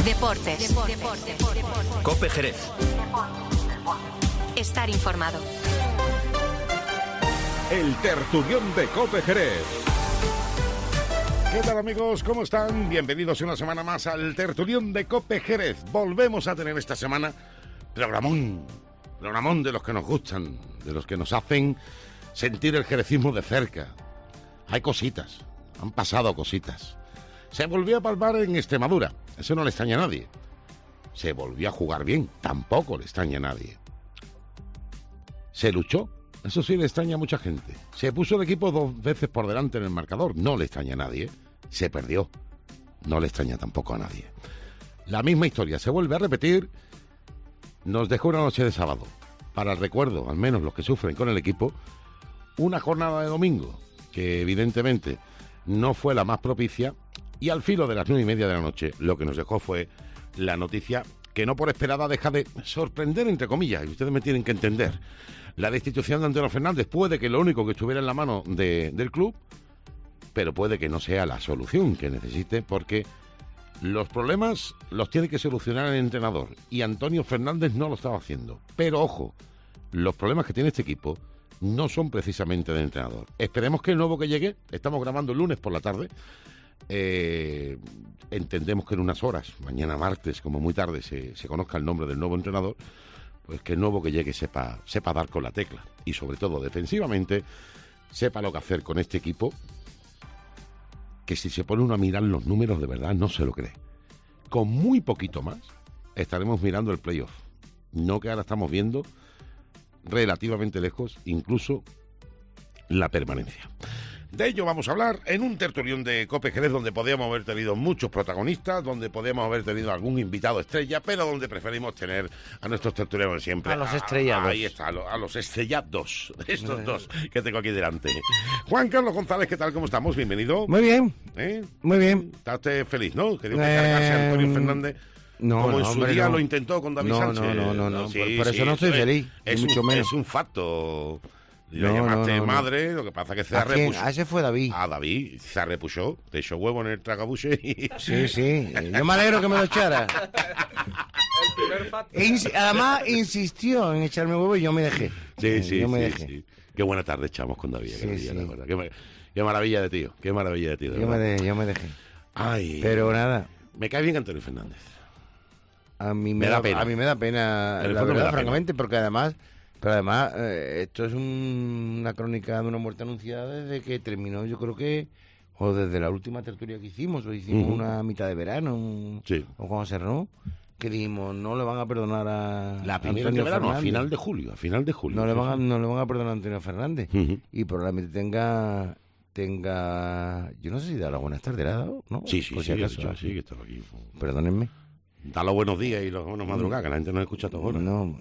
Deportes. COPE Jerez. Estar informado. El tertulión de COPE Jerez. ¿Qué tal, amigos? ¿Cómo están? Bienvenidos una semana más al tertulión de COPE Jerez. Volvemos a tener esta semana programón de los que nos gustan, de los que nos hacen sentir el jerecismo de cerca. Hay cositas, han pasado cositas. Se volvió a palmar en Extremadura, eso no le extraña a nadie. Se volvió a jugar bien, tampoco le extraña a nadie. Se luchó, eso sí le extraña a mucha gente. Se puso el equipo 2 veces por delante en el marcador, no le extraña a nadie. Se perdió, no le extraña tampoco a nadie. La misma historia se vuelve a repetir. Nos dejó una noche de sábado, para el recuerdo, al menos los que sufren con el equipo, una jornada de domingo, que evidentemente no fue la más propicia, y al filo de las 9:30 de la noche, lo que nos dejó fue la noticia que no por esperada deja de sorprender, entre comillas, y ustedes me tienen que entender. La destitución de Antonio Fernández puede que lo único que estuviera en la mano del club, pero puede que no sea la solución que necesite, porque los problemas los tiene que solucionar el entrenador, y Antonio Fernández no lo estaba haciendo. Pero ojo, los problemas que tiene este equipo no son precisamente del entrenador. Esperemos que el nuevo que llegue, estamos grabando el lunes por la tarde, entendemos que en unas horas, mañana martes como muy tarde, se conozca el nombre del nuevo entrenador, pues que el nuevo que llegue sepa dar con la tecla, y sobre todo defensivamente sepa lo que hacer con este equipo, que si se pone uno a mirar los números de verdad no se lo cree. Con muy poquito más estaremos mirando el playoff, no que ahora estamos viendo relativamente lejos incluso la permanencia. De ello vamos a hablar en un tertulión de COPE Jerez, donde podíamos haber tenido muchos protagonistas, donde podíamos haber tenido algún invitado estrella, pero donde preferimos tener a nuestros tertulianos siempre. A los estrellados. Ahí está, a los estrellados, estos dos que tengo aquí delante. Juan Carlos González, ¿qué tal? ¿Cómo estamos? Bienvenido. Muy bien. Muy bien. Está usted feliz, ¿no? Que dijo que cargarse a Antonio Fernández. No, como no, en su hombre, día no. Lo intentó con David Sánchez. No. Sí, por eso no estoy feliz, ni mucho menos. Es un facto. Le llamaste madre, lo que pasa que se arrepuchó. Ese fue David. David se arrepuchó, te echó huevo en el tragabuche y... Sí. Yo me alegro que me lo echara. Además insistió en echarme huevo y yo me dejé. Sí. Qué buena tarde echamos con David. La verdad. Qué maravilla de tío. Yo me dejé. Ay. Pero nada. Me cae bien Antonio Fernández. A mí me da pena. A mí me da pena, la verdad, francamente, porque además... Pero además, esto es una crónica de una muerte anunciada desde que terminó, yo creo que, o desde la última tertulia que hicimos, una mitad de verano, o cuando cerró, que dijimos, no le van a perdonar a la primera de verano, a final de julio. No le van a perdonar a Antonio Fernández, y probablemente tenga, yo no sé si da las buenas tardes, ¿la ha dado? ¿No? Sí, que estaba aquí. Perdónenme. Da los buenos días y los buenos madrugadas, que la gente no escucha a todas horas. No.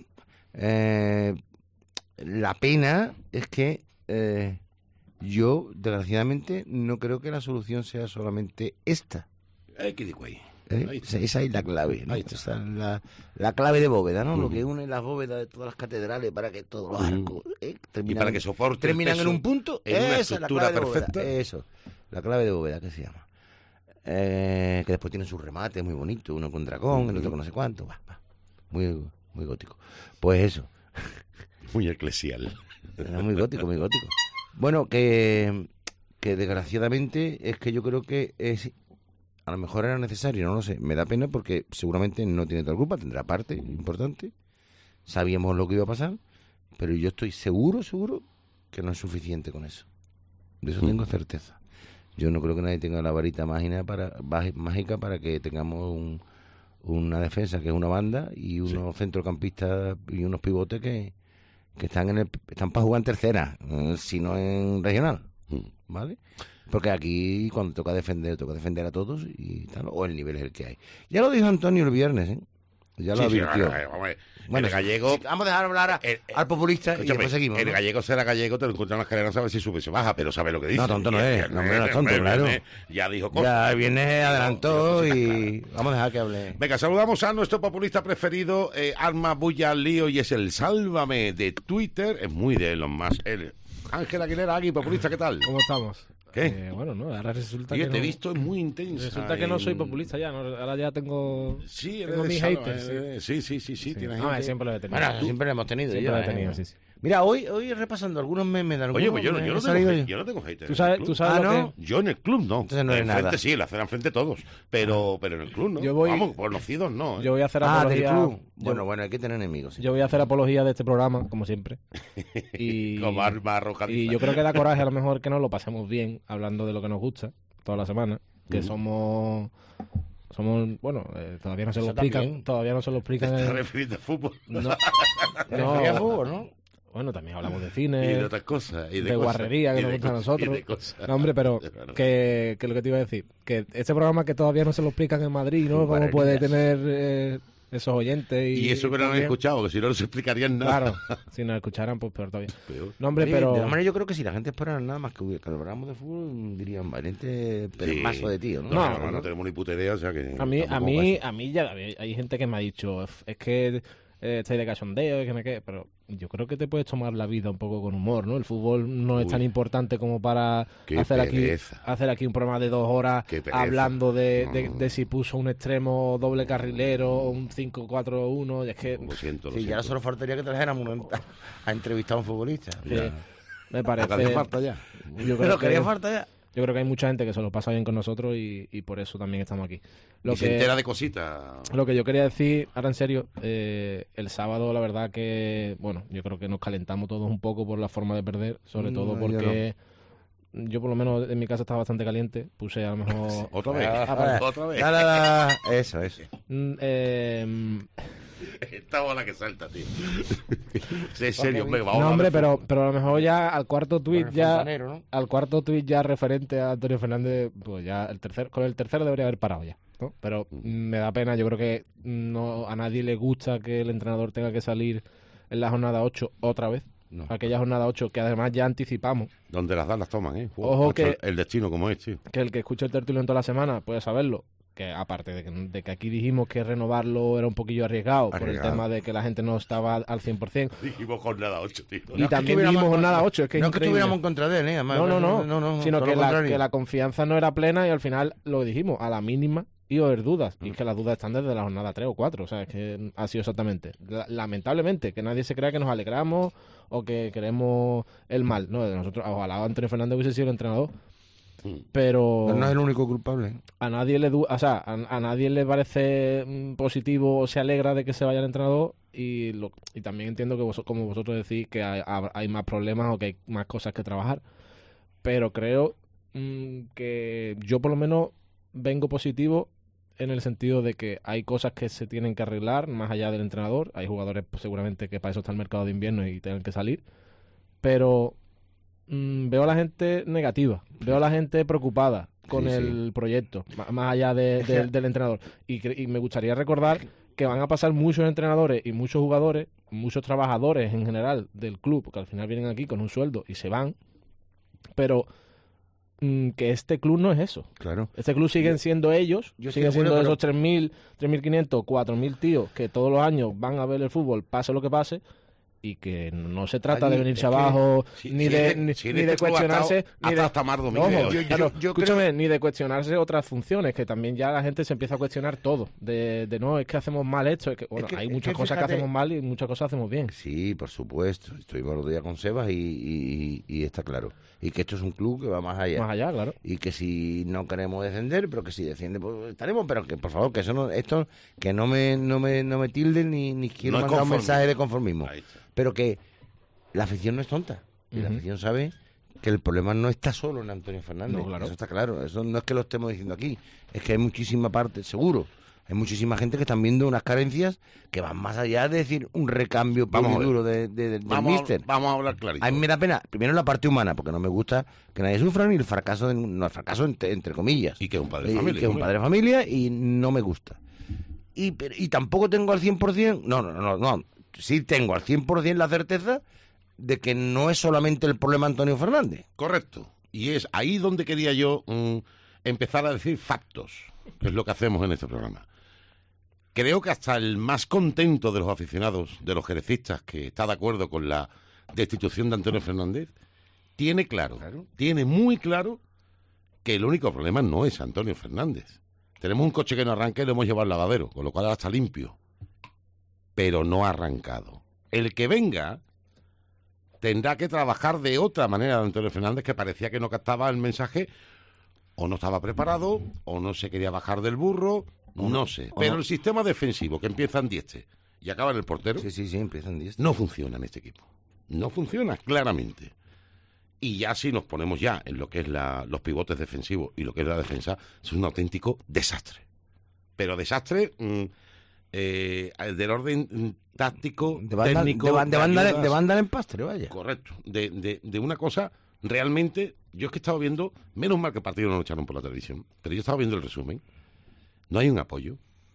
La pena es que yo, desgraciadamente, no creo que la solución sea solamente esta. ¿Qué digo ahí? Esa es la clave, ¿no? Esa es la clave de bóveda, ¿no? Lo que une las bóvedas de todas las catedrales para que todos los arcos y para que soporte terminan en un punto. En una esa estructura es la clave perfecta. De bóveda. Eso, la clave de bóveda, que se llama. Que después tiene sus remates muy bonitos, uno con dragón, el otro con no sé cuánto. Muy gótico. Pues eso. Muy eclesial. Muy gótico. Bueno, que desgraciadamente es que yo creo que a lo mejor era necesario, no lo sé. Me da pena porque seguramente no tiene tal culpa, tendrá parte importante. Sabíamos lo que iba a pasar, pero yo estoy seguro que no es suficiente con eso. De eso tengo certeza. Yo no creo que nadie tenga la varita mágica para que tengamos una defensa que es una banda y unos centrocampistas y unos pivotes que están para jugar en tercera, sino en regional, ¿vale? Porque aquí cuando toca defender a todos y tal, o el nivel es el que hay. Ya lo dijo Antonio el viernes, Ya lo advirtió. Bueno, el gallego... Vamos a dejar hablar al populista y después seguimos. El gallego será gallego, te lo encuentra en las escaleras, no sabe si sube o se baja, pero sabe lo que dice. No, tonto no es. No es tonto, claro. Ya dijo... Ya viene, adelantó y vamos a dejar que hable. Venga, saludamos a nuestro populista preferido, arma bulla al lío y es el Sálvame de Twitter. Es muy de Elon Musk. Ángel Aguilera, Agui, populista, ¿qué tal? ¿Cómo estamos? ¿Qué? Bueno, no, ahora resulta Oye, que te he no, visto muy intensa. resulta que no soy populista ya, ¿no? Ahora ya tengo Sí, tengo mis haters. Sí, sí. Sí. Tienes No, gente. siempre lo he tenido. Bueno, siempre lo hemos tenido. Siempre ya, lo he tenido, sí. Mira, hoy repasando algunos memes de algunos. Oye, pues yo me he no salido tengo, yo no tengo haters. ¿Tú en el sabes, club. tú sabes lo ¿no? que...? Yo en el club no. Entonces no eres Enfrente nada. sí, la acera enfrente todos. Pero en el club no. Yo voy- Vamos, conocidos no. Yo voy a hacer del apología... club. Bueno, hay que tener enemigos. Sí. Yo voy a hacer apología de este programa, como siempre. Y, Como arma arrojadiza. y yo creo que da coraje a lo mejor que nos lo pasemos bien hablando de lo que nos gusta toda la semana. Que somos bueno, todavía no se lo Eso explican. también. Todavía no se lo Te explican. estás refiriendo a fútbol No, Refería a no, fútbol, ¿no? bueno, también hablamos de y de cine, otras cosas. Y de cosas, guarrería que y nos de gusta a cosas, nosotros. y de cosas. No, hombre, pero Claro. que lo que te iba a decir, que este programa que todavía no se lo explican en Madrid, ¿no? Cómo Guarrerías. puede tener esos oyentes. Y eso que no han también. escuchado, que si no se explicarían nada. Claro, si nos escucharan, pues peor todavía. Peor. No, hombre, Oye, pero... de todas maneras, yo creo que si la gente esperara nada más que habláramos de fútbol, dirían, valiente permazo de tío, ¿no? No, No, además no tenemos ni puta idea, o sea que... A mí tampoco ya hay gente que me ha dicho, es que estáis de cachondeo, que me quede, pero yo creo que te puedes tomar la vida un poco con humor, ¿no? El fútbol no es Uy. tan importante como para Qué hacer pereza. aquí un programa de 2 horas Qué pereza. hablando de No. si puso un extremo doble carrilero o un 5-4-1, y es que Lo siento, lo Sí, ya siento. solo faltaría que trajéramos a entrevistar a un futbolista. me Lo que parece... hacía falta ya. Yo Pero creo, quería que, falta ya. yo creo que hay mucha gente que se lo pasa bien con nosotros y por eso también estamos aquí. Y se entera de cositas. Lo que yo quería decir, ahora en serio, el sábado la verdad que, bueno, yo creo que nos calentamos todos un poco por la forma de perder, sobre todo No, porque yo por lo menos en mi casa estaba bastante caliente, puse a lo mejor... Otra vez. Ah, Otra vez. Eso. Esta bola que salta, tío. En serio, hombre, vamos a no, hablar hombre, de fútbol. pero a lo mejor ya al cuarto tuit Con el ya... fontanero, ¿no? Al cuarto tuit ya referente a Antonio Fernández, pues ya con el tercero debería haber parado ya, ¿no? Pero me da pena, yo creo que no a nadie le gusta que el entrenador tenga que salir en la jornada 8 otra vez. No. Aquella jornada 8 que además ya anticipamos, Donde las dan las toman, ¿eh? Ojo que- El destino como es, tío. que el que escucha el tertulio en toda la semana puede saberlo, que aparte de que aquí dijimos que renovarlo era un poquillo arriesgado por el Arriesgado. tema de que la gente no estaba al 100%, Dijimos jornada 8, tío. y No es que también estuviéramos dijimos en jornada contra- 8, es que es no es que increíble. estuviéramos en contra de él, ¿eh? Además, No, sino todo que lo contrario. la confianza no era plena y al final lo dijimos, a la mínima iba a haber dudas. Y es que las dudas están desde la jornada 3 o 4, o sea, es que ha sido exactamente. Lamentablemente, que nadie se crea que nos alegramos o que queremos el mal. No, de nosotros, ojalá Antonio Fernández hubiese sido el entrenador, pero Pero no es el único culpable. a nadie a nadie le parece positivo o se alegra de que se vaya el entrenador y también entiendo que como vosotros decís que hay más problemas o que hay más cosas que trabajar, pero creo que yo por lo menos vengo positivo en el sentido de que hay cosas que se tienen que arreglar más allá del entrenador. Hay jugadores pues, seguramente que para eso está el mercado de invierno y tengan que salir, pero veo a la gente negativa, veo a la gente preocupada con Sí, el proyecto, más allá del entrenador. Y me gustaría recordar que van a pasar muchos entrenadores y muchos jugadores, muchos trabajadores en general del club, que al final vienen aquí con un sueldo y se van, pero que este club no es eso. Claro. Este club siguen siendo ellos, yo estoy siguen de siendo acuerdo, esos 3.000, 3.500, 4.000 tíos que todos los años van a ver el fútbol, pase lo que pase, y que no se trata Allí, de venirse es que abajo, Si- ni si de, este- ni, si en ni este de club cuestionarse... ni de- hasta Mar Domínguez. Ojo, Yo- claro, yo escúchame, ni de cuestionarse otras funciones, que también ya la gente se empieza a cuestionar todo, de no, es que hacemos mal esto, es que, bueno, Es que- hay es muchas que cosas fíjate- que hacemos mal y muchas cosas hacemos bien. Sí, por supuesto. Estuvimos los días con Sebas y está claro. Y que esto es un club que va más allá. Más allá, claro. Y que si no queremos descender, pero que si desciende, pues estaremos. Pero que, por favor, que eso no, esto, que no me tilden ni quiero No es mandar un conformismo. mensaje de conformismo. Ahí está. Pero que la afición no es tonta. Y la Ujú. afición sabe que el problema no está solo en Antonio Fernández. No, claro. Eso está claro. Eso no es que lo estemos diciendo aquí. Es que hay muchísima parte, seguro. Hay muchísima gente que están viendo unas carencias que van más allá de decir un recambio puro Vamos a y ver. duro del Vamos, míster. vamos a hablar clarito. A mí me da pena, primero la parte humana, porque no me gusta que nadie sufra ni el fracaso, no el fracaso entre comillas. Y que es un padre de Y familia. que es un hombre. padre de familia y no me gusta. Y tampoco tengo al 100%, no, sí tengo al 100% la certeza de que no es solamente el problema Antonio Fernández. Correcto. Y es ahí donde quería yo empezar a decir factos, que es lo que hacemos en este programa. Creo que hasta el más contento de los aficionados, de los jerecistas, que está de acuerdo con la destitución de Antonio Fernández, tiene claro, tiene muy claro que el único problema no es Antonio Fernández. Tenemos un coche que no arranca y lo hemos llevado al lavadero, con lo cual ahora está limpio. Pero no ha arrancado. El que venga tendrá que trabajar de otra manera de Antonio Fernández, que parecía que no captaba el mensaje, o no estaba preparado, o no se quería bajar del burro, no sé. Pero el sistema defensivo, que empieza en Dieste y acaba en el portero, Sí, empieza en Dieste. no funciona en este equipo. No funciona, claramente. Y ya si nos ponemos ya en lo que es los pivotes defensivos y lo que es la defensa, es un auténtico desastre. Pero desastre del orden táctico, técnico... De banda en pastre, vaya. Correcto. De una cosa realmente... Yo es que he estado viendo... Menos mal que el partido no lo echaron por la televisión, pero yo estaba viendo el resumen. No hay un apoyo.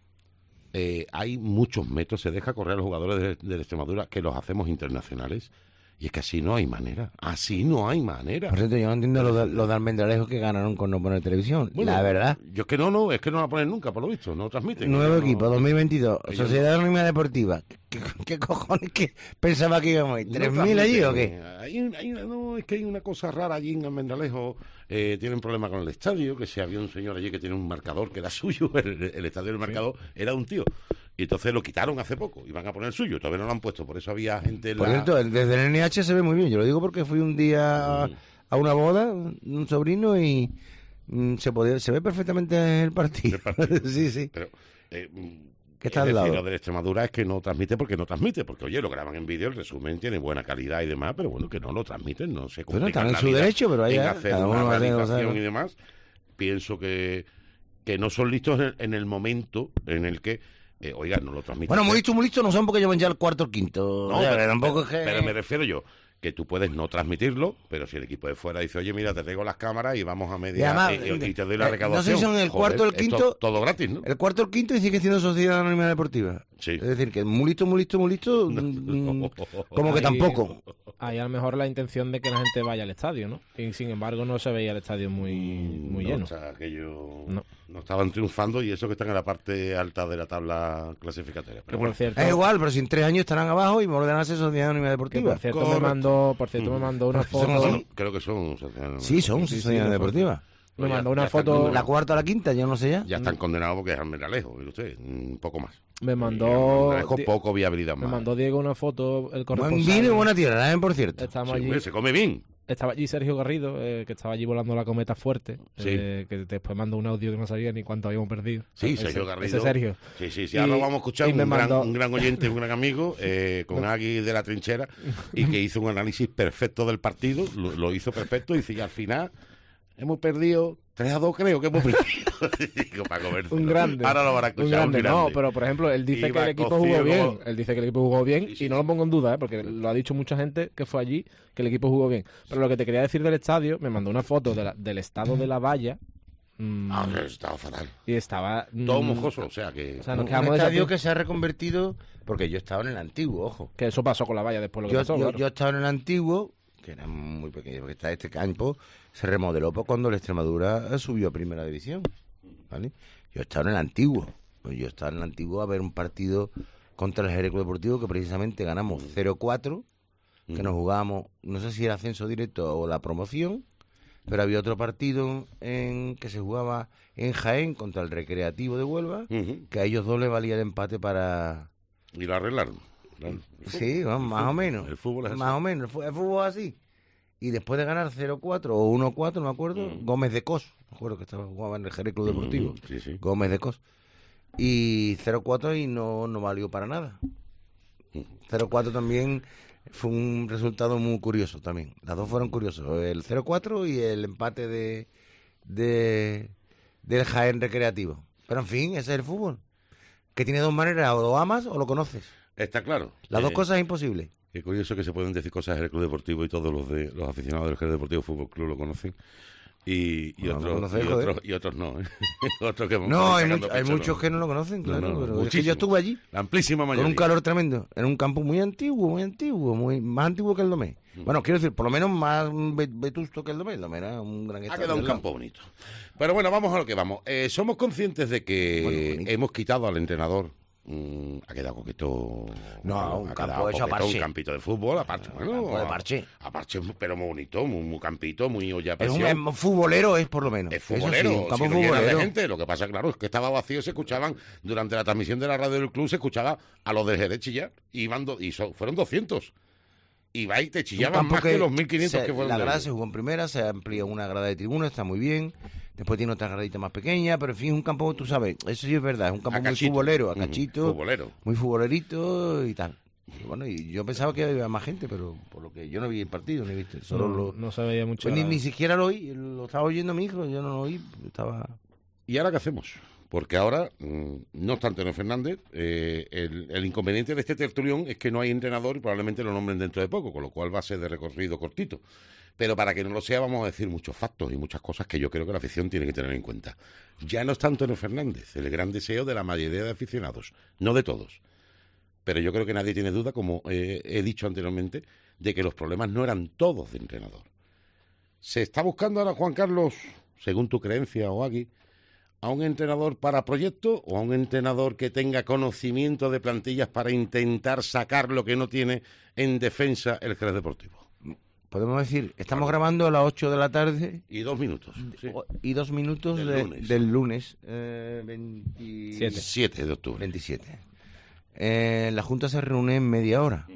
Hay muchos metros. Se deja correr a los jugadores de Extremadura, que los hacemos internacionales. Y es que así no hay manera. Así no hay manera. Por cierto, yo no entiendo los de Almendralejo que ganaron con no poner televisión. Bueno, la verdad. Yo es que no la ponen nunca, por lo visto. No transmiten. Nuevo equipo, 2022. Ellos Sociedad Anónima Deportiva. ¿Qué cojones que pensaba que íbamos a ir? ¿3.000 allí o qué? Es que hay una cosa rara allí en Almendralejo. Tienen problema con el estadio, que si había un señor allí que tiene un marcador que era suyo, el estadio del marcador era de un tío. Y entonces lo quitaron hace poco, y van a poner el suyo, todavía no lo han puesto, por eso había gente en Por cierto, desde el NH se ve muy bien, yo lo digo porque fui un día a una boda, un sobrino, y se ve perfectamente el partido. Sí. Pero, que está al lado. Lo de Extremadura es que no transmite, porque oye, lo graban en vídeo, el resumen tiene buena calidad y demás, pero bueno, que no lo transmiten, no se complican están en su derecho, pero ahí hacer una realización y demás. Pienso que no son listos en el momento en el que oiga, no lo transmiten. Bueno, muy listo no son porque llevan ya el cuarto o el quinto. No, tampoco pero me refiero yo que tú puedes no transmitirlo, pero si el equipo de fuera dice, oye, mira, te traigo las cámaras y vamos a media y te doy la recaudación. No sé si son el cuarto o el quinto. Todo gratis, ¿no? El cuarto o el quinto y sigue siendo Sociedad Anónima Deportiva. Sí. Es decir, que muy listo, como que tampoco. Hay a lo mejor la intención de que la gente vaya al estadio, ¿no? Y sin embargo no se veía el estadio muy lleno. O sea, aquello no estaban triunfando, y eso que están en la parte alta de la tabla clasificatoria. Pero bueno, cierto, es igual, pero si en 3 años estarán abajo y volverán a ser Sociedad Anónima Deportiva. Por cierto, me mandó una foto. Creo que son. Sí, son Sociedad Deportiva. Me mandó una foto. La cuarta o la quinta, yo no sé ya. Ya están condenados porque es Almendralejo, mire usted, un poco más. Me mandó. Poco viabilidad más. Me mandó Diego una foto, el corresponsal. Buen vino y buena tierra, por cierto. Estamos allí. Se come bien. Estaba allí Sergio Garrido, que estaba allí volando la cometa fuerte, que después mandó un audio que no sabía ni cuánto habíamos perdido. Sí, Sergio Garrido. Ese Sergio. Sí, ahora vamos a escuchar un gran oyente, un gran amigo, con Agui de la Trinchera, y que hizo un análisis perfecto del partido, lo hizo perfecto, y dice, y al final hemos perdido 3-2, creo que hemos perdido. Para comerse. Un grande. Ahora lo van a escuchar. Un grande. No, pero por ejemplo, él dice que el equipo jugó bien. Él dice que el equipo jugó bien, y no lo pongo en duda, porque lo ha dicho mucha gente que fue allí, que el equipo jugó bien. Pero lo que te quería decir del estadio, me mandó una foto del estado de la valla. Estaba fatal. Y estaba todo mojoso, o sea que... Un estadio que se ha reconvertido, porque yo estaba en el antiguo, ojo. Que eso pasó con la valla después lo que pasó. Yo estaba en el antiguo, que era muy pequeño, porque está este campo, se remodeló cuando el Extremadura subió a Primera División, ¿vale? Yo estaba en el antiguo, a ver un partido contra el Jerez Club Deportivo, que precisamente ganamos 0-4, que nos jugábamos, no sé si era ascenso directo o la promoción, pero había otro partido que se jugaba en Jaén contra el Recreativo de Huelva, que a ellos dos les valía el empate para... Y lo arreglaron. Claro. Sí, más o menos. El fútbol es así. Más o menos, el fútbol es así. Y después de ganar 0-4 o 1-4, no me acuerdo, Gómez de Cos, me acuerdo que jugaba en el Jerez Club Deportivo, sí. Gómez de Cos. Y 0-4 y no valió para nada. 0-4 también fue un resultado muy curioso también. Las dos fueron curiosos, el 0-4 y el empate del Jaén Recreativo. Pero en fin, ese es el fútbol. Que tiene dos maneras, o lo amas o lo conoces. Está claro. Las dos cosas es imposible. Qué curioso que se pueden decir cosas del Club Deportivo y todos los aficionados del Jerez Deportivo Fútbol Club lo conocen. Y otros no. Otros que hay muchos que no lo conocen, claro. Pero es que yo estuve allí. La amplísima mayoría. Con un calor tremendo. En un campo muy antiguo, más antiguo que el Domé. Bueno, quiero decir, por lo menos más vetusto que el Domé. El Domé era un gran estadio. Ha quedado un campo bonito. Pero bueno, vamos a lo que vamos. Somos conscientes de que hemos quitado al entrenador ha quedado coqueto. No, un ha campo quedado hecho a coqueto, parche. un campito de fútbol, aparte. Bueno, campo de parche. Aparte, pero muy bonito, muy campito, muy olla a Es presión. un futbolero, es por lo menos. Es Eso sí, futbolero, un campo si lo llenas de futbolero. gente. Lo que pasa, claro, es que estaba vacío. Se escuchaban, durante la transmisión de la radio del club, se escuchaba a los de Jerez chillar. Fueron 200. Y va y te Un chillaban campo más que los 1.500 que fueron La de grada ellos. se jugó en primera, se amplió una grada de tribuna, está muy bien. Después tiene otra gradita más pequeña, pero en fin, es un campo, tú sabes, eso sí es verdad, es un campo A muy cachito. futbolero, a Ujú, cachito, futbolero. muy futbolerito y tal. Y bueno, y yo pensaba que había más gente, pero por lo que yo no vi el partido, ni viste, solo no, lo... no se veía mucho. Pues ni siquiera lo oí, lo estaba oyendo mi hijo, yo no lo oí, estaba... ¿Y ahora qué hacemos? Porque ahora, no está Antonio Fernández, el inconveniente de este tertulión es que no hay entrenador y probablemente lo nombren dentro de poco, con lo cual va a ser de recorrido cortito. Pero para que no lo sea, vamos a decir muchos factos y muchas cosas que yo creo que la afición tiene que tener en cuenta. Ya no está Antonio Fernández, el gran deseo de la mayoría de aficionados, no de todos. Pero yo creo que nadie tiene duda, como he dicho anteriormente, de que los problemas no eran todos de entrenador. ¿Se está buscando ahora, Juan Carlos, según tu creencia o aquí, a un entrenador para proyecto o a un entrenador que tenga conocimiento de plantillas para intentar sacar lo que no tiene en defensa el Jerez Deportivo? Podemos decir, estamos grabando a las 8 de la tarde Y 2 minutos. Sí. y 2 minutos Del lunes 27. 7 de octubre. 27. La Junta se reúne en media hora.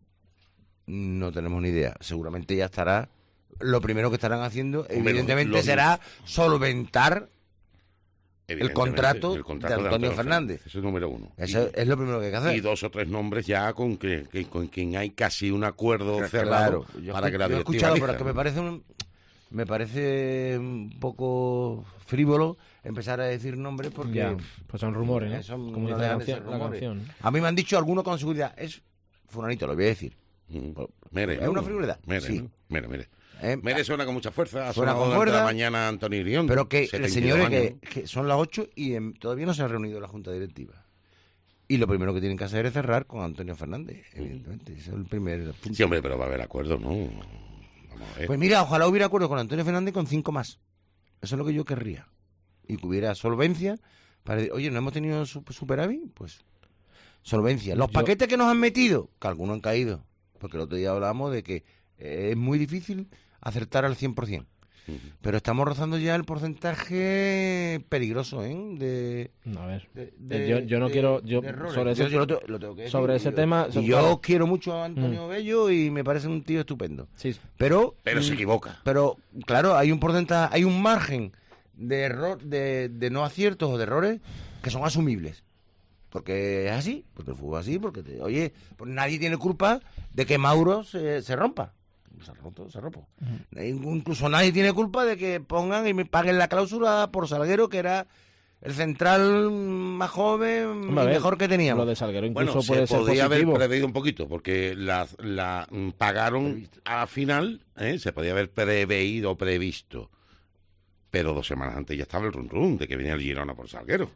No tenemos ni idea. Seguramente ya estará. Lo primero que estarán haciendo, Hombre, evidentemente, será solventar el Evidentemente, contrato el contrato de Antonio Fernández. Eso es número uno. Eso es lo primero que hay que hacer. Y 2 o 3 nombres ya con quien hay casi un acuerdo cerrado Claro, para que la yo he directiva escuchado, pero elija, es que ¿no? me parece un poco frívolo empezar a decir nombres porque Ya, pues son rumores, ¿no? Son- Como no dice dejan de ser la rumores. canción. A mí me han dicho algunos con seguridad, es fulanito, lo voy a decir. Mere, ¿Es una frivolidad? Mere, Sí. ¿no? Mere. ¿eh? Mere suena con mucha fuerza. Ha Suena sonado con durante fuerza, la mañana Antonio Irión. Pero que, 72 señores, años. que son las 8 y todavía no se ha reunido la Junta Directiva. Y lo primero que tienen que hacer es cerrar con Antonio Fernández, evidentemente. Ese es el primer punto. Sí, hombre, pero va a haber acuerdo, ¿no? Vamos a ver. Pues mira, ojalá hubiera acuerdo con Antonio Fernández con 5 más. Eso es lo que yo querría. Y que hubiera solvencia para decir, oye, ¿no hemos tenido superávit? Pues solvencia. Los paquetes que nos han metido, que algunos han caído, porque el otro día hablábamos de que es muy difícil acertar al 100%. Pero estamos rozando ya el porcentaje peligroso, ¿eh? A ver, yo no quiero... de errores. sobre ese, Yo lo tengo que decir. sobre ese tema... Y yo quiero mucho a Antonio Bello y me parece un tío estupendo. Sí, Pero se equivoca. Pero, claro, hay un porcentaje, hay un margen de error, de no aciertos o de errores que son asumibles. Porque es así, porque el fútbol es así, porque, pues nadie tiene culpa de que Mauro se rompa. Se rompo. Incluso nadie tiene culpa de que pongan y me paguen la cláusula por Salguero, que era el central más joven y mejor que teníamos. Lo de Salguero incluso Bueno, puede se ser podía haber positivo. preveído un poquito, porque la pagaron a final, se podía haber previsto. Pero 2 semanas antes ya estaba el run de que venía el Girona por Salguero.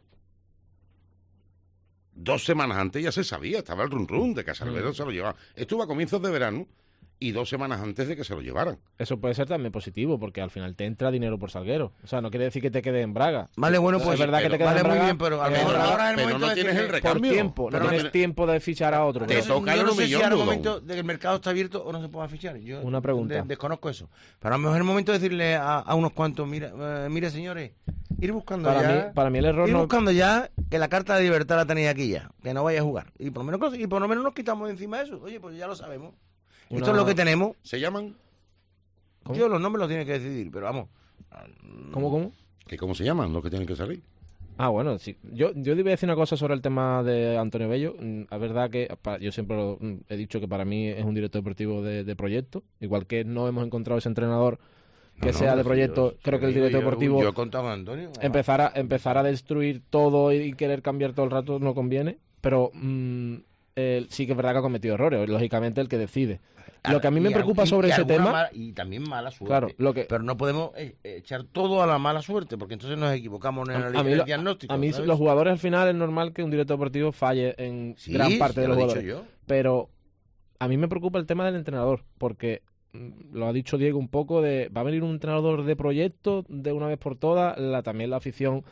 2 semanas antes ya se sabía, estaba el run de que a Salguero se lo llevaba. Estuvo a comienzos de verano y 2 semanas antes de que se lo llevaran. Eso puede ser también positivo, porque al final te entra dinero por Salguero. O sea, no quiere decir que te quede en Braga. Vale, bueno, pues es verdad que te queda vale en muy Braga, bien, pero a lo mejor ahora es el pero momento no de tienes decir el que- recambio. por tiempo, Pero no tienes tienes- tiempo de fichar a otro. Te Pero- toca yo el no sé si millón, ahora es el Dudón. momento de que el mercado está abierto o no se pueda fichar. Yo Una pregunta. desconozco eso. Pero a lo mejor es el momento de decirle a unos cuantos, mire señores, ir buscando para mí el error ir no... buscando ya que la carta de libertad la tenéis aquí ya, que no vaya a jugar. Y por lo menos nos quitamos de encima de eso. Oye, pues ya lo sabemos. Esto es lo que tenemos. ¿Se llaman? ¿Cómo? Yo los nombres los tiene que decidir, pero vamos. ¿Cómo? ¿Cómo se llaman los que tienen que salir? Ah, bueno, sí. Yo debía decir una cosa sobre el tema de Antonio Bello. La verdad que yo siempre he dicho que para mí es un director deportivo de proyecto. Igual que no hemos encontrado ese entrenador que sea de proyecto. Creo que el director deportivo Yo he contado con Antonio. empezar a destruir todo y querer cambiar todo el rato no conviene. Pero sí que es verdad que ha cometido errores. Lógicamente el que decide. Lo que a mí me preocupa sobre ese tema... y también mala suerte. Claro, pero no podemos echar todo a la mala suerte, porque entonces nos equivocamos en el diagnóstico. A mí ¿sabes? los jugadores al final es normal que un director deportivo falle en Sí, gran parte ya de los lo he dicho jugadores. yo. Pero a mí me preocupa el tema del entrenador, porque lo ha dicho Diego un poco, va a venir un entrenador de proyecto de una vez por todas, también la afición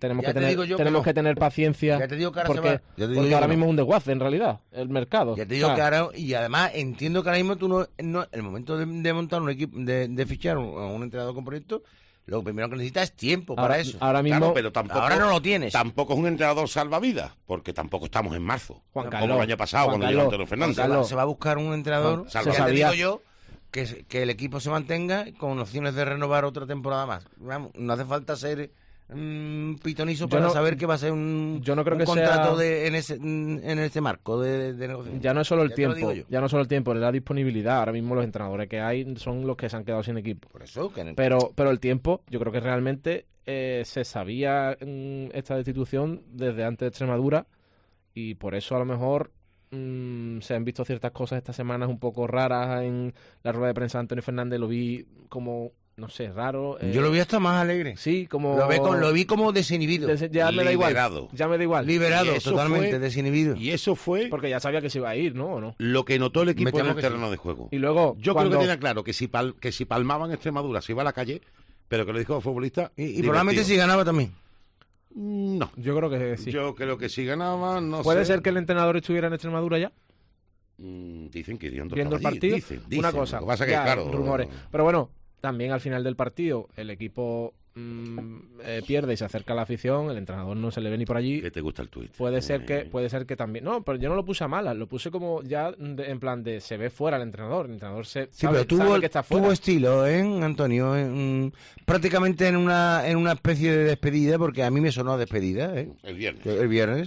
tenemos Ya que te digo yo tener que no. que tener paciencia. Ya te digo que ahora se porque, va. Ya te digo porque yo ahora que no. mismo es un desguace, en realidad, el mercado. Ya te digo O sea, que ahora, y además entiendo que ahora mismo tú no el momento de montar un equipo, de fichar un entrenador con proyecto, lo primero que necesitas es tiempo para eso. Ahora mismo, Claro, pero tampoco, Ahora no lo tienes. Tampoco es un entrenador salvavidas, porque tampoco estamos en marzo. Juan como Carlos, el año pasado, Juan cuando Carlos, llegó Antonio Fernández. Juan Carlos. Se va a buscar un entrenador, Se ya te sabía. digo yo, que el equipo se mantenga con opciones de renovar otra temporada más. Vamos, no hace falta ser pitonizo para saber que va a ser yo no creo un que contrato sea- en este marco de negociación. ya no es solo el Ya te lo tiempo, digo yo. ya no es solo el tiempo, es la disponibilidad. Ahora mismo los entrenadores que hay son los que se han quedado sin equipo. Por eso que en el- Pero el tiempo, yo creo que realmente se sabía esta destitución desde antes de Extremadura y por eso a lo mejor se han visto ciertas cosas estas semanas un poco raras en la rueda de prensa de Antonio Fernández. Lo vi como, no sé, raro. yo lo vi hasta más alegre. Sí, como... Lo vi como desinhibido. Ya me da igual. Liberado. Ya me da igual. Liberado, Y eso totalmente, fue- desinhibido. Y eso fue Porque ya sabía que se iba a ir, ¿no? ¿O no? lo que notó el equipo Me en temo el que terreno de juego. Y luego, Yo cuando- creo que tenía claro que si palmaban Extremadura se iba a la calle, pero que lo dijo el futbolista. Y probablemente si ganaba también. No. Yo creo que sí. Yo creo que si ganaban, no ¿Puede sé. ser que el entrenador estuviera en Extremadura ya? Dicen que Iriondo Viendo el estaba allí, partido. dicen, Una cosa, Lo que pasa que, ya, claro, rumores. Pero bueno, también al final del partido el equipo pierde y se acerca a la afición, el entrenador no se le ve ni por allí. que te gusta el tuit. Puede ser que también. No, pero yo no lo puse a malas, lo puse como ya en plan de se ve fuera el entrenador Sí, sabe pero que está fuera. tuvo estilo, Antonio? Prácticamente en una especie de despedida, porque a mí me sonó despedida, El viernes. el viernes.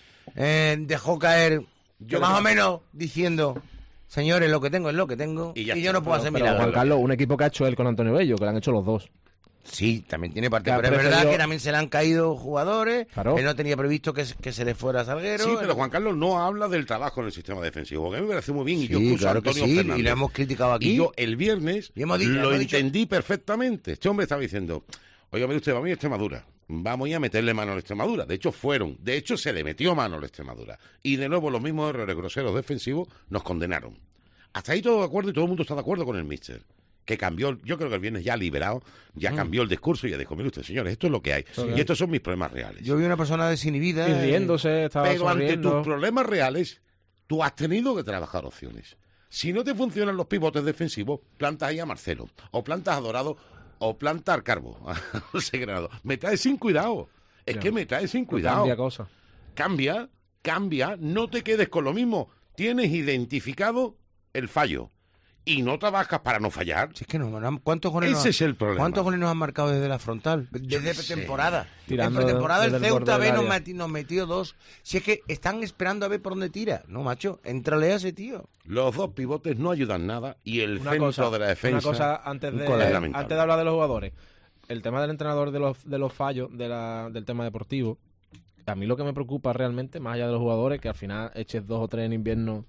Dejó caer, yo más o menos diciendo, señores, lo que tengo es lo que tengo, Y y, ya yo está. no puedo hacer Pero, milagros. Juan Carlos, un equipo que ha hecho él con Antonio Bello, que lo han hecho los dos. Sí, también tiene parte, Que ha pero es verdad preferido- que también se le han caído jugadores. Claro. Él no tenía previsto que se le fuera a Salguero. Sí, pero Juan Carlos no habla del trabajo en el sistema defensivo, porque a mí me parece muy bien y yo Sí, escucho claro a que Antonio sí, Fernández. y lo hemos criticado aquí. Y yo el viernes Y hemos dicho- lo hemos dicho- entendí perfectamente. Este hombre estaba diciendo, oiga, mire usted, vamos a ir a Extremadura. Vamos a ir a meterle mano a la Extremadura. De hecho se le metió mano a la Extremadura. Y de nuevo los mismos errores groseros defensivos nos condenaron. Hasta ahí todo de acuerdo y todo el mundo está de acuerdo con el míster. Que cambió, yo creo que el viernes ya liberado, ya cambió el discurso y ya dijo, mire usted, señores, esto es lo que hay. Y estos son mis problemas reales. Yo vi una persona desinhibida. Y riéndose, estaba Pero ante sonriendo. tus problemas reales, tú has tenido que trabajar opciones. Si no te funcionan los pivotes defensivos, plantas ahí a Marcelo, o plantas a Dorado, o plantas a Carbo, no sé qué grado. Me traes sin cuidado. Es Ya. que me traes sin No cuidado. cambia cosa. Cambia, no te quedes con lo mismo. Tienes identificado el fallo y no trabajas para no fallar. Si es que ¿cuántos goles Ese es el problema. ¿Cuántos goles nos han marcado desde la frontal? Desde sé. temporada. Tirando En pretemporada el desde el Ceuta borde B del nos, área. nos metió 2. Si es que están esperando a ver por dónde tira. No, macho, éntrale a ese tío. Los dos pivotes no ayudan nada y el Una centro cosa, de la defensa... Una cosa antes un de, colapso lamentable. antes de hablar de los jugadores. El tema del entrenador de los fallos del tema deportivo. A mí lo que me preocupa realmente, más allá de los jugadores, que al final eches 2 o 3 en invierno,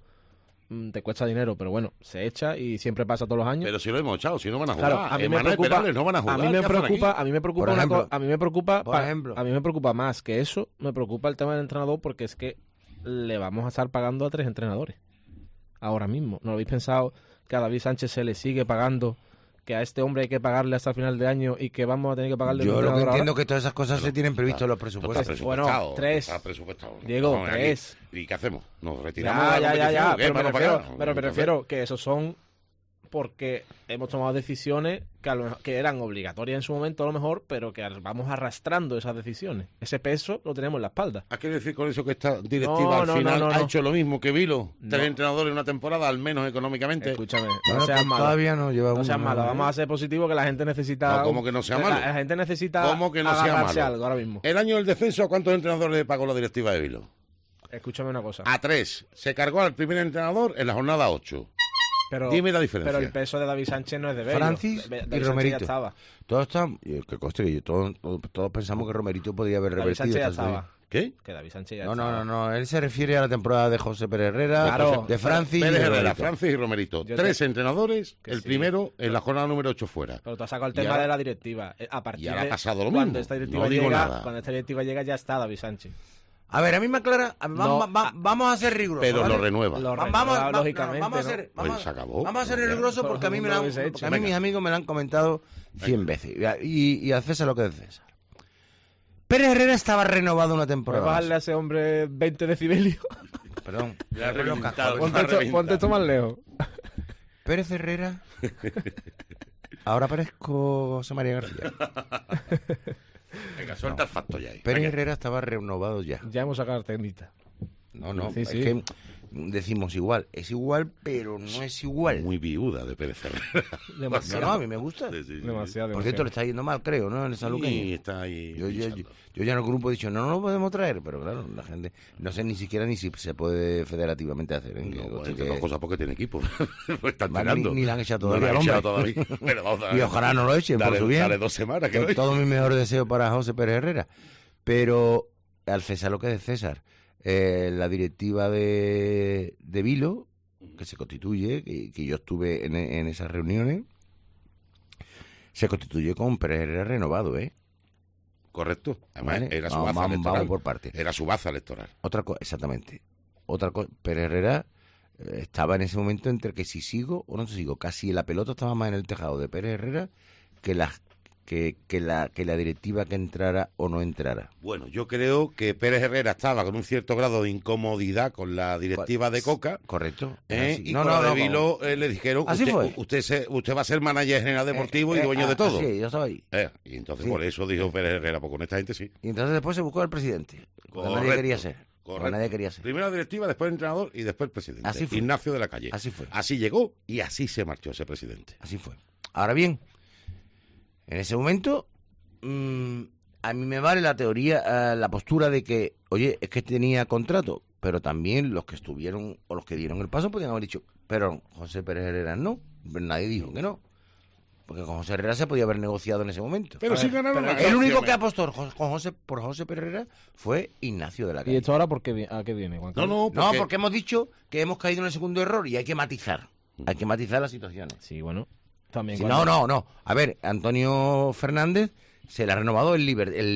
te cuesta dinero, pero bueno, se echa y siempre pasa todos los años. Pero si lo hemos echado, si no van a jugar. Claro, a mí me Emanuel preocupa, Perales no van a jugar. a mí me ¿qué hacen preocupa, aquí? a mí me preocupa Por una ejemplo. a mí me preocupa, Por ejemplo. a mí me preocupa más que eso, me preocupa el tema del entrenador porque es que le vamos a estar pagando a 3 entrenadores ahora mismo. ¿No lo habéis pensado que a David Sánchez se le sigue pagando, que a este hombre hay que pagarle hasta final de año y que vamos a tener que pagarle Yo un lo que entrenador entiendo ahora? es que todas esas cosas se tienen previsto en los Esto presupuestos. está presupuestado, Bueno, 3. está presupuestado. Diego, Vamos, aquí. 3. ¿Y qué hacemos? ¿Nos retiramos Ya, de la competición o qué? pero ¿Para no pagar? pero me Entonces, refiero que esos son porque hemos tomado decisiones que, que eran obligatorias en su momento a lo mejor, pero que vamos arrastrando esas decisiones. Ese peso lo tenemos en la espalda. ¿A qué decir con eso que esta directiva No, al no, final no, no, ha no. hecho lo mismo que Vilo? 3 No. entrenadores en una temporada, al menos económicamente. Escúchame, no Bueno, seas pues malo. todavía no lleva No uno, seas ¿no? malo, vamos a ser positivos que la gente necesita... No, ¿cómo que no sea malo? La gente necesita ¿Cómo que no sea agarrarse malo? algo ahora mismo. El año del descenso, ¿a cuántos entrenadores le pagó la directiva de Vilo? Escúchame una cosa. A 3. Se cargó al primer entrenador en la jornada 8. Pero, dime la diferencia. Pero el peso de David Sánchez no es de Bello. Francis David y Sánchez Romerito. ya estaba. Todos están, que conste que todos pensamos que Romerito podía haber David revertido. Sánchez ya esta estaba. ¿Qué? Que David Sánchez ya No, estaba. no, él se refiere a la temporada de José Pérez Herrera, Claro. de Francis y Pérez de Herrera, Romerito. Francis y Romerito. Yo 3 te- entrenadores, Que el sí. primero en la jornada número 8 fuera. Pero te has sacado el Y tema ahora- de la directiva. A partir y ahora de ha pasado lo cuando mismo. Esta directiva No digo llega, nada. Cuando esta directiva llega ya está David Sánchez. A ver, a mí me aclara, vamos a ser rigurosos. Pero ¿vale? lo renueva. Lo Va- renueva, lógicamente, vamos a ¿no? ser, Pues se acabó. vamos a ser rigurosos Todo porque a mí, el me mundo lo lo han- hubiese hecho. porque a mí Venga. mis amigos me lo han comentado 100 veces. Y al César lo que es César. Pérez Herrera estaba renovado una ¿Puedes temporada bajarle a más. ese hombre 20 decibelios? Perdón. Le ha reventado. Ponte esto más lejos. Pérez Herrera. Ahora parezco José María García. Venga, suelta el facto ya ahí. Pérez Venga. Herrera estaba renovado ya. Ya hemos sacado el tecnista. No, Sí, es sí. que decimos igual. Es igual, pero no es igual. Muy viuda de Pérez Herrera. No, Demasiado. no, a mí me gusta. Sí, sí, sí. Demasiado. Por cierto, le está yendo mal, creo, ¿no? En el Sí, Sanluqueño. está ahí. Yo pinchando. ya en el grupo he dicho, no lo podemos traer, pero claro, la gente no sé ni siquiera ni si se puede federativamente hacer. ¿eh? No, Que- entre otras cosas porque tiene equipo. Pues están Vale, tirando. ni la han echado No todavía, la han echado hombre. todavía. Pero vamos a Y ojalá no lo echen, dale, por su bien. Dale 2 semanas que no Con todo mi mejor deseo para José Pérez Herrera. Pero al César lo que es de César, la directiva de Vilo, que se constituye, que yo estuve en esas reuniones, se constituye con Pérez Herrera renovado, ¿eh? Correcto. Además, ¿Vale? era su Vamos- baza vamos electoral. por partes. Era su baza electoral. Otra cosa, exactamente. Otra cosa, Pérez Herrera estaba en ese momento entre que si sigo o no sigo. Casi la pelota estaba más en el tejado de Pérez Herrera que la directiva que entrara o no entrara. Bueno, yo creo que Pérez Herrera estaba con un cierto grado de incomodidad con la directiva de Coca. Correcto. ¿Eh? Así- Y con la de Vilo le dijeron, Así fue. usted va a ser manager general deportivo y dueño de todo. Sí, yo estaba ahí. Y entonces Sí. por eso dijo Pérez Herrera, pues con esta gente sí. Y entonces después se buscó al presidente. Porque nadie Correcto, quería ser. Porque correcto. nadie quería ser. Primero la directiva, después el entrenador y después el presidente. Así fue. Ignacio de la Calle. Así fue. Así llegó y así se marchó ese presidente. Así fue. Ahora bien, en ese momento, a mí me vale la teoría, la postura de que, oye, es que tenía contrato, pero también los que estuvieron o los que dieron el paso podían haber dicho, pero José Pérez Herrera no. Pero nadie dijo que no. Porque con José Herrera se podía haber negociado en ese momento. Pero sí ganaron las El único elecciones. que apostó por José Pérez Herrera fue Ignacio de la ¿Y Calle. esto ahora a qué viene, Juan No, Carlos? no, No, porque hemos dicho que hemos caído en el segundo error y hay que matizar. Hay que matizar las situaciones. Sí, bueno. También Sí, cuando- no. A ver, Antonio Fernández se le ha renovado en el libre. Total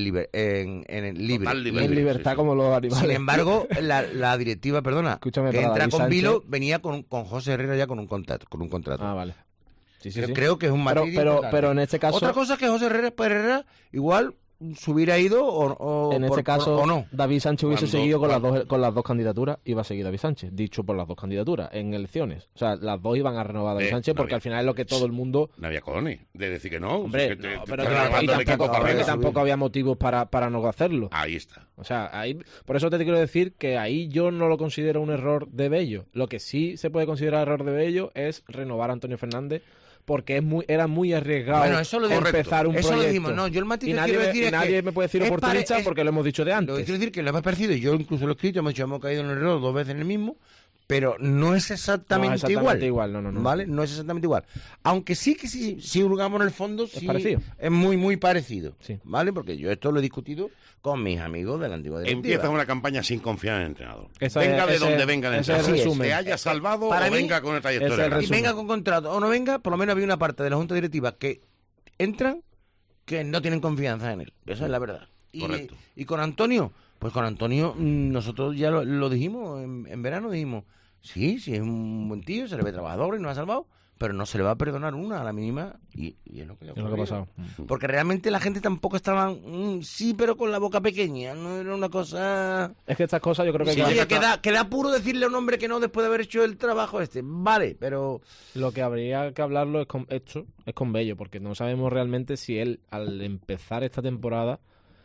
libre. En libertad Sí, sí. como los animales. Sin embargo, la directiva, perdona, Escúchame, que para entra David con Sánchez- Vilo, venía con José Herrera ya con un contrato. Ah, vale. Sí, sí, Yo sí. creo que es un Pero- matiz pero- importante. pero en este caso- Otra cosa es que José Herrera igual se hubiera ido o En este caso, o no. David Sánchez hubiese Cuando- seguido con las dos candidaturas, iba a seguir David Sánchez, dicho por las dos candidaturas, en elecciones. O sea, las dos iban a renovar a David Sánchez no porque había- al final es lo que todo el mundo... No había cojones de decir que no. Hombre, Si es que no, te pero está que- llevando el equipo para y arriba. tampoco había motivos para no hacerlo. Ahí está. O sea, ahí, por eso te quiero decir que ahí yo no lo considero un error de Bello. Lo que sí se puede considerar error de Bello es renovar a Antonio Fernández porque era muy arriesgado Bueno, eso lo dijimos. empezar un Eso lo proyecto. dijimos. No, yo el matiz y que nadie, quiero decir y es nadie que me puede decir es oportunista pare- es- porque lo hemos dicho de Lo que antes. quiero decir que lo hemos parecido, yo incluso lo he escrito, hemos caído en el error 2 veces en el mismo, pero no es exactamente, No es exactamente igual, no. ¿Vale? No es exactamente igual. Aunque sí que si hurgamos en el fondo, sí parecido. es muy, muy parecido. Sí. ¿Vale? Porque yo esto lo he discutido con mis amigos de la antigua directiva. Empieza una campaña sin confiar en el entrenador. Esa Venga es- de ese- donde venga el ese es el entrenador. resumen. Se haya salvado Para o mí, venga con el ese es trayectoria. el Y resumen. venga con contrato o no venga, por lo menos había una parte de la Junta Directiva que entran que no tienen confianza en él. Esa es la verdad. Correcto. Y con Antonio, pues con Antonio nosotros ya lo dijimos, en verano dijimos, sí, es un buen tío, se le ve trabajador y nos ha salvado, pero no se le va a perdonar una a la mínima y es lo que le ha Es lo que ha ocurrido. pasado. Porque realmente la gente tampoco estaba, sí, pero con la boca pequeña, no era una cosa... Es que estas cosas yo creo que Sí, hay que- oye, que da puro decirle a un hombre que no después de haber hecho el trabajo este. Vale, pero... lo que habría que hablarlo es con Bello, porque no sabemos realmente si él, al empezar esta temporada,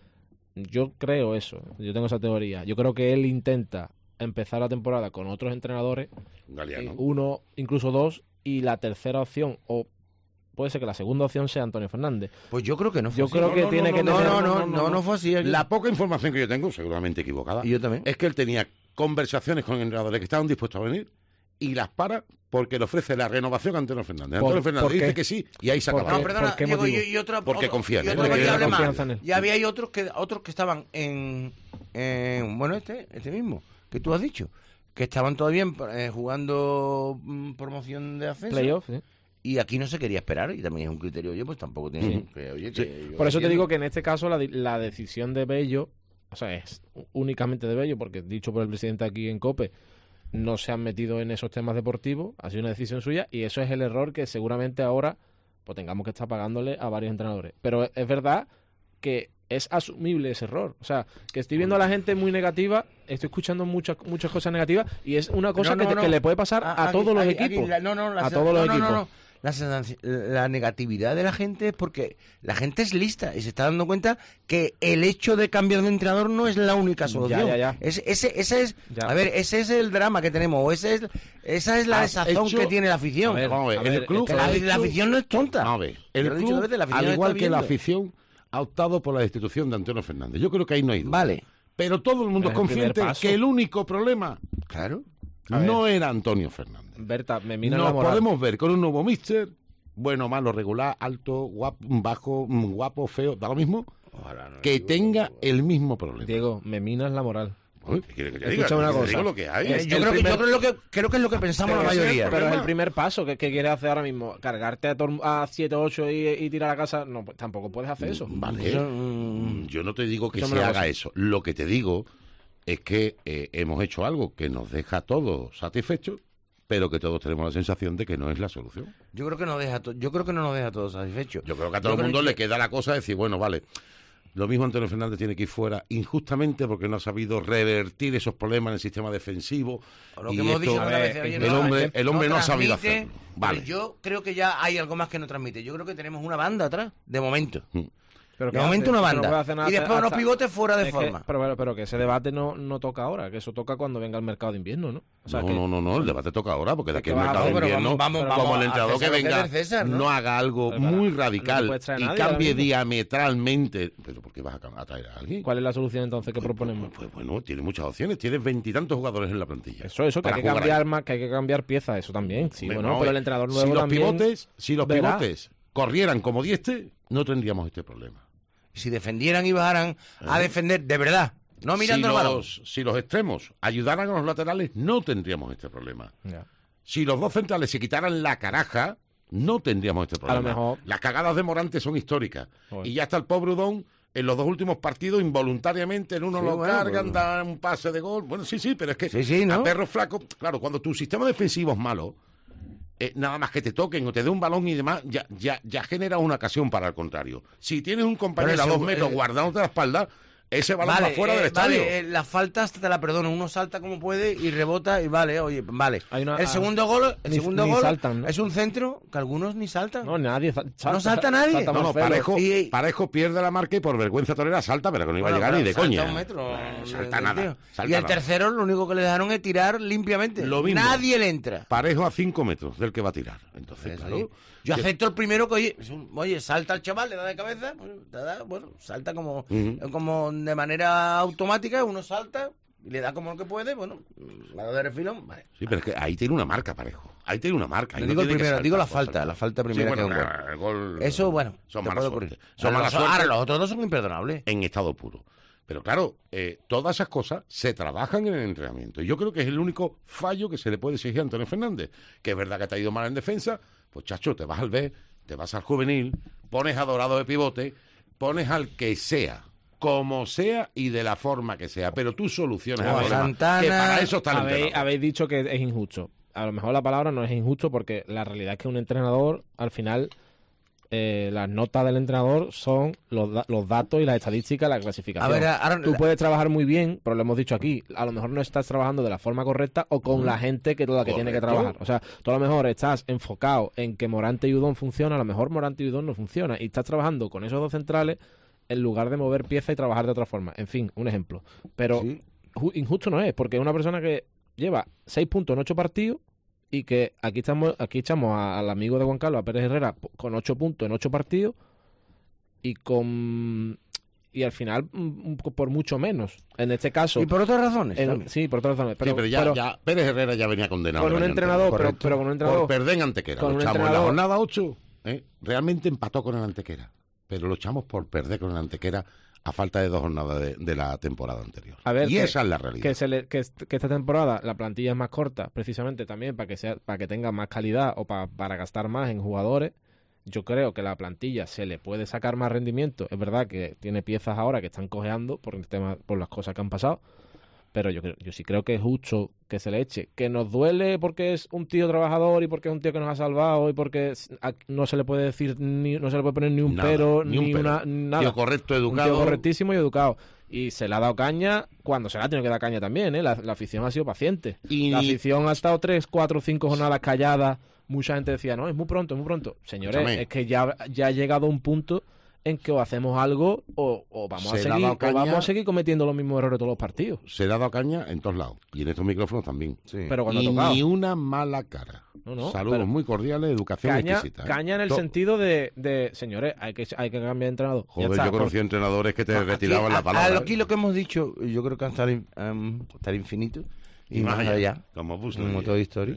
yo creo eso, yo tengo esa teoría. Yo creo que él intenta empezar la temporada con otros entrenadores, Galeano. uno, incluso dos, y la tercera opción, o puede ser que la segunda opción sea Antonio Fernández. Pues yo creo que no fue Yo así. creo que tiene que tener... No fue así. La poca información que yo tengo, seguramente equivocada, Y yo también. es que él tenía conversaciones con entrenadores que estaban dispuestos a venir y las para porque le ofrece la renovación a Antonio Fernández. ¿Por- Antonio Fernández por qué? dice que sí y ahí se ¿Por acaba. qué? No, perdona, ¿Por qué Diego, motivo? y otra... Porque confía en él. Otra Porque variable tiene más. confianza en él. Ya había otros que estaban bueno, este mismo, que tú has dicho, que estaban todavía jugando promoción de ascenso. Playoff, ¿sí? Y aquí no se quería esperar, y también es un criterio, oye, pues tampoco tiene... Sí. que, oye, Sí. que yo Por eso te entiendo. digo que en este caso la decisión de Bello, o sea, es únicamente de Bello, porque dicho por el presidente aquí en COPE, no se han metido en esos temas deportivos, ha sido una decisión suya, y eso es el error que seguramente ahora pues tengamos que estar pagándole a varios entrenadores. Pero es verdad que es asumible ese error. O sea, que estoy viendo a la gente muy negativa, estoy escuchando muchas cosas negativas y es una cosa que le puede pasar a todos los equipos. A todos los equipos. La negatividad de la gente es porque la gente es lista y se está dando cuenta que el hecho de cambiar de entrenador no es la única solución. Ya. Ese es, a ver, ese es el drama que tenemos, o esa es la desazón que tiene la afición. Vamos a ver, el club, la afición no es tonta. Vamos a ver, el club, al igual que la afición, ha optado por la destitución de Antonio Fernández. Yo creo que ahí no hay duda. Vale. Pero todo el mundo es consciente que el único problema no era Antonio Fernández. Berta, me mina Nos la moral. podemos ver con un nuevo míster, bueno, malo, regular, alto, guapo, bajo, guapo, feo, da lo mismo, que tenga el mismo problema. Diego, me minas la moral. ¿Qué quiere que te diga? Escúchame una cosa. Digo lo que hay. Yo creo que es lo que pensamos la mayoría. Pero es el primer paso que quieres hacer ahora mismo. Cargarte a 7 o 8 y tirar a casa. No, pues tampoco puedes hacer eso. Vale. Yo no te digo que se haga eso. Lo que te digo es que hemos hecho algo que nos deja a todos satisfechos, pero que todos tenemos la sensación de que no es la solución. Yo creo que no nos deja a todos satisfechos. Yo creo que a todo el mundo le queda la cosa de decir, bueno, vale, lo mismo Antonio Fernández tiene que ir fuera injustamente porque no ha sabido revertir esos problemas en el sistema defensivo. Lo que hemos dicho alguna vez, el hombre no ha sabido hacerlo. Vale. Yo creo que ya hay algo más que no transmite. Yo creo que tenemos una banda atrás, de momento. Pero de momento una banda. Y después unos pivotes fuera de forma. Pero que ese debate no toca ahora, que eso toca cuando venga el mercado de invierno, ¿no? O sea, no, el debate toca ahora, porque de aquí al mercado de pero invierno, vamos como el entrenador que venga, César, no haga algo muy radical y cambie diametralmente. ¿Pero por qué vas a traer a alguien? ¿Cuál es la solución entonces que proponemos? Pues bueno, tiene muchas opciones, tienes 20 y tantos jugadores en la plantilla. Eso, que hay que cambiar más, que hay que cambiar piezas, eso también. Sí, bueno, pero el entrenador nuevo si los pivotes corrieran como Dieste, no tendríamos este problema. Si defendieran y bajaran a defender de verdad, no mirando el balón. Si los extremos ayudaran a los laterales, no tendríamos este problema. Ya. Si los dos centrales se quitaran la caraja, no tendríamos este problema. A lo mejor. Las cagadas de Morante son históricas. Bueno. Y ya está el pobre Udón en los dos últimos partidos involuntariamente en uno lo cargan, dan un pase de gol. Bueno, sí, pero es que ¿no? a perro flaco, claro, cuando tu sistema defensivo es malo, nada más que te toquen o te dé un balón y demás, ya genera una ocasión para el contrario. Si tienes un compañero a 2 metros guardándote la espalda, ese balón va fuera del estadio. Las faltas te la perdono. Uno salta como puede y rebota y vale. El segundo gol, saltan, ¿no? Es un centro que algunos ni saltan. No, nadie salta. No salta nadie. Parejo pierde la marca y por vergüenza torera salta, pero que no iba a llegar ni de coña. Un metro, salta nada. Y el tercero lo único que le dejaron es tirar limpiamente. Lo mismo. Nadie le entra. Parejo a 5 metros del que va a tirar. Entonces, claro. Yo acepto el primero que, oye, salta el chaval, le da de cabeza, salta como de manera automática, uno salta y le da como lo que puede, la da de refilón, vale. Sí, pero es que ahí tiene una marca, Parejo. Ahí tiene una marca. Digo el primero, digo la falta primera que es un gol. El gol. Eso, son malas suerte. Ahora los otros dos son imperdonables. En estado puro. Pero claro, todas esas cosas se trabajan en el entrenamiento. Y yo creo que es el único fallo que se le puede exigir a Antonio Fernández. Que es verdad que te ha ido mal en defensa. Pues chacho, te vas al B, te vas al juvenil, pones a Dorado de pivote, pones al que sea, como sea y de la forma que sea. Pero tú solucionas el problema, que para eso está el entrenador. Habéis dicho que es injusto. A lo mejor la palabra no es injusto porque la realidad es que un entrenador, al final, las notas del entrenador son los datos y las estadísticas, la clasificación. Tú puedes trabajar muy bien, pero lo hemos dicho aquí, a lo mejor no estás trabajando de la forma correcta o con la gente que tiene que trabajar. O sea, tú a lo mejor estás enfocado en que Morante y Udón funciona, a lo mejor Morante y Udón no funciona y estás trabajando con esos dos centrales en lugar de mover piezas y trabajar de otra forma. En fin, un ejemplo. Pero injusto no es, porque es una persona que lleva 6 puntos en 8 partidos y que aquí echamos al amigo de Juan Carlos, a Pérez Herrera, con 8 puntos en 8 partidos y al final por mucho menos. En este caso... Y por otras razones. Sí, por otras razones. Pero ya Pérez Herrera ya venía condenado. Con un entrenador, pero con un entrenador... Por perder en Antequera. Lo echamos en la jornada 8. Realmente empató con el Antequera. Pero lo echamos por perder con el Antequera a falta de 2 jornadas de la temporada anterior. Esa es la realidad. Que esta temporada la plantilla es más corta, precisamente también para que tenga más calidad o para gastar más en jugadores. Yo creo que la plantilla se le puede sacar más rendimiento. Es verdad que tiene piezas ahora que están cojeando por las cosas que han pasado. Pero yo sí creo que es justo que se le eche. Que nos duele porque es un tío trabajador y porque es un tío que nos ha salvado y porque no se le puede decir no se le puede poner ni un Nada, pero, ni un ni pero. nada. Tío correcto, educado. Un tío correctísimo y educado. Y se le ha dado caña cuando se le ha tenido que dar caña también, ¿eh? La afición ha sido paciente. Y- La afición ha estado 3, 4, 5 jornadas callada. Mucha gente decía, no, es muy pronto, es muy pronto. Señores, Escúchame. es que ya ha llegado un punto en que o hacemos algo o vamos Se a le ha seguir dado caña. o vamos a seguir cometiendo los mismos errores todos los partidos. Se le ha dado caña en todos lados. Y en estos micrófonos también. Sí. Pero cuando Y ha tocado. ni una mala cara. No, Saludos pero muy cordiales, educación caña, exquisita. ¿eh? caña en el To- sentido de señores, hay que cambiar de entrenador. Ya Joder, está, yo conocí entrenadores que te Aquí- retiraban la a- palabra. Aquí lo que hemos dicho, yo creo que hasta el infinito y más allá, Como Bush, como Toy Story,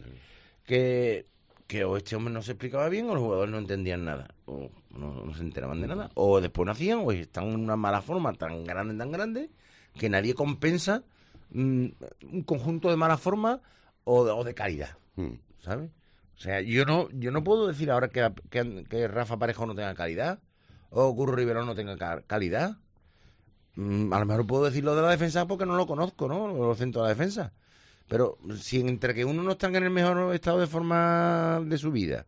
que o este hombre no se explicaba bien o los jugadores no entendían nada, o no se enteraban de nada, o después no hacían, o están en una mala forma tan grande, que nadie compensa un conjunto de mala forma o de calidad, ¿sabes? O sea, yo no puedo decir ahora que Rafa Parejo no tenga calidad, o Curro Rivero no tenga calidad. A lo mejor puedo decir lo de la defensa porque no lo conozco, ¿no? Los centros de la defensa. Pero si entre que uno no está en el mejor estado de forma de su vida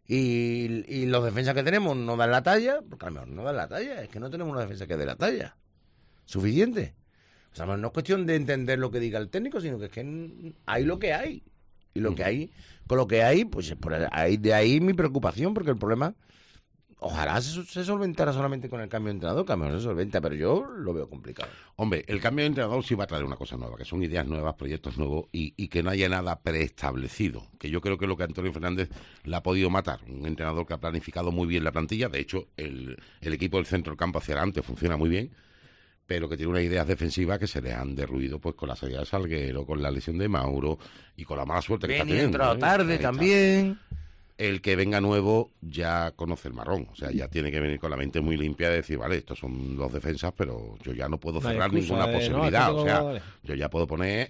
y los defensas que tenemos no dan la talla, porque a lo mejor no dan la talla, es que no tenemos una defensa que dé la talla. Suficiente. O sea, no es cuestión de entender lo que diga el técnico, sino que es que hay lo que hay. Y lo que hay, con lo que hay, pues de ahí mi preocupación, porque el problema, ojalá se solventara solamente con el cambio de entrenador, que a lo mejor se solventa, pero yo lo veo complicado. Hombre, el cambio de entrenador sí va a traer una cosa nueva, que son ideas nuevas, proyectos nuevos y que no haya nada preestablecido. Que yo creo que es lo que Antonio Fernández le ha podido matar. Un entrenador que ha planificado muy bien la plantilla. De hecho, el equipo del centro del campo hacia adelante funciona muy bien, pero que tiene unas ideas defensivas que se le han derruido pues con la salida de Salguero, con la lesión de Mauro y con la mala suerte que está Benny teniendo. entrado tarde Ahí está. también. El que venga nuevo ya conoce el marrón, o sea, ya tiene que venir con la mente muy limpia de decir, vale, estos son los defensas, pero yo ya no puedo No hay cerrar excusa ninguna de, no, posibilidad, es que o tengo sea, jugadores. yo ya puedo poner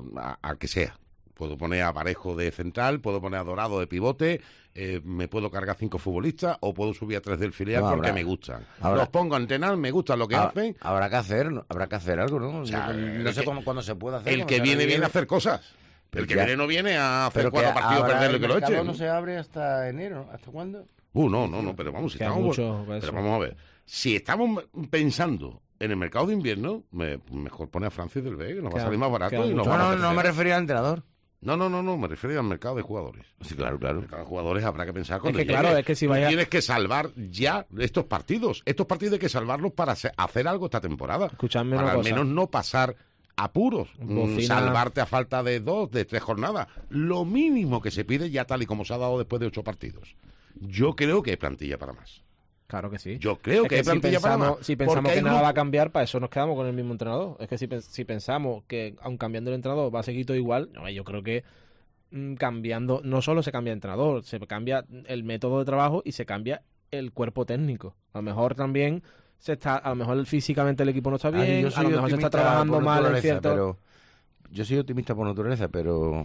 a que sea. Puedo poner a Parejo de central, puedo poner a Dorado de pivote, me puedo cargar 5 futbolistas o puedo subir a 3 del filial No, porque habrá- me gustan. habrá- Los pongo a entrenar, me gustan lo que hacen. Habrá que hacer algo, ¿no? sea, No el sé que- cuándo se puede hacer. El cuando que se viene reviene. viene a hacer cosas. Pero El que ya- viene no viene a hacer Pero 4 partidos, ahora perderlo y el que lo mercado echen. no se abre hasta enero, ¿no? ¿Hasta cuándo? No, pero vamos, si Queda estamos, mucho para pero eso. vamos a ver. Si estamos pensando en el mercado de invierno, mejor pone a Francis del B, que nos va a Queda- salir más barato queda y nos mucho. va a No me refería al entrenador. No, me refiero al mercado de jugadores. Sí, claro. El mercado de jugadores habrá que pensar cuando Es que claro, llegue. es que si Tú vaya- tienes que salvar ya estos partidos. Estos partidos hay que salvarlos para hacer algo esta temporada. Escuchadme para una al cosa. menos no pasar apuros. Bocina- Salvarte a falta de 2, de 3 jornadas. Lo mínimo que se pide ya tal y como se ha dado después de 8 partidos. Yo creo que hay plantilla para más. Claro que sí. Yo creo Es que hay si plantilla para pensamos, más. si pensamos Porque que hay nada va a grupos- cambiar, para eso nos quedamos con el mismo entrenador. Es que si pensamos que aun cambiando el entrenador va a seguir todo igual, no, yo creo que cambiando, no solo se cambia de entrenador, se cambia el método de trabajo y se cambia el cuerpo técnico. A lo mejor también a lo mejor físicamente el equipo no está bien, Yo a soy lo mejor se está optimista trabajando por mal en naturaleza, cierto. pero yo soy optimista por naturaleza, pero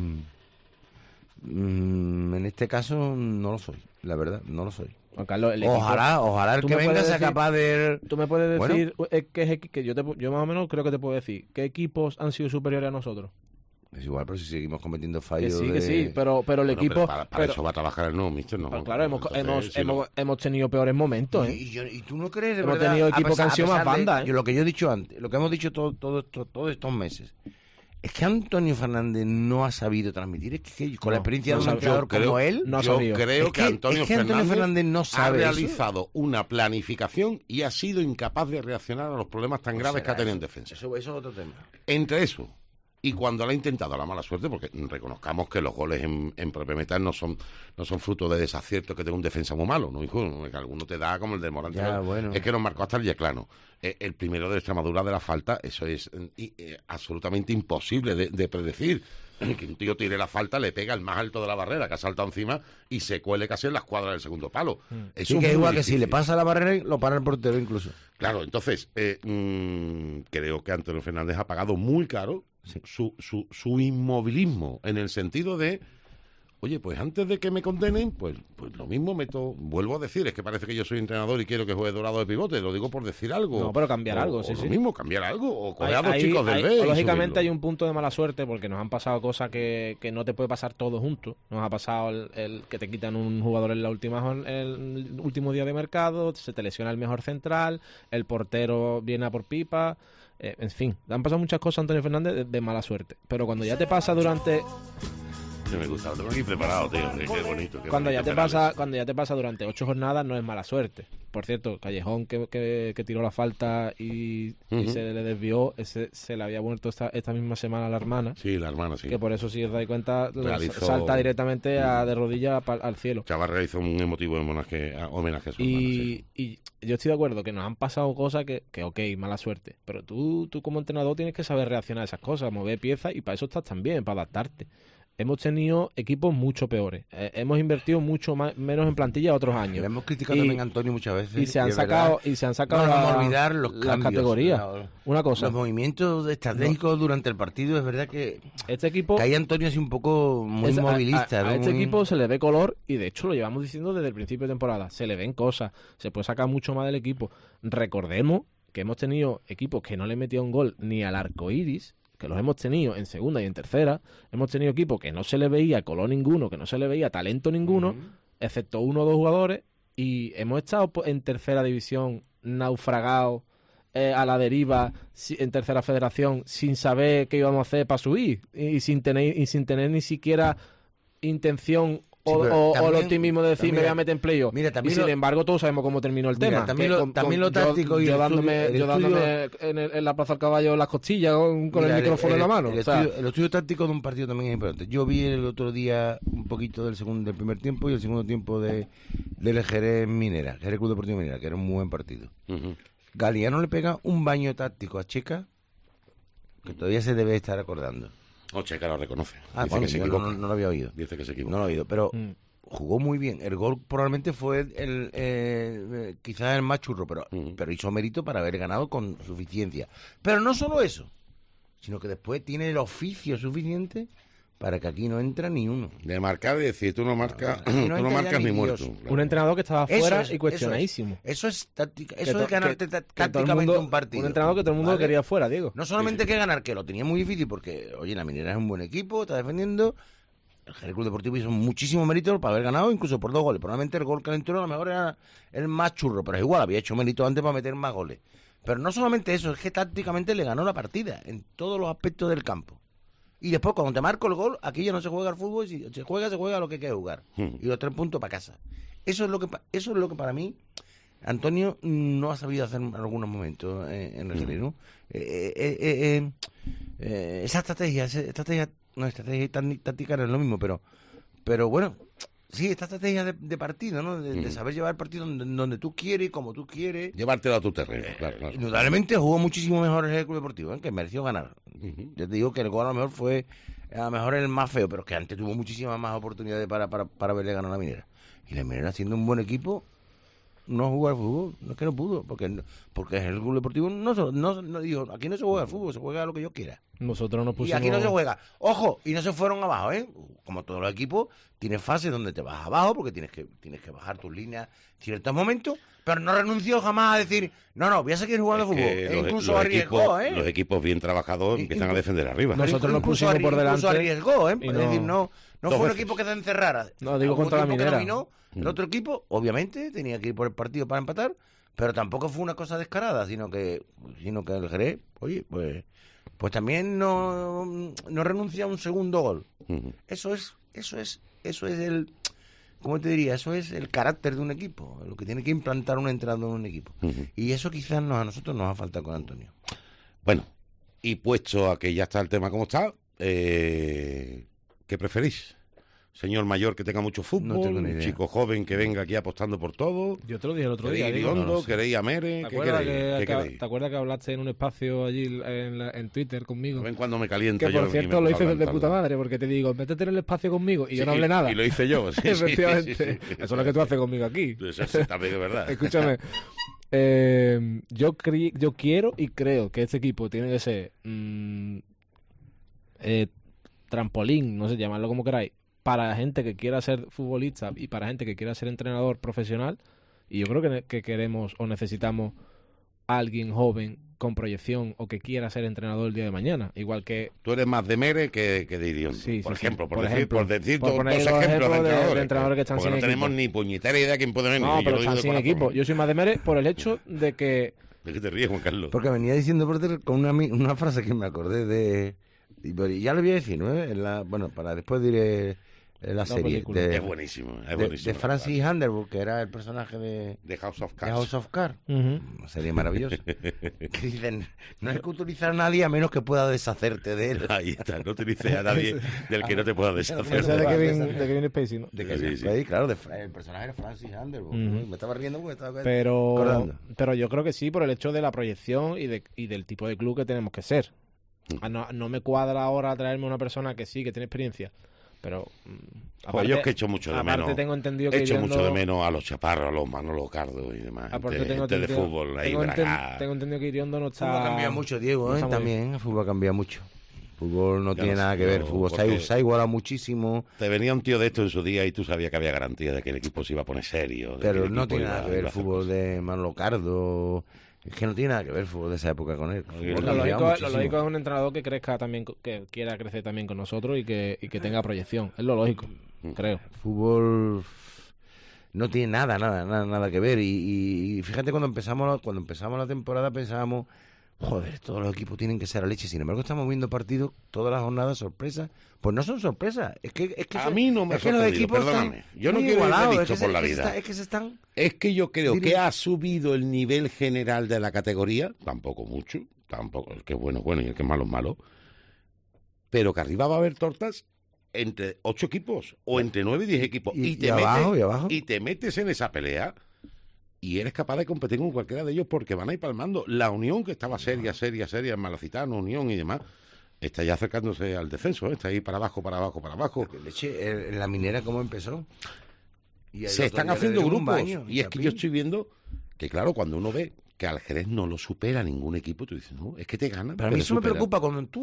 en este caso no lo soy, la verdad, no lo soy. Juan Carlos, el equipo- Ojalá el tú que me venga puedes sea decir- capaz de... Tú me puedes Bueno. decir que yo más o menos creo que te puedo decir qué equipos han sido superiores a nosotros. Es igual, pero si seguimos cometiendo Que fallos sí, de... que sí, pero el Bueno, equipo. pero para pero- eso va a trabajar el nuevo mister, ¿no? pero claro, Entonces, si no- hemos tenido peores momentos, ¿eh? Y tú no crees de Hemos verdad, tenido a equipos que han sido más pesar de- bandas, ¿eh? Yo lo que yo he dicho antes, lo que hemos dicho todos estos meses, es que Antonio Fernández no ha sabido transmitir, es que con la No, experiencia no de un sabe. entrenador Yo creo- como él, no ha yo sabido. creo Es que que- Antonio es que Antonio Fernández no sabe ha eso. realizado una planificación y ha sido incapaz de reaccionar a los problemas tan graves que ha tenido en defensa. Eso es otro tema. Entre eso y cuando le ha intentado la mala suerte, porque reconozcamos que los goles en propia meta no son fruto de desaciertos que tenga un defensa muy malo, ¿no, hijo? Que alguno te da como el de Morante. Ya, ¿no? bueno. Es que nos marcó hasta el Yeclano. El primero de Extremadura de la falta, eso es absolutamente imposible de predecir. Que un tío tire la falta, le pega el más alto de la barrera, que ha saltado encima, y se cuele casi en la escuadra del segundo palo. Eso Sí, que es es muy igual que si difícil. le pasa la barrera, lo para el portero incluso. Claro, entonces, creo que Antonio Fernández ha pagado muy caro su inmovilismo, en el sentido de oye, pues antes de que me condenen, pues lo mismo vuelvo a decir, es que parece que yo soy entrenador y quiero que juegue Dorado de pivote, lo digo por decir algo. No, pero cambiar algo, sí, o sí. lo mismo, cambiar algo, o coger a dos chicos del B. Lógicamente hay un punto de mala suerte, porque nos han pasado cosas que no te puede pasar todo junto. Nos ha pasado el que te quitan un jugador en la el último día de mercado, se te lesiona el mejor central, el portero viene a por pipa... en fin, le han pasado muchas cosas a Antonio Fernández de mala suerte. Pero cuando ya te pasa durante... Me gusta, lo tengo aquí preparado, tío. Qué bonito. Cuando ya te pasa durante 8 jornadas, no es mala suerte. Por cierto, Callejón que tiró la falta y se le desvió, se le había vuelto esta misma semana a la hermana. Sí, la hermana, sí. Que por eso, si os dais cuenta, salta directamente de rodillas al cielo. Chaval realizó un emotivo homenaje a su hermana, y yo estoy de acuerdo que nos han pasado cosas que ok, mala suerte. Pero tú como entrenador tienes que saber reaccionar a esas cosas, mover piezas, y para eso estás también, para adaptarte. Hemos tenido equipos mucho peores. Hemos invertido mucho menos en plantilla otros años. Le hemos criticado también a Antonio muchas veces. Y se han sacado no vamos a olvidar los las cambios, categorías. Una cosa. Los movimientos estratégicos durante el partido, es verdad que este equipo cae Antonio así un poco muy movilista. A este equipo se le ve color, y de hecho lo llevamos diciendo desde el principio de temporada. Se le ven cosas. Se puede sacar mucho más del equipo. Recordemos que hemos tenido equipos que no le metían gol ni al arco iris, que los hemos tenido en segunda y en tercera. Hemos tenido equipos que no se le veía color ninguno, que no se le veía talento ninguno, excepto 1 o 2 jugadores, y hemos estado en tercera división naufragados, a la deriva, en tercera federación, sin saber qué íbamos a hacer para subir, y sin tener ni siquiera intención o el optimismo de decir me voy a meter en playoff. Y sin embargo todos sabemos cómo terminó el tema. También lo táctico y yo dándome en la Plaza del Caballo las costillas con el micrófono en la mano. El estudio táctico de un partido también es importante. Yo vi el otro día un poquito del primer tiempo y el segundo tiempo del Jerez Minera, Jerez Club Deportivo Minera, que era un muy buen partido. Galiano le pega un baño táctico a Checa que todavía se debe estar acordando. No, Checa lo reconoce. Dice bueno, que se equivoca. No lo había oído. Dice que se equivoca. No lo he oído, pero jugó muy bien. El gol probablemente fue quizás el más churro, pero hizo mérito para haber ganado con suficiencia. Pero no solo eso, sino que después tiene el oficio suficiente para que aquí no entra ni uno. De marcar y decir, tú no marcas ni muerto. Claro. Un entrenador que estaba fuera y cuestionadísimo. Eso es táctica. Eso es ganarte tácticamente un partido. Un entrenador que todo el mundo quería fuera, Diego. No solamente que ganar, que lo tenía muy difícil porque, oye, la Minera es un buen equipo, está defendiendo. El Jerez Club Deportivo hizo muchísimo mérito para haber ganado, incluso por 2 goles. Probablemente el gol que le entró a lo mejor era el más churro, pero es igual, había hecho mérito antes para meter más goles. Pero no solamente eso, es que tácticamente le ganó la partida en todos los aspectos del campo. Y después, cuando te marco el gol, aquí ya no se juega al fútbol, si se juega lo que hay que jugar. Y los 3 puntos para casa. Eso es lo que para mí Antonio no ha sabido hacer en algunos momentos en el Jerez, ¿no? Esa estrategia y táctica no es lo mismo, pero bueno, sí, esta estrategia de partido, ¿no? De saber llevar el partido donde tú quieres y como tú quieres. Llevártelo a tu terreno, claro. Indudablemente jugó muchísimo mejor el Club Deportivo, que mereció ganar. Yo te digo que el gol a lo mejor fue el más feo, pero que antes tuvo muchísimas más oportunidades para verle ganar a la Minera. Y la Minera, siendo un buen equipo, no jugó al fútbol, no es que no pudo, porque el Club Deportivo no dijo, aquí no se juega al fútbol, se juega a lo que yo quiera. Nosotros nos pusimos... Y aquí no se juega. Ojo, y no se fueron abajo, ¿eh? Como todos los equipos, tienes fases donde te vas abajo, porque tienes que bajar tus líneas en ciertos momentos, pero no renunció jamás a decir, no, voy a seguir jugando fútbol. Incluso arriesgó, ¿eh? Los equipos bien trabajados empiezan a defender arriba. Nosotros nos pusimos por delante. Incluso arriesgó, ¿eh? Es decir, no fue un equipo que se encerrara. No, digo contra la Minera. El otro equipo, obviamente, tenía que ir por el partido para empatar, pero tampoco fue una cosa descarada, sino que el Jerez, oye, pues también no renuncia a un segundo gol. Eso es el, ¿cómo te diría? Eso es el carácter de un equipo, lo que tiene que implantar un entrenador en un equipo. Y eso quizás a nosotros nos ha faltado con Antonio. Bueno, y puesto a que ya está el tema como está, ¿qué preferís? Señor mayor que tenga mucho fútbol, un chico joven que venga aquí apostando por todo. Yo te lo dije el otro día. ¿Queréis a Mere? ¿Qué queréis? ¿Te acuerdas que hablaste en un espacio allí en Twitter conmigo? Ven cuando me caliento que yo. Por cierto lo hice de puta madre, porque te digo, métete en el espacio conmigo y yo no hablé nada. Y lo hice yo, sí. Efectivamente. Sí. Eso es lo que tú haces conmigo aquí. Eso también es verdad. Escúchame. Yo quiero y creo que este equipo tiene que ser trampolín, no sé, llamarlo como queráis, para gente que quiera ser futbolista y para gente que quiera ser entrenador profesional, y yo creo que queremos o necesitamos a alguien joven con proyección o que quiera ser entrenador el día de mañana, igual que... Tú eres más de Mere que de Iriondo, Sí, por sí, ejemplo, sí. por decir dos poner ejemplos los de ejemplos entrenadores. de entrenadores que están porque sin no tenemos equipo. ni puñetera idea quién puede venir. No, y yo pero lo digo están de sin corazón. equipo. Yo soy más de Mere por el hecho de que... ¿De qué te ríes, Juan Carlos? Porque venía diciendo por tele con una frase que me acordé de... Y ya lo voy a decir, ¿no? Bueno, para después diré la serie. película. Es buenísimo, es buenísimo. De Francis Underwood, que era el personaje de House of de Cards. House of Cards. Ujú. Una serie maravillosa. Que dicen, no hay que utilizar a nadie a menos que pueda deshacerte de él. Ahí está, no utilices a nadie del que no te pueda deshacer. Ese de Kevin Spacey, ¿no? De que Sí, se sí. puede, claro, el personaje era Francis Underwood. Ujú. Me estaba riendo porque estaba Pero acordando. yo creo que sí, por el hecho de la proyección y del tipo de club que tenemos que ser. No me cuadra ahora traerme una persona que sí, que tiene experiencia, pero Pues yo es que echo mucho de menos. tengo entendido que Echo mucho Iriondo- de menos a los chaparros, a los Manolo Cardo y demás. Aparte gente, tengo gente de entendido- fútbol, ahí, tengo Braga. tengo entendido que Iriondo no El fútbol ha está... cambiado mucho, Diego, no está muy también. El fútbol ha cambiado mucho. El fútbol no Ya tiene no nada sé que ver. yo, El fútbol porque- se ha igualado muchísimo, Te venía un tío de esto en su día y tú sabías que había garantía de que el equipo se iba a poner serio. de que pero el no equipo tiene iba- nada que ver iba el a hacer fútbol cosas. de Manolo Cardo. Es que no tiene nada que ver el fútbol de esa época con él. El fútbol ha Lo Lo cambiado lógico, muchísimo. lo lógico es un entrenador que crezca también, que quiera crecer también con nosotros y que tenga proyección. Es lo lógico, creo. El fútbol no tiene nada que ver. Y fíjate, cuando empezamos la temporada pensábamos, joder, todos los equipos tienen que ser a leche. Sin embargo, estamos viendo partidos todas las jornadas sorpresas. Pues no son sorpresas. Es que A mí no me ha es que los sorprendido, equipos perdóname. están Yo no muy quiero ir de igualados, listo por la vida. Es que se están... Es que yo creo Diré- que ha subido el nivel general de la categoría, tampoco mucho, tampoco, el que es bueno es bueno y el que es malo es malo, pero que arriba va a haber tortas entre 8 equipos o entre 9 y 10 equipos Y abajo. y te metes en esa pelea y eres capaz de competir con cualquiera de ellos porque van a ir palmando. La Unión, que estaba seria en Malacitano, Unión y demás, está ya acercándose al descenso, ¿eh? Está ahí para abajo. Leche, en la minera, ¿cómo empezó? Y el Se otro están día le haciendo dieron un grupos baño, y es que yo estoy viendo que, claro, cuando uno ve que al Jerez no lo supera ningún equipo, tú dices, no, es que te ganan. Pero a mí eso me preocupa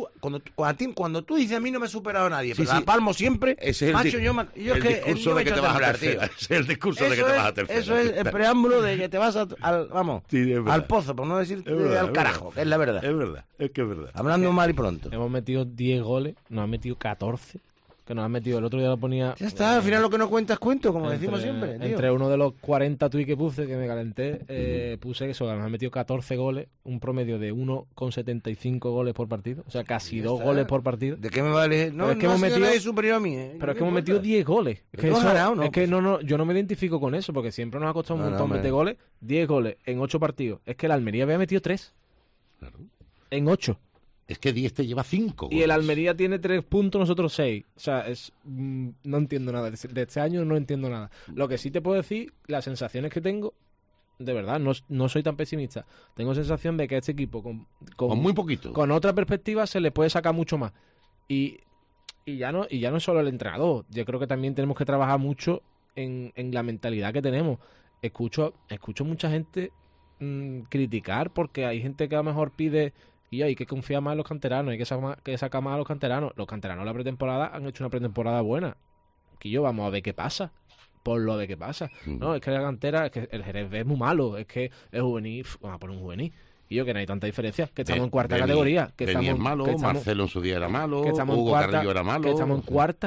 cuando tú dices, a mí no me ha superado nadie, Sí, pero sí. la palmo siempre. Ese es macho, el, yo el discurso de que te vas a tercera. Ese es el discurso de que te vas a tercera. Eso es el preámbulo de que te vas vamos, Sí, es verdad. al pozo, por no decir Es verdad, al es carajo, verdad. que es la verdad. Es verdad, es que es verdad. Hablando mal y pronto. Hemos metido 10 goles, nos han metido 14, que nos han metido, el otro día lo ponía... Ya está, al final lo que no cuenta es cuento, como decimos siempre. Tío. Entre uno de los 40 tuits que puse, que me calenté, puse eso, nos han metido 14 goles, un promedio de 1,75 goles por partido, o sea, casi Ya 2 está. goles por partido. ¿De qué me vale? No, Pero es que no hemos ha sido metido- nadie superior a mí. Pero es que hemos metido 10 goles. Es Pero que, tú has eso- ganado, ¿no? es que no, yo no me identifico con eso, porque siempre nos ha costado un No, montón hombre. meter goles. 10 goles en 8 partidos. Es que el Almería había metido 3 Claro. en 8. Es que 10 te lleva 5. Y el Almería tiene 3 puntos, nosotros 6. O sea, no entiendo nada. De este año no entiendo nada. Lo que sí te puedo decir, las sensaciones que tengo, de verdad, no soy tan pesimista. Tengo sensación de que a este equipo, Con muy poquito. con otra perspectiva, se le puede sacar mucho más. Y ya no es solo el entrenador. Yo creo que también tenemos que trabajar mucho en la mentalidad que tenemos. Escucho mucha gente criticar porque hay gente que a lo mejor pide... Y hay que confiar más en los canteranos, hay que sacar más a los canteranos. Los canteranos la pretemporada han hecho una pretemporada buena. Quillo, vamos a ver qué pasa. Por lo de qué pasa. No, es que la cantera, es que el Jerez B es muy malo, es que es juvenil, vamos a poner un juvenil. Y yo que no hay tanta diferencia, que estamos en cuarta categoría. Que Deni estamos, es malo, que estamos- Marcelo en su día era malo, que estamos en Hugo cuarta, Carrillo era malo. que estamos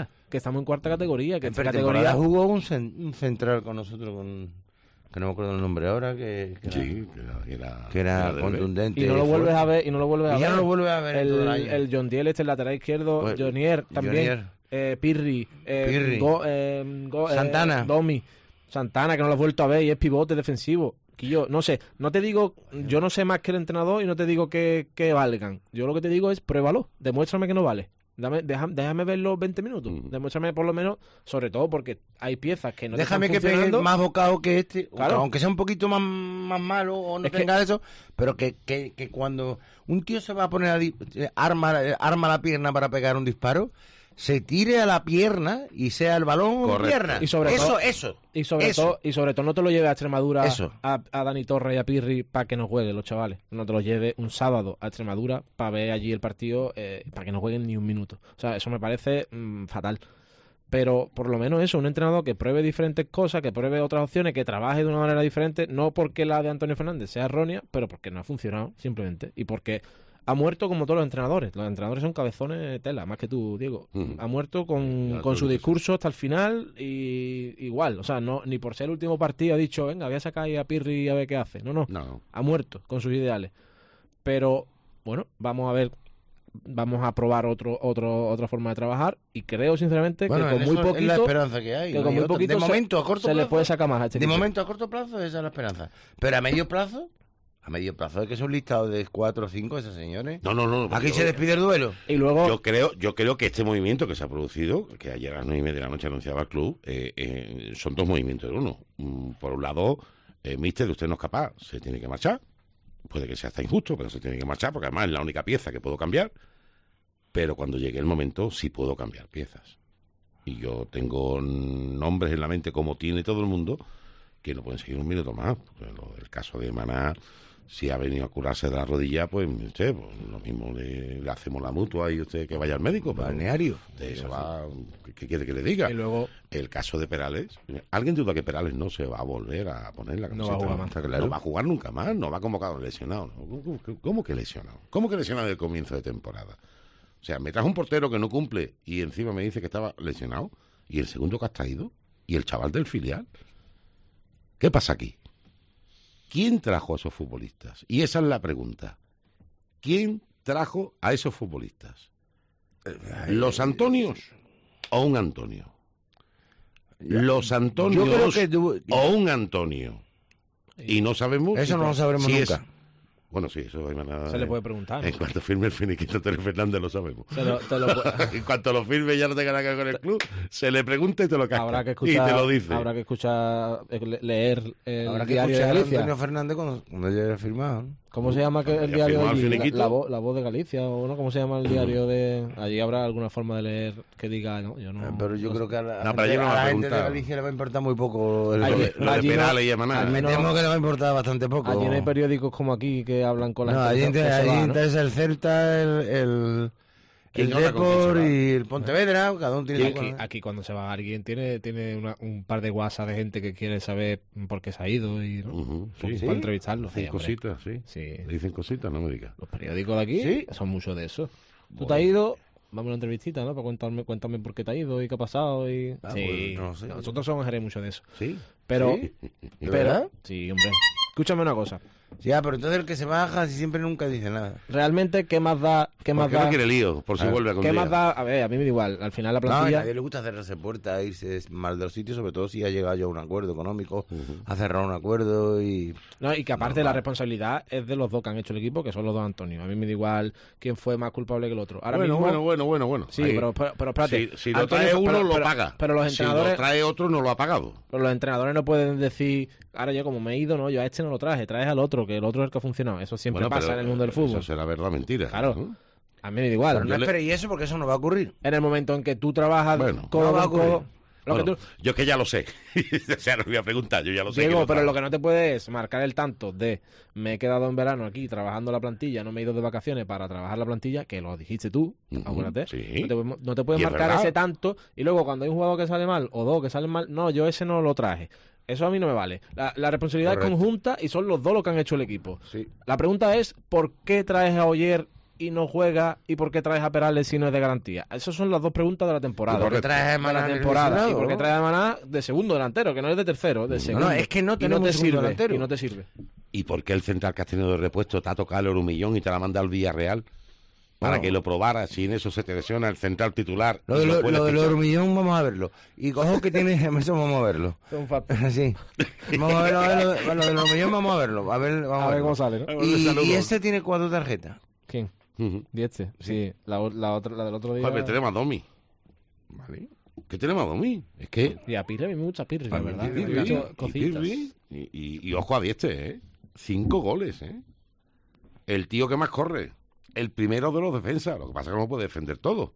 en cuarta categoría, que En esta pretemporada categoría jugó un central con nosotros, que no me acuerdo el nombre ahora, que era, Sí, que era del contundente. y no lo vuelves fuerte. a ver, y no lo vuelves a Y ya ver. no lo vuelves a ver en todo el año. El John Diel, el lateral izquierdo, Pues, Jonier también, Pirri, Pirri. Santana. Domi, Santana, que no lo has vuelto a ver y es pivote defensivo. Que yo no sé, no te digo, yo no sé más que el entrenador y no te digo que valgan. Yo lo que te digo es pruébalo, demuéstrame que no vale. Déjame ver los 20 minutos. Demuéstrame por lo menos, sobre todo porque hay piezas que no te Déjame están que pegue funcionando. más bocado que este, Claro. aunque sea un poquito más malo o no Es que- tenga eso, pero que cuando un tío se va a poner arma la pierna para pegar un disparo, se tire a la pierna y sea el balón Correcto. pierna. Y sobre todo- eso. Y sobre todo no te lo lleves a Extremadura Eso. a Dani Torres y a Pirri para que nos jueguen los chavales. No te lo lleves un sábado a Extremadura para ver allí el partido para que no jueguen ni un minuto. O sea, eso me parece fatal. Pero por lo menos eso, un entrenador que pruebe diferentes cosas, que pruebe otras opciones, que trabaje de una manera diferente, no porque la de Antonio Fernández sea errónea, pero porque no ha funcionado, simplemente. Y porque ha muerto como todos los entrenadores. Los entrenadores son cabezones de tela, más que tú, Diego. Ha muerto con su discurso hasta el final y igual. O sea, no ni por ser el último partido ha dicho, venga, voy a sacar ahí a Pirri a ver qué hace. No. Ha muerto con sus ideales. Pero, bueno, vamos a probar otra forma de trabajar y creo sinceramente que con muy poquito es la esperanza que hay, que con muy poquito de momento a corto se plazo le puede sacar más a este de equipo. momento a corto plazo esa es la esperanza, pero a medio plazo es que son listados de 4 o 5 esos señores. No. Aquí se despide el duelo. Y luego Yo creo que este movimiento que se ha producido, que ayer a las 9:30 de la noche anunciaba el club, son dos movimientos en uno. Por un lado, míster, usted no es capaz, se tiene que marchar. Puede que sea hasta injusto, pero se tiene que marchar, porque además es la única pieza que puedo cambiar. Pero cuando llegue el momento, sí puedo cambiar piezas. Y yo tengo nombres en la mente, como tiene todo el mundo, que no pueden seguir un minuto más. El caso de Maná, si ha venido a curarse de la rodilla, pues lo mismo le hacemos la mutua y usted que vaya al médico. Balneario. Eso va, ¿qué quiere que le diga? Y luego el caso de Perales. ¿Alguien duda que Perales no se va a volver a poner la camiseta? No va a jugar más. Claro. No va a jugar nunca más, no va a convocar lesionado. ¿Cómo que lesionado? ¿Cómo que lesionado del comienzo de temporada? O sea, me trajo un portero que no cumple y encima me dice que estaba lesionado. Y el segundo que has traído. Y el chaval del filial. ¿Qué pasa aquí? ¿Quién trajo a esos futbolistas? Y esa es la pregunta. ¿Quién trajo a esos futbolistas? ¿Los Antonios o un Antonio? ¿Los Antonios o un Antonio? Y no sabemos... Eso no lo sabremos nunca. Bueno, sí, eso hay manera. se le puede preguntar, ¿no? En cuanto firme el finiquito Antonio Fernández lo sabemos. En cuanto lo firme ya no tenga nada que ver con el club, se le pregunta y te lo casca. Habrá que escuchar, y te lo dice. Habrá que escuchar, leer el Habrá que diario de escuchar a Galicia. Antonio Fernández cuando ya haya firmado, ¿no? ¿Cómo se llama el Ya diario firmó de el allí? finiquito. La voz de Galicia, o no, ¿cómo se llama el diario de...? Allí habrá alguna forma de leer que diga, ¿no? Yo no... Pero yo creo que a la, No, pero ayer no a me la ha gente de preguntado. Galicia le va a importar muy poco el Allí- Lo de allí no- Perales y Maná. al menos- Temo que le va a importar bastante poco. Allí no hay periódicos como aquí que hablan con la No, allí gente que se va, ¿no? interesa el Celta, el ¿Quién habla con quién Depor se va? y el Pontevedra, cada uno tiene su... Aquí cuando se va alguien tiene un par de WhatsApp de gente que quiere saber por qué se ha ido y ¿no? Ujú, sí. para entrevistarlo. Dicen Sí, hombre. cositas, sí. Sí. Dicen cositas, no me digas. Los periódicos de aquí ¿Sí? son muchos de eso. Tú Bueno. te has ido, vamos a una entrevistita, ¿no? Para cuéntame por qué te has ido y qué ha pasado. Sí, pues, no sé. nosotros somos Jerez mucho de eso. Sí. Pero, ¿Sí? ¿De pero verdad? sí, hombre. Escúchame una cosa. Ya, pero entonces el que se baja si siempre nunca dice nada. Realmente, ¿qué más da? ¿Qué más ¿Por qué no da? quiere lío? Por si vuelve a ¿Qué más da? A ver, a mí me da igual. Al final la No, a plantilla... nadie le gusta cerrarse puertas, irse mal de los sitios, sobre todo si ha llegado ya a un acuerdo económico, ha cerrado un acuerdo y... No, y que aparte la responsabilidad es de los dos que han hecho el equipo, que son los dos Antonio. A mí me da igual quién fue más culpable que el otro. Ahora mismo, Bueno. sí, Ahí. pero espérate. Si lo Antonio, trae uno, pero- lo pero- paga. Pero los entrenadores, Si lo trae otro, no lo ha pagado. pero los entrenadores no pueden decir, ahora yo como me he ido, no, yo a este no lo traes al otro, que el otro es el que ha funcionado. Eso siempre Bueno, pasa pero en el mundo del fútbol. Eso será verdad, mentira. Claro. ¿no? A mí me da igual. Pero no esperéis eso porque eso no va a ocurrir. En el momento en que tú trabajas Bueno, codo no va a con codo, ocurrir. lo que Bueno, tú- yo es que ya lo sé. O sea, no voy a preguntar, yo ya lo sé. Diego, que pero trae. lo que no te puede es marcar el tanto de me he quedado en verano aquí trabajando la plantilla, no me he ido de vacaciones para trabajar la plantilla, que lo dijiste tú, Ujú, acuérdate. sí. No te puedes Y es marcar verdad. ese tanto y luego cuando hay un jugador que sale mal o dos que salen mal, no, yo ese no lo traje. Eso a mí no me vale. La responsabilidad Correcto. es conjunta y son los dos los que han hecho el equipo. Sí. La pregunta es, ¿por qué traes a Oyer y no juega? ¿Y por qué traes a Perales si no es de garantía? Esas son las dos preguntas de la temporada. ¿Y por qué traes a de Maná la temporada. lesionado, ¿Y por qué no? traes a Maná de segundo delantero? Que no es de tercero, de segundo. no, es que no Y tenemos te segundo sirve, delantero. y no te sirve. ¿Y por qué el central que has tenido de repuesto te ha tocado el Euromillón y te la manda al Villarreal? Para Bueno. que lo probara, si en eso se te lesiona el central titular. Lo y del puedes fichar. hormillón vamos a verlo. Y cojo que tiene eso vamos a verlo. Sí. Vamos a verlo, lo del hormillón vamos a verlo. A ver cómo verlo. sale, ¿no? Y este tiene 4 tarjetas. ¿Quién? Ujú. ¿Y este? Sí. La otra, la del otro día. Joder, tenemos a Domi. ¿Vale? ¿Qué tenemos a Domi? Es que... Y a Pirri, a mí me gusta Pirri, la verdad. Pirri, Me ha hecho y cositas. Pirri, y ojo a Dieste, ¿eh? 5 goles, ¿eh? El tío que más corre. El primero de los defensas. Lo que pasa es que no puede defender todo.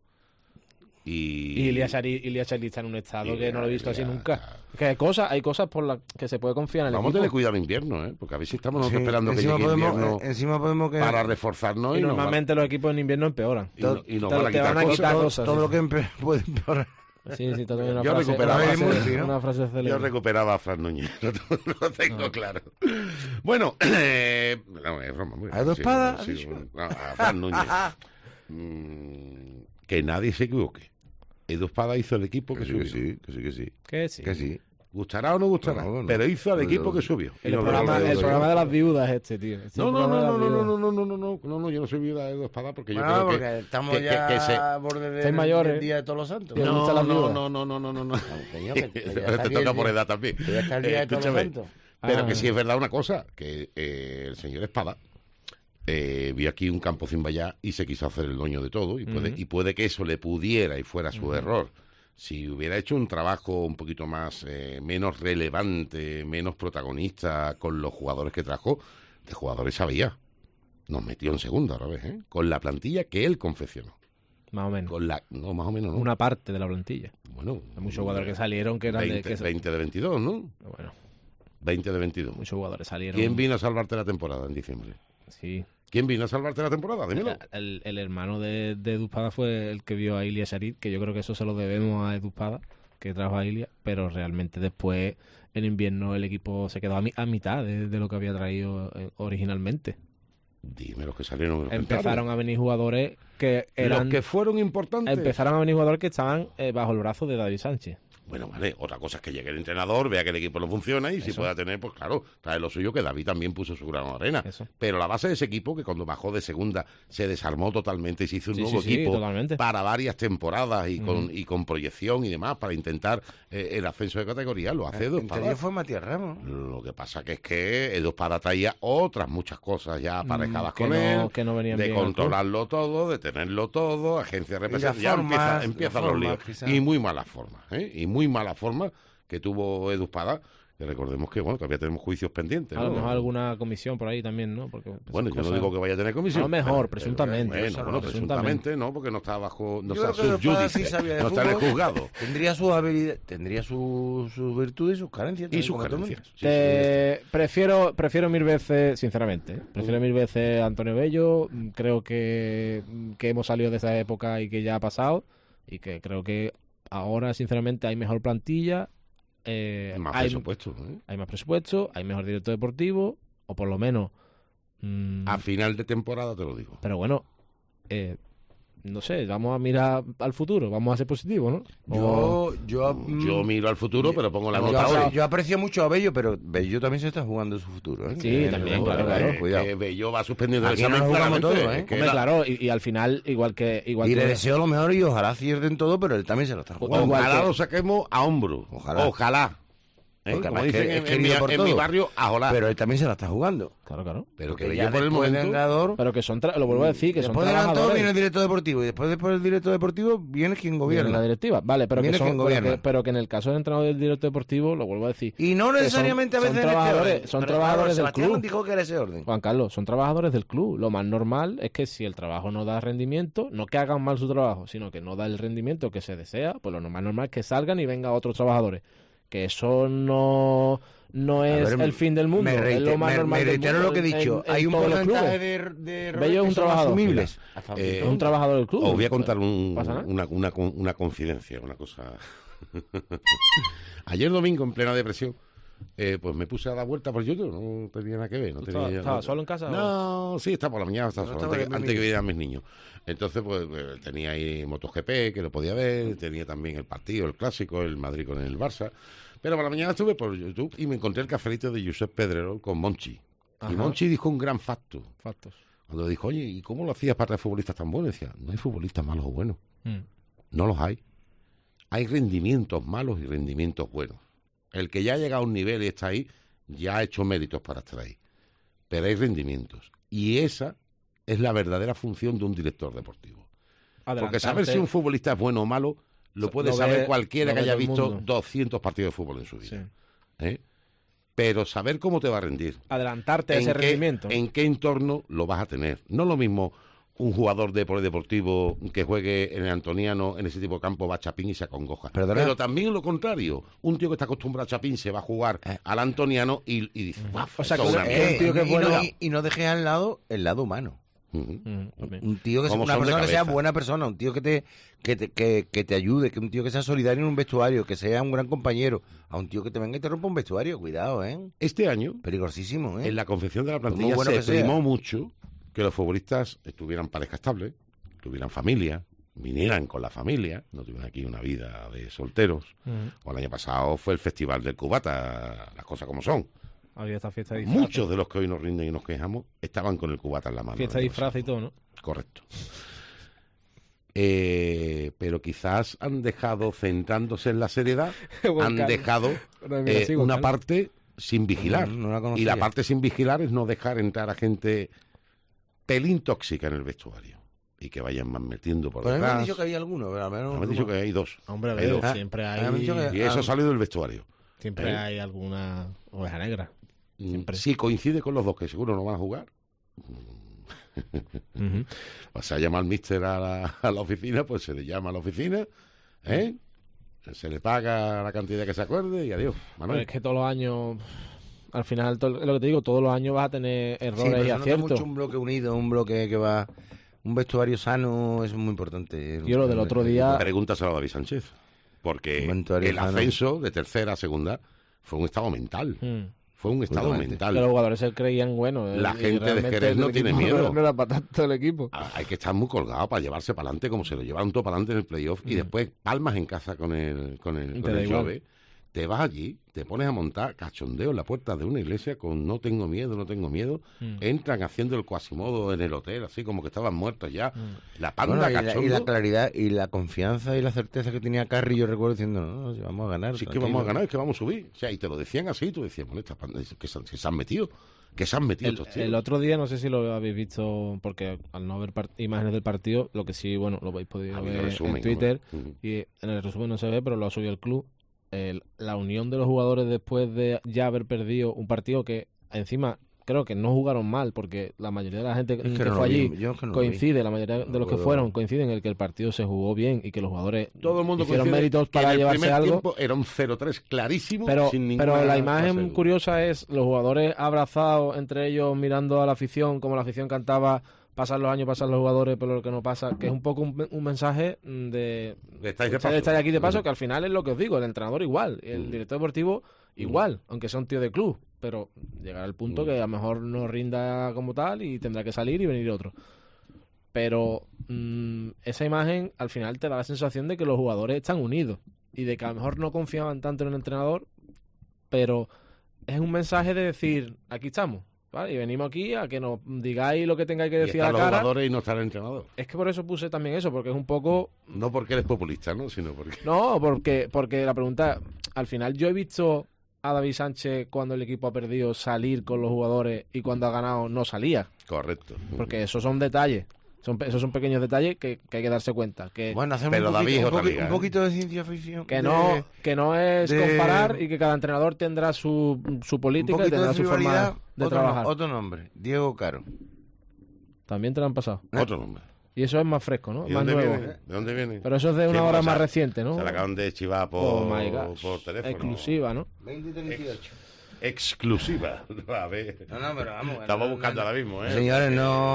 Y Ilia Chari está en un estado que no lo he visto así Ilia- nunca. Que hay cosas por las que se puede confiar en el Vamos a tener equipo. cuidado en invierno, ¿eh? Porque a ver si estamos nosotros Sí, esperando que encima llegue podemos, invierno encima podemos que para reforzarnos Y nos va- normalmente los equipos en invierno empeoran. y nos te van a van a quitar quitar cosas. cosas. todo sí. lo que puede empeorar. Sí, también una Yo frase, recuperaba una frase célebre. Yo recuperaba a Fran Núñez, lo tengo claro. Bueno, no, es broma. ¿A Edu Espada? A Fran Núñez. Que nadie se equivoque. Edu Espada hizo el equipo que subió. Que sí. Que sí. ¿Gustará o no gustará? No. Pero hizo al equipo que subió. El programa de las viudas tío. No, yo no soy viuda de Edu Espada porque yo creo porque estamos que a borde mayores. del Día de Todos los Santos. No. Te toca por edad también. Ya está el Día de Todos los Santos. Pero que sí es verdad una cosa, que el señor Espada vio aquí un campo sin vallar y se quiso hacer el dueño de todo y puede que eso le pudiera y fuera su error. Si hubiera hecho un trabajo un poquito más menos relevante, menos protagonista con los jugadores que trajo, de jugadores sabía. Nos metió en segunda otra vez, con la plantilla que él confeccionó. Más o menos. No, más o menos no. Una parte de la plantilla. Bueno, hay muchos jugadores que salieron que eran 20 de 22, ¿no? Bueno, 20 de 22. muchos jugadores salieron. ¿Quién vino a salvarte la temporada en diciembre? Sí. ¿Quién vino a salvarte la temporada? Dímelo. El hermano de Edu Espada fue el que vio a Ilia Sharit, que yo creo que eso se lo debemos a Edu Espada, que trajo a Ilia, pero realmente después en invierno el equipo se quedó a mitad de lo que había traído originalmente. Dime los que salieron. Empezaron a venir jugadores que eran... Los que fueron importantes. Empezaron a venir jugadores que estaban bajo el brazo de David Sánchez. Bueno, vale, otra cosa es que llegue el entrenador, vea que el equipo no funciona y si pueda tener, pues claro, trae lo suyo, que David también puso su grano de arena. Eso. Pero la base de ese equipo, que cuando bajó de segunda se desarmó totalmente y se hizo un nuevo equipo totalmente. Para varias temporadas y con proyección y demás, para intentar el ascenso de categoría, lo hace Edu Espada. Fue Matías Ramos. Lo que pasa que es que Edu Espada traía otras muchas cosas ya aparejadas con él, que no venían de bien controlarlo todo, de tenerlo todo, agencia representativa, ya empiezan los líos. Quizás. Y muy mala forma que tuvo Edu Espada, que recordemos que bueno, todavía tenemos juicios pendientes. A lo ¿no? mejor alguna comisión por ahí también, ¿no? Porque bueno, yo no digo que vaya a tener comisión. A lo mejor, presuntamente. Bueno, presuntamente, ¿no? Porque no está bajo, no está subjudice, no está en el juzgado. Tendría sus habilidades, tendría sus virtudes y sus carencias. Y sus carencias. Prefiero mil veces, sinceramente, prefiero mil veces a Antonio Bello. Creo que hemos salido de esa época y que ya ha pasado. Y que creo que ahora, sinceramente, hay mejor plantilla. Más presupuesto. Hay más presupuesto, hay mejor director deportivo, o por lo menos... a final de temporada te lo digo. Pero bueno, no sé, vamos a mirar al futuro, vamos a ser positivos, ¿no? Yo miro al futuro, pero pongo la nota hoy. Yo aprecio mucho a Bello, pero Bello también se está jugando su futuro. Sí, también, claro. Cuidado. Bello va suspendiendo el Aquí examen nos jugamos claramente. todo, Hombre, claro, y al final, igual que... Y le deseo lo mejor y ojalá cierten todo, pero él también se lo está jugando. Ojalá lo saquemos a hombro. Ojalá. Porque como además dicen es querido por en todo. mi barrio, ajolar. Pero él también se la está jugando. Claro. Pero que ya Bello por el momento... Pero que son... Lo vuelvo a decir, que después son trabajadores. Después viene el director deportivo y después del director deportivo viene quien gobierna. Viene la directiva. Vale, pero viene pero que en el caso del entrenador del director deportivo, lo vuelvo a decir... Y no necesariamente a veces son trabajadores del club. Dijo que era ese orden. Juan Carlos, son trabajadores del club. Lo más normal es que si el trabajo no da rendimiento, no que hagan mal su trabajo, sino que no da el rendimiento que se desea, pues lo más normal es que salgan y vengan otros trabajadores. Que eso no es el fin del mundo, es lo más normal del mundo. Me reitero lo que he dicho, hay un porcentaje de Bello es un trabajador asumibles. Es un trabajador del club. Os voy a contar una confidencia, una cosa. Ayer domingo, en plena depresión, pues me puse a dar vueltas por YouTube, no tenía nada que ver. ¿Estaba solo en casa? No, sí, estaba por la mañana, estaba solo, antes que vinieran mis niños. Entonces, pues tenía ahí MotoGP, que lo podía ver, tenía también el partido, el clásico, el Madrid con el Barça. Pero por la mañana estuve por YouTube y me encontré el cafelito de Josep Pedrerol con Monchi. Ajá. Y Monchi dijo un gran factos. Cuando dijo, oye, ¿y cómo lo hacías para traer futbolistas tan buenos? Decía, no hay futbolistas malos o buenos. No los hay. Hay rendimientos malos y rendimientos buenos. El que ya ha llegado a un nivel y está ahí, ya ha hecho méritos para estar ahí. Pero hay rendimientos. Y esa es la verdadera función de un director deportivo. Porque saber si un futbolista es bueno o malo lo puede saber cualquiera que haya visto 200 partidos de fútbol en su vida. Sí. Pero saber cómo te va a rendir. Adelantarte a ese rendimiento. En qué entorno lo vas a tener. No lo mismo un jugador de deportivo que juegue en el Antoniano, en ese tipo de campo, va a Chapín y se acongoja. Pero también lo contrario. Un tío que está acostumbrado a Chapín se va a jugar al Antoniano y dice... O sea, que un tío que es bueno... Y no dejes al lado el lado humano. Un tío que sea Como una son de persona que sea cabeza. buena persona, un tío que te ayude, que un tío que sea solidario en un vestuario, que sea un gran compañero, a un tío que te venga y te rompa un vestuario, cuidado, Este año, peligrosísimo, en la confección de la Por muy plantilla bueno se que sea. primó mucho que los futbolistas tuvieran pareja estable, tuvieran familia, vinieran con la familia, no tuvieran aquí una vida de solteros. O el año pasado fue el Festival del Cubata, las cosas como son. Había esta fiesta de disfraz. Muchos de los que hoy nos rinden y nos quejamos estaban con el cubata en la mano. Fiesta de disfraz y todo, ¿no? Correcto. Pero quizás han dejado, centrándose en la seriedad, Juan han Carlos. dejado Mira, sí, Juan una Carlos. parte sin vigilar. No la Y conocía. la parte sin vigilar es no dejar entrar a gente pelín tóxica en el vestuario y que vayan más metiendo por Pues a mí me han detrás. dicho que había alguno, pero al menos... Me han dicho que hay dos. Hombre, a Hay ver, dos. siempre Ah, me han dicho hay... que- Y eso ha salido del vestuario. Siempre ¿Eh? hay alguna oveja negra. Siempre. Si coincide con los dos, que seguro no van a jugar, Ujú. vas a llamar al míster a la oficina, pues se le llama a la oficina, se le paga la cantidad que se acuerde y adiós. Pero Manuel. es que todos los años, al final, lo que te digo, todos los años vas a tener Sí, errores pero y se nota aciertos. mucho un bloque unido, un bloque que va... Un vestuario sano es muy importante. Yo lo del otro día- Pregúntaselo a David Sánchez, porque Un vestuario el sano. ascenso de tercera a segunda fue un estado mental. Fue un estado Justamente. mental. Que los jugadores se creían buenos. La y gente de realmente Jerez no el tiene equipo miedo. No era para tanto el equipo. Hay que estar muy colgado para llevarse para adelante como se lo llevaron todo para adelante en el playoff y después palmas en casa con el Te con da el igual. Jove. Te vas allí, te pones a montar cachondeo en la puerta de una iglesia con no tengo miedo, no tengo miedo. Entran haciendo el cuasimodo en el hotel, así como que estaban muertos ya. La panda Bueno, cachondo. y la claridad y la confianza y la certeza que tenía Carri, yo recuerdo diciendo, no, si vamos a ganar. Sí, es que tranquilo. vamos a ganar, es que vamos a subir. O sea, y te lo decían así, tú decías, bueno, esta panda, que se han metido, que se han metido estos tíos. El otro día, no sé si lo habéis visto, porque al no ver imágenes del partido, lo que sí, bueno, lo habéis podido Había ver resumen, en Twitter, hombre. y en el resumen no se ve, pero lo ha subido el club. La unión de los jugadores después de ya haber perdido un partido que encima creo que no jugaron mal, porque la mayoría de la gente que no lo fue vi, allí yo es que no lo vi. coincide, la mayoría de los que puedo- fueron coinciden en el que el partido se jugó bien y que los jugadores Todo el mundo hicieron coincide méritos que para en el llevarse primer algo. tiempo era un 0-3 clarísimo, Pero, sin ninguna pero la clase imagen de duda. curiosa es los jugadores abrazados entre ellos mirando a la afición, como la afición cantaba, pasan los años, pasan los jugadores, pero lo que no pasa, que es un poco un mensaje de Estáis de ustedes paso. estáis aquí de paso, que al final es lo que os digo, el entrenador igual, el director deportivo igual, aunque sea un tío de club, pero llegará al punto que a lo mejor no rinda como tal y tendrá que salir y venir otro. Pero esa imagen al final te da la sensación de que los jugadores están unidos y de que a lo mejor no confiaban tanto en el entrenador, pero es un mensaje de decir, aquí estamos, ¿vale? Y venimos aquí a que nos digáis lo que tengáis que Y decir a están la los cara. jugadores y no está el entrenador. Es que por eso puse también eso, porque es un poco... No porque eres populista, ¿no? Sino porque... No, porque la pregunta, al final yo he visto a David Sánchez cuando el equipo ha perdido salir con los jugadores y cuando ha ganado no salía, Correcto. porque esos son detalles, esos son pequeños detalles que hay que darse cuenta, que, Bueno, hacemos Pero un David poquito, es un otra poqui- liga, un ¿eh? poquito de ciencia ficción. que no es de- comparar y que cada entrenador tendrá su un política y poquito tendrá de su forma rivalidad. de Otro, trabajar. otro nombre, Diego Caro. También te lo han pasado. Otro nombre. Y eso es más fresco, ¿no? ¿Y Más dónde nuevo. viene? ¿De dónde viene? Pero eso es de Sí, una hora o sea, más reciente, ¿no? Se la acaban de chivar Oh my gosh. por teléfono. Exclusiva, ¿no? 2038. Exclusiva. A ver. No, pero vamos. Estamos buscando ahora mismo, ¿eh? Señores,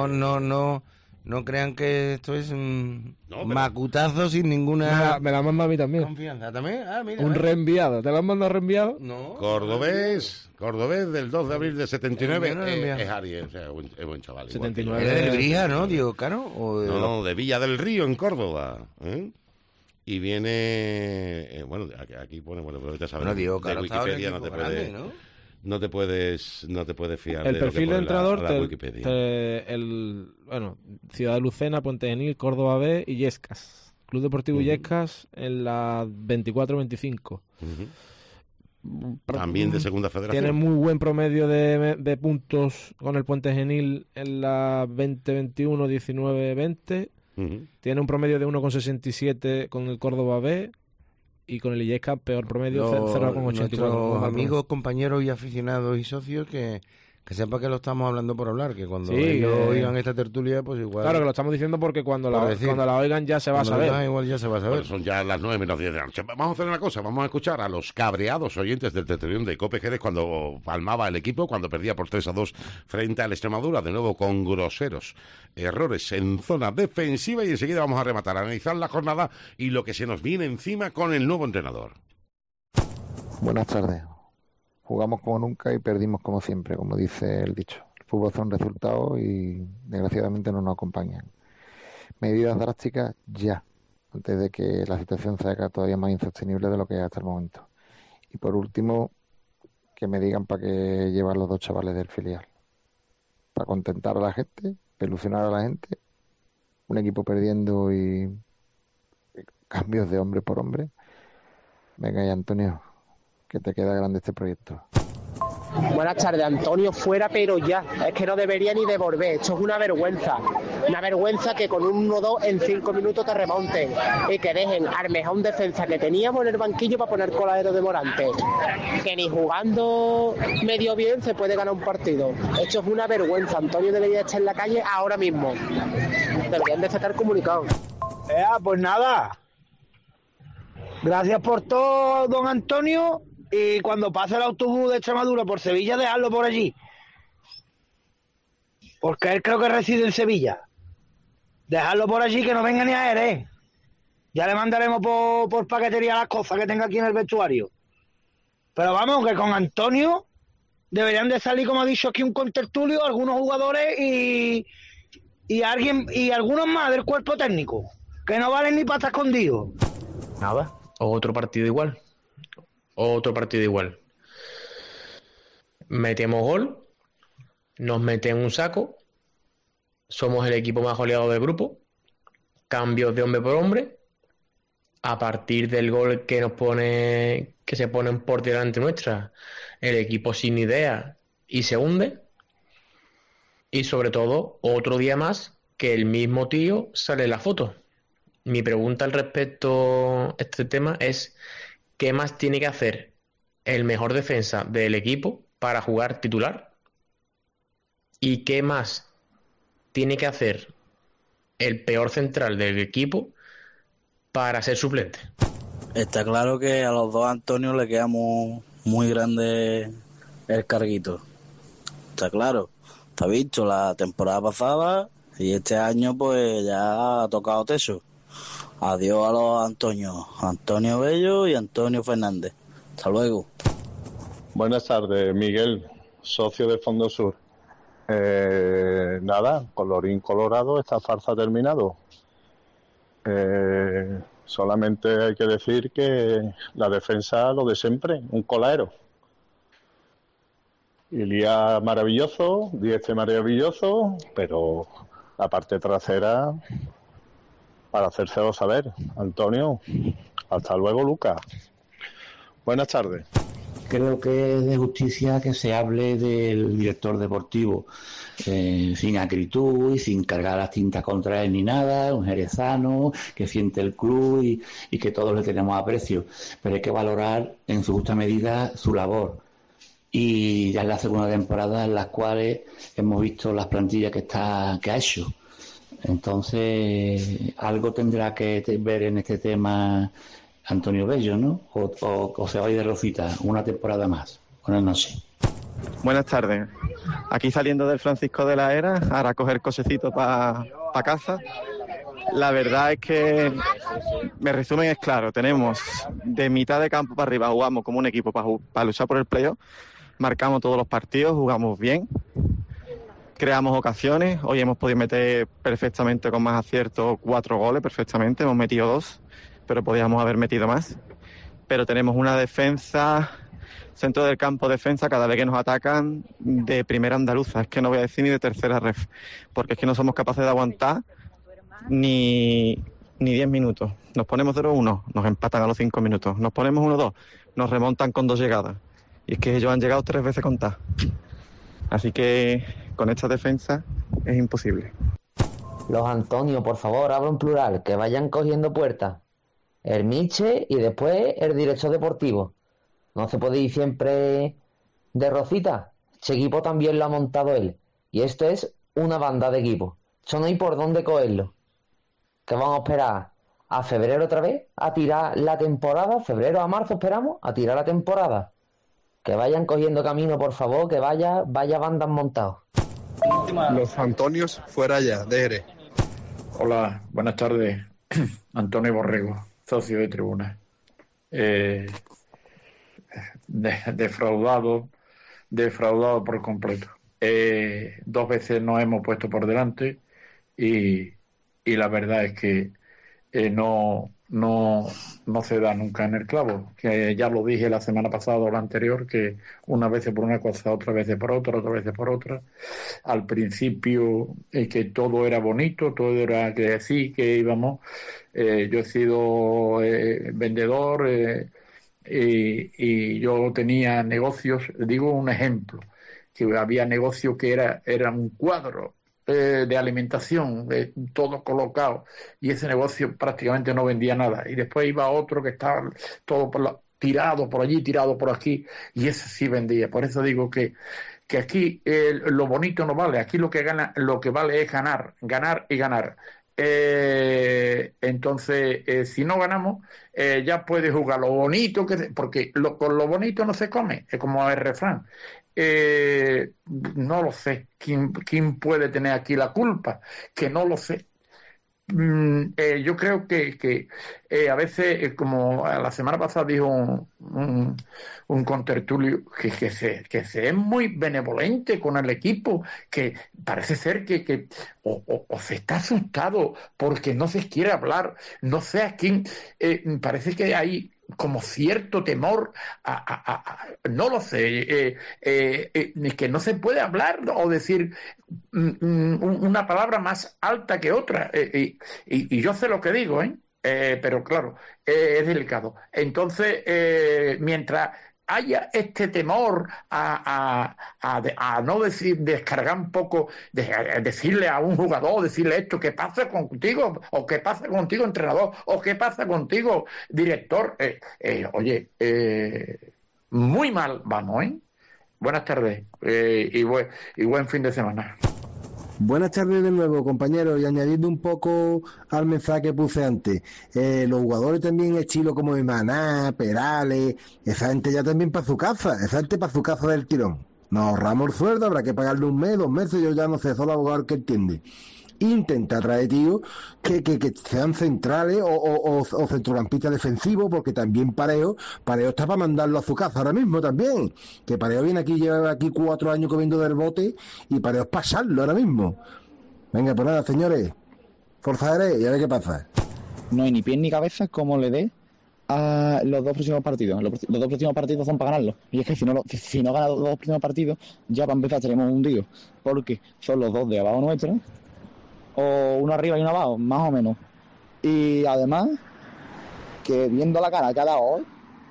no crean que esto es un No, pero- macutazo sin ninguna Me la han mandado a mí también. confianza. ¿También? Ah, mira. Un reenviado. ¿Te lo han mandado reenviado? No. Cordobés del 2 de abril de 79 No, no, es Ari, o sea, es buen chaval. igual que 79. yo. ¿Era de Lebrija, no, Diego Caro? ¿O de No, de Villa del Río, en Córdoba. ¿eh? Y viene... bueno, aquí pone... Bueno, pero vete a saber. Bueno, Diego de Caro estaba en el Wikipedia no te equipo puede... grande, ¿no? No te puedes fiar El de lo que perfil pone del entrenador, la Wikipedia. Ciudad de Lucena, Puente Genil, Córdoba B y Illescas. Club Deportivo Illescas en la 24-25. Ujú. También de segunda federación. Tiene muy buen promedio de puntos con el Puente Genil en la 2021, 19-20. Ujú. Tiene un promedio de 1,67 con el Córdoba B y con el Illescas peor promedio, 0,84. Nuestros amigos, compañeros y aficionados y socios que Que sepa que lo estamos hablando por hablar, que cuando Sí, ellos oigan esta tertulia, pues igual... Claro que lo estamos diciendo porque cuando Por la oigan ya se va a cuando lo saber. oigan igual ya se va a saber. Bueno, son ya las 9:10 de la noche. Vamos a hacer una cosa, vamos a escuchar a los cabreados oyentes del tertulión de COPE Jerez cuando palmaba el equipo, cuando perdía por 3-2 frente al Extremadura, de nuevo con groseros errores en zona defensiva, y enseguida vamos a rematar, a analizar la jornada y lo que se nos viene encima con el nuevo entrenador. Buenas tardes. Jugamos como nunca y perdimos como siempre, como dice el dicho. El fútbol son resultados y desgraciadamente no nos acompañan. Medidas drásticas ya, antes de que la situación se haga todavía más insostenible de lo que es hasta el momento. Y por último, que me digan para qué llevan los 2 chavales del filial. Para contentar a la gente, para ilusionar a la gente. Un equipo perdiendo y cambios de hombre por hombre. Venga, y Antonio, que te queda grande este proyecto. Buenas tardes, Antonio fuera, pero ya. Es que no debería ni devolver. Esto es una vergüenza. Una vergüenza que con un 1-2 en 5 minutos te remonten y que dejen al mejor defensa que teníamos en el banquillo para poner coladero de Morante. Que ni jugando medio bien se puede ganar un partido. Esto es una vergüenza. Antonio debería estar en la calle ahora mismo. Deberían de estar comunicados. Pues nada. Gracias por todo, don Antonio. Y cuando pase el autobús de Extremadura por Sevilla, dejarlo por allí. Porque él creo que reside en Sevilla. Dejarlo por allí, que no venga ni a Jerez. Ya le mandaremos por paquetería las cosas que tenga aquí en el vestuario. Pero vamos, que con Antonio deberían de salir, como ha dicho aquí, un contertulio, algunos jugadores y algunos más del cuerpo técnico. Que no valen ni para estar escondidos. Nada, otro partido igual. Metemos gol, nos meten un saco, somos el equipo más goleado del grupo, cambios de hombre por hombre, a partir del gol que se ponen por delante nuestra, el equipo sin idea y se hunde, y sobre todo, otro día más que el mismo tío sale en la foto. Mi pregunta al respecto a este tema es: ¿qué más tiene que hacer el mejor defensa del equipo para jugar titular? ¿Y qué más tiene que hacer el peor central del equipo para ser suplente? Está claro que a los dos Antonio le queda muy grande el carguito. Está claro. Está visto la temporada pasada y este año pues ya ha tocado teso. Adiós a los Antonio Bello y Antonio Fernández. Hasta luego. Buenas tardes, Miguel, socio de Fondo Sur. Nada, colorín colorado, esta farsa ha terminado. Solamente hay que decir que la defensa, lo de siempre, un coladero. Ilía maravilloso, Dieste maravilloso, pero la parte trasera, para hacérselo saber. Antonio, hasta luego, Lucas. Buenas tardes. Creo que es de justicia que se hable del director deportivo sin acritud y sin cargar las tintas contra él ni nada, un jerezano que siente el club y que todos le tenemos aprecio, pero hay que valorar en su justa medida su labor. Y ya es la segunda temporada en las cuales hemos visto las plantillas que ha hecho. Entonces, algo tendrá que ver en este tema Antonio Bello, ¿no? O se va a ir de Rosita una temporada más. Buenas noches. Buenas tardes. Aquí saliendo del Francisco de la Era, ahora a coger cochecito para casa. La verdad es que, mi resumen es claro, tenemos de mitad de campo para arriba, jugamos como un equipo para luchar por el playoff, marcamos todos los partidos, jugamos bien, creamos ocasiones, hoy hemos podido meter perfectamente con más acierto 4 goles, perfectamente, hemos metido 2, pero podíamos haber metido más. Pero tenemos una defensa, centro del campo defensa, cada vez que nos atacan, de primera andaluza, es que no voy a decir ni de tercera ref, porque es que no somos capaces de aguantar ni 10 minutos. Nos ponemos 0-1, nos empatan a los 5 minutos, nos ponemos 1-2, nos remontan con 2 llegadas, y es que ellos han llegado 3 veces contadas. Así que con esta defensa es imposible. Los Antonio, por favor, abran plural, que vayan cogiendo puertas. El Miche y después el director deportivo. No se puede ir siempre de Rosita. Ese equipo también lo ha montado él. Y esto es una banda de equipos. Eso no hay por dónde cogerlo. ¿Qué vamos a esperar? ¿A febrero otra vez? ¿A tirar la temporada? ¿Febrero a marzo esperamos? ¿A tirar la temporada? Que vayan cogiendo camino, por favor, que vaya bandas montados. Los Antonios fuera ya, de Jerez. Hola, buenas tardes. Antonio Borrego, socio de Tribuna. Defraudado por completo. 2 veces nos hemos puesto por delante y la verdad es que no se da nunca en el clavo, que ya lo dije la semana pasada o la anterior, que una vez por una cosa, otra vez por otra. Al principio que todo era bonito, todo era que sí, que íbamos. Yo he sido vendedor y yo tenía negocios, digo un ejemplo, que había negocios que era un cuadro de alimentación, todo colocado, y ese negocio prácticamente no vendía nada, y después iba otro que estaba todo tirado por allí, tirado por aquí, y ese sí vendía. Por eso digo que aquí lo bonito no vale, aquí lo que vale es ganar y ganar. Entonces, si no ganamos, ya puedes jugar lo bonito, porque con lo bonito no se come, es como el refrán. No lo sé quién puede tener aquí la culpa, que no lo sé. Yo creo que a veces, como la semana pasada dijo un contertulio, que se es muy benevolente con el equipo, que parece ser que se está asustado porque no se quiere hablar, no sé a quién, parece que hay como cierto temor no lo sé, que no se puede hablar o decir una palabra más alta que otra, y yo sé lo que digo, pero claro, es delicado. Entonces, mientras haya este temor a no descargar un poco, decirle a un jugador, decirle esto, ¿qué pasa contigo? ¿O qué pasa contigo, entrenador? ¿O qué pasa contigo, director? Oye, muy mal vamos, Buenas tardes y buen fin de semana. Buenas tardes de nuevo, compañeros, y añadiendo un poco al mensaje que puse antes, los jugadores también estilo como de Maná, Perales, esa gente ya también para su casa del tirón. Nos ahorramos el sueldo, habrá que pagarle 1 mes, 2 meses, yo ya no sé, solo abogado que entiende. Intenta traer tíos que sean centrales o centrocampistas defensivos, porque también Pareo está para mandarlo a su casa ahora mismo también, que Pareo viene aquí, lleva aquí 4 años comiendo del bote, y Pareo es pasarlo ahora mismo. Venga, pues nada, señores, forzaré y a ver qué pasa. No hay ni pie ni cabeza como le dé a los 2 próximos partidos. Los 2 próximos partidos son para ganarlos. Y es que si no gana los 2 próximos partidos, ya para empezar tenemos un lío, porque son los 2 de abajo nuestro, o uno arriba y uno abajo, más o menos. Y además, que viendo la cara que ha dado hoy,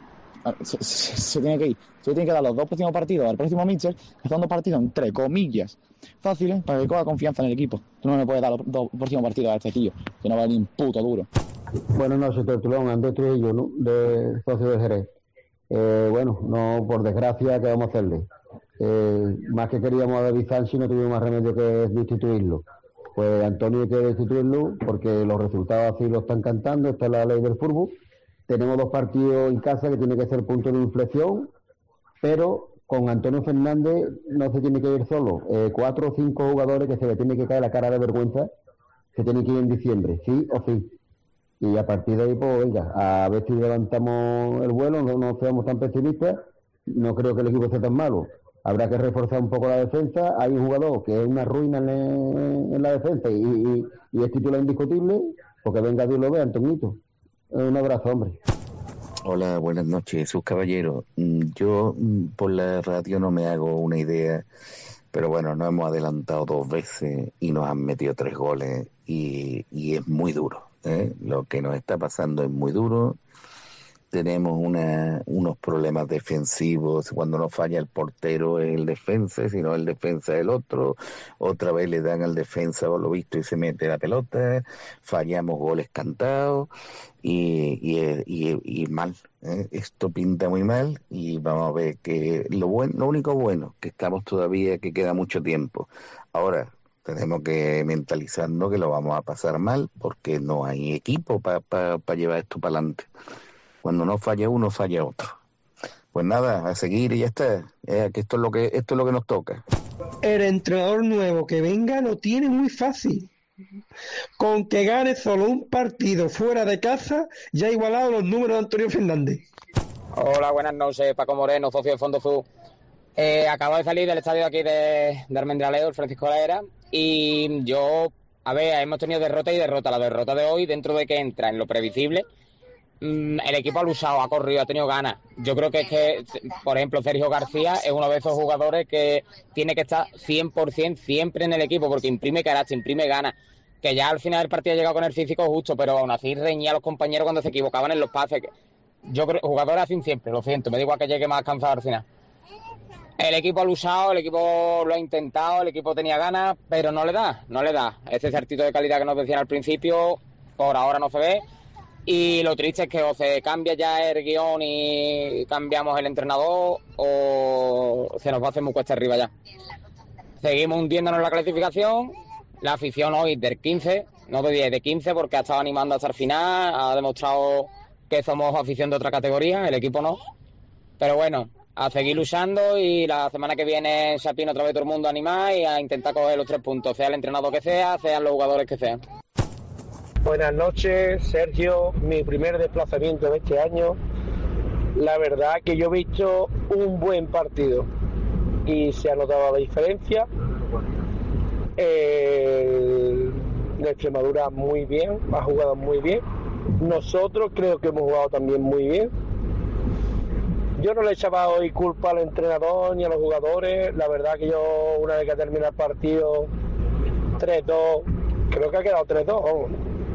se tiene que ir. Se tiene que dar los 2 próximos partidos al próximo míster, que son 2 partidos, entre comillas, fáciles, para que coja confianza en el equipo. Tú no me puedes dar los 2 próximos partidos a este tío, que no vale ni un puto duro. Buenas noches, Tertulión, Andrés Trujillo, ¿no? De socio de Jerez. Bueno, no, por desgracia, ¿qué vamos a hacerle? Más que queríamos a David Sánchez, no tuvimos más remedio que destituirlo. Pues Antonio hay que destituirlo porque los resultados así lo están cantando, esta es la ley del fútbol. Tenemos 2 partidos en casa que tiene que ser punto de inflexión, pero con Antonio Fernández no se tiene que ir solo. 4 o 5 jugadores que se le tiene que caer la cara de vergüenza, se tienen que ir en diciembre, sí o sí. Y a partir de ahí, pues venga, a ver si levantamos el vuelo, no seamos tan pesimistas, no creo que el equipo sea tan malo. Habrá que reforzar un poco la defensa. Hay un jugador que es una ruina en la defensa y es titular indiscutible, porque venga Dios lo vea, Antonito. Un abrazo, hombre. Hola, buenas noches, sus caballeros. Yo por la radio no me hago una idea, pero bueno, nos hemos adelantado 2 veces y nos han metido 3 goles y es muy duro, ¿eh? Lo que nos está pasando es muy duro tenemos unos problemas defensivos. Cuando no falla el portero es el defensa, sino el defensa es el otro. Otra vez le dan al defensa por lo visto y se mete la pelota. Fallamos goles cantados y mal. Esto pinta muy mal y vamos a ver que lo único bueno que estamos todavía, que queda mucho tiempo. Ahora tenemos que mentalizarnos que lo vamos a pasar mal porque no hay equipo para llevar esto para adelante. Cuando no falla uno, falla otro. Pues nada, a seguir y ya está. Que esto es lo que nos toca. El entrenador nuevo que venga lo tiene muy fácil. Con que gane solo un partido fuera de casa, ya ha igualado los números de Antonio Fernández. Hola, buenas noches, Paco Moreno, socio de Fondo Sur. Acabo de salir del estadio aquí de Almendralejo, el Francisco de la Era, y hemos tenido derrota y derrota. La derrota de hoy, dentro de que entra en lo previsible, el equipo ha luchado, ha corrido, ha tenido ganas. Yo creo que es que, por ejemplo, Sergio García es uno de esos jugadores que tiene que estar 100% siempre en el equipo, porque imprime carácter, imprime ganas. Que ya al final del partido ha llegado con el físico justo, pero aún así reñía a los compañeros cuando se equivocaban en los pases. Yo creo, jugadores así siempre, lo siento, me da igual que llegue más cansado al final. El equipo ha luchado, el equipo lo ha intentado, el equipo tenía ganas, pero no le da. Ese certito de calidad que nos decían al principio, por ahora no se ve. Y lo triste es que o se cambia ya el guión y cambiamos el entrenador, o se nos va a hacer muy cuesta arriba ya. Seguimos hundiéndonos en la clasificación. La afición hoy del 15, no de 10, de 15, porque ha estado animando hasta el final, ha demostrado que somos afición de otra categoría, el equipo no. Pero bueno, a seguir luchando y la semana que viene Chapín otra vez todo el mundo a animar y a intentar coger los 3 puntos, sea el entrenador que sea, sean los jugadores que sean. Buenas noches, Sergio. Mi primer desplazamiento de este año. La verdad que yo he visto un buen partido y se ha notado la diferencia. La Extremadura muy bien, ha jugado muy bien. Nosotros creo que hemos jugado también muy bien. Yo no le echaba hoy culpa al entrenador ni a los jugadores. La verdad que yo, una vez que termina el partido 3-2, creo que ha quedado 3-2.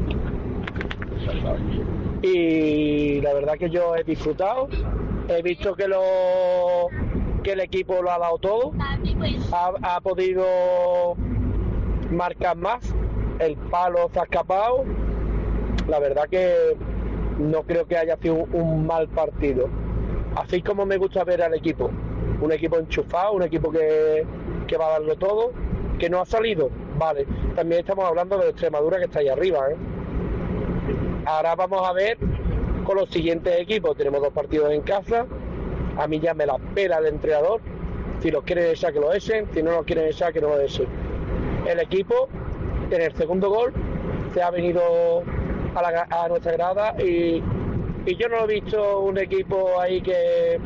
Y la verdad que yo he disfrutado. He visto que el equipo lo ha dado todo. Ha podido marcar más. El palo se ha escapado. La verdad que no creo que haya sido un mal partido. Así como me gusta ver al equipo. Un equipo enchufado, un equipo que va a darlo todo. Que no ha salido, vale. También estamos hablando de Extremadura, que está ahí arriba, Ahora vamos a ver con los siguientes equipos. Tenemos 2 partidos en casa. A mí ya me la pela el entrenador. Si los quieren echar, que lo echen. Si no los quieren echar, que no lo echen. El equipo, en el segundo gol, se ha venido a nuestra grada y yo no he visto un equipo ahí que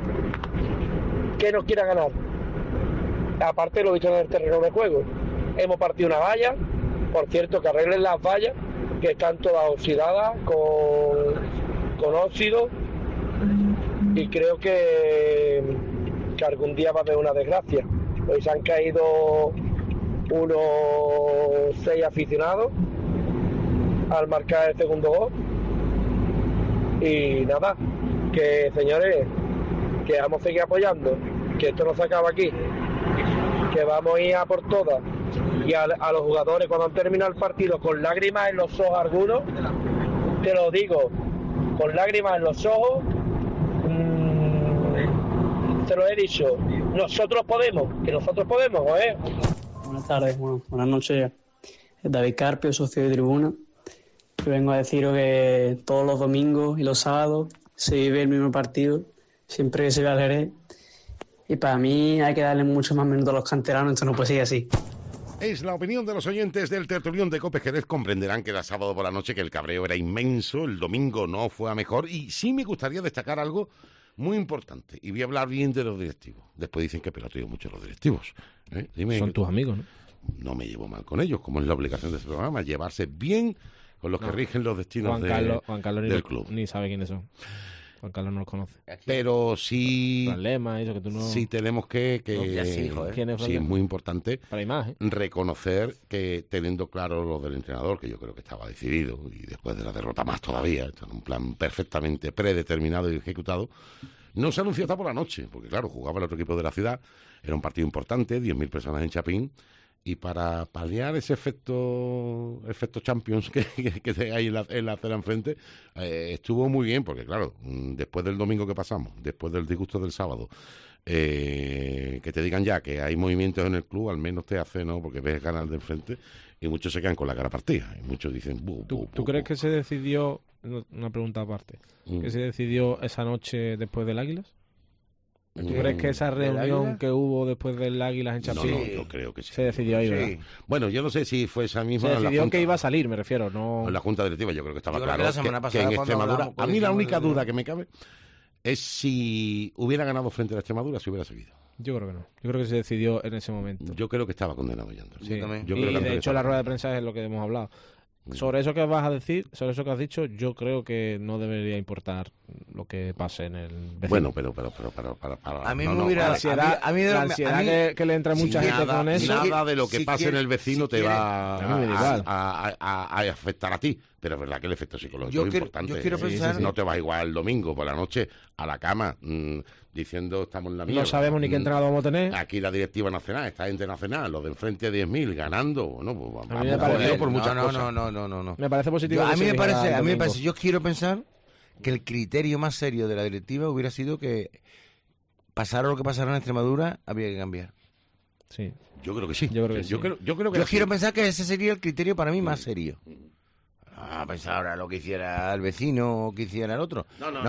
nos quiera ganar. Aparte lo he visto en el terreno de juego. Hemos partido una valla, por cierto, que arreglen las vallas, que están todas oxidadas con óxido, y creo que algún día va a haber una desgracia. Hoy se han caído unos 6 aficionados al marcar el segundo gol. Y nada, que señores, que vamos a seguir apoyando, que esto no se acaba aquí, que vamos a ir a por todas. Y a los jugadores, cuando han terminado el partido con lágrimas en los ojos algunos, te lo digo, con lágrimas en los ojos, te lo he dicho, nosotros podemos, Buenas tardes, buenas noches. David Carpio, socio de Tribuna. Yo vengo a deciros que todos los domingos y los sábados se vive el mismo partido, siempre se ve al Jerez. Y para mí hay que darle mucho más minutos a los canteranos, esto no puede seguir así. Es la opinión de los oyentes del tertulión de COPE Jerez. Comprenderán que era sábado por la noche, que el cabreo era inmenso, el domingo no fue a mejor. Y sí me gustaría destacar algo muy importante. Y voy a hablar bien de los directivos. Después dicen que peloteo mucho los directivos. Dime, son tus amigos, ¿no? No me llevo mal con ellos, como es la obligación de este programa, llevarse bien con los que rigen los destinos Juan Carlos del club. Ni sabe quiénes son. Juan Carlos no los conoce. Pero sí... Fran Lema, eso que tú no... Sí tenemos que ya sí, joder. ¿Quién es Fran sí, es Lema? muy importante Para imagen. reconocer que teniendo claro lo del entrenador, que yo creo que estaba decidido, y después de la derrota más todavía, está en un plan perfectamente predeterminado y ejecutado, no se anunció hasta por la noche, porque claro, jugaba el otro equipo de la ciudad, era un partido importante, 10.000 personas en Chapín, y para paliar ese efecto Champions que hay en la acera enfrente, estuvo muy bien, porque claro, después del domingo que pasamos, después del disgusto del sábado, que te digan ya que hay movimientos en el club, al menos te hace, ¿no? Porque ves ganar de enfrente y muchos se quedan con la cara partida, y muchos dicen... ¿Tú crees que se decidió, una pregunta aparte, que se decidió esa noche después del Águilas? ¿Tú crees que esa reunión que hubo después del Águilas en Chapín No, yo creo que sí. se decidió ahí, ¿verdad? Bueno, yo no sé si fue esa misma... Se decidió la junta, que iba a salir, me refiero, no... en la Junta Directiva yo creo que estaba Yo creo claro que la semana que pasada en cuando Extremadura... hablamos, A mí la dijimos única de- duda que me cabe es si hubiera ganado frente a la Extremadura, si hubiera seguido. Yo creo que no. Yo creo que se decidió en ese momento. Yo creo que estaba condenado ya. Sí. Yo Y creo que de Antonio hecho la estaba- rueda de prensa es lo que hemos hablado. Sobre eso que vas a decir, sobre eso que has dicho, yo creo que no debería importar lo que pase en el vecino. Bueno, pero para A mí no, me no, hubiera... para- la ansiedad que le entra a mucha gente con eso. Nada de lo que si pase quiere- en el vecino si te quiere- va A mí me da igual. a afectar a ti. Pero es verdad que el efecto psicológico Yo es quiero- importante. yo quiero pensar- No te vas igual el domingo por la noche a la cama diciendo estamos en la mierda. No sabemos ni qué entrenador vamos a tener. Aquí la directiva nacional, esta gente nacional, los de enfrente 10.000 ganando. Bueno, pues A mí me vamos parece- jodidos por muchas no, cosas. no. Me parece positivo. Yo- que a mí se me dijera parece, el a mí me domingo. parece, yo quiero pensar que el criterio más serio de la directiva hubiera sido que pasara lo que pasara en Extremadura, había que cambiar. Sí. Yo creo que sí. Yo creo que sí. Yo creo que Yo sí. quiero pensar que ese sería el criterio para mí más serio. A pensar ahora lo que hiciera el vecino o que hiciera el otro.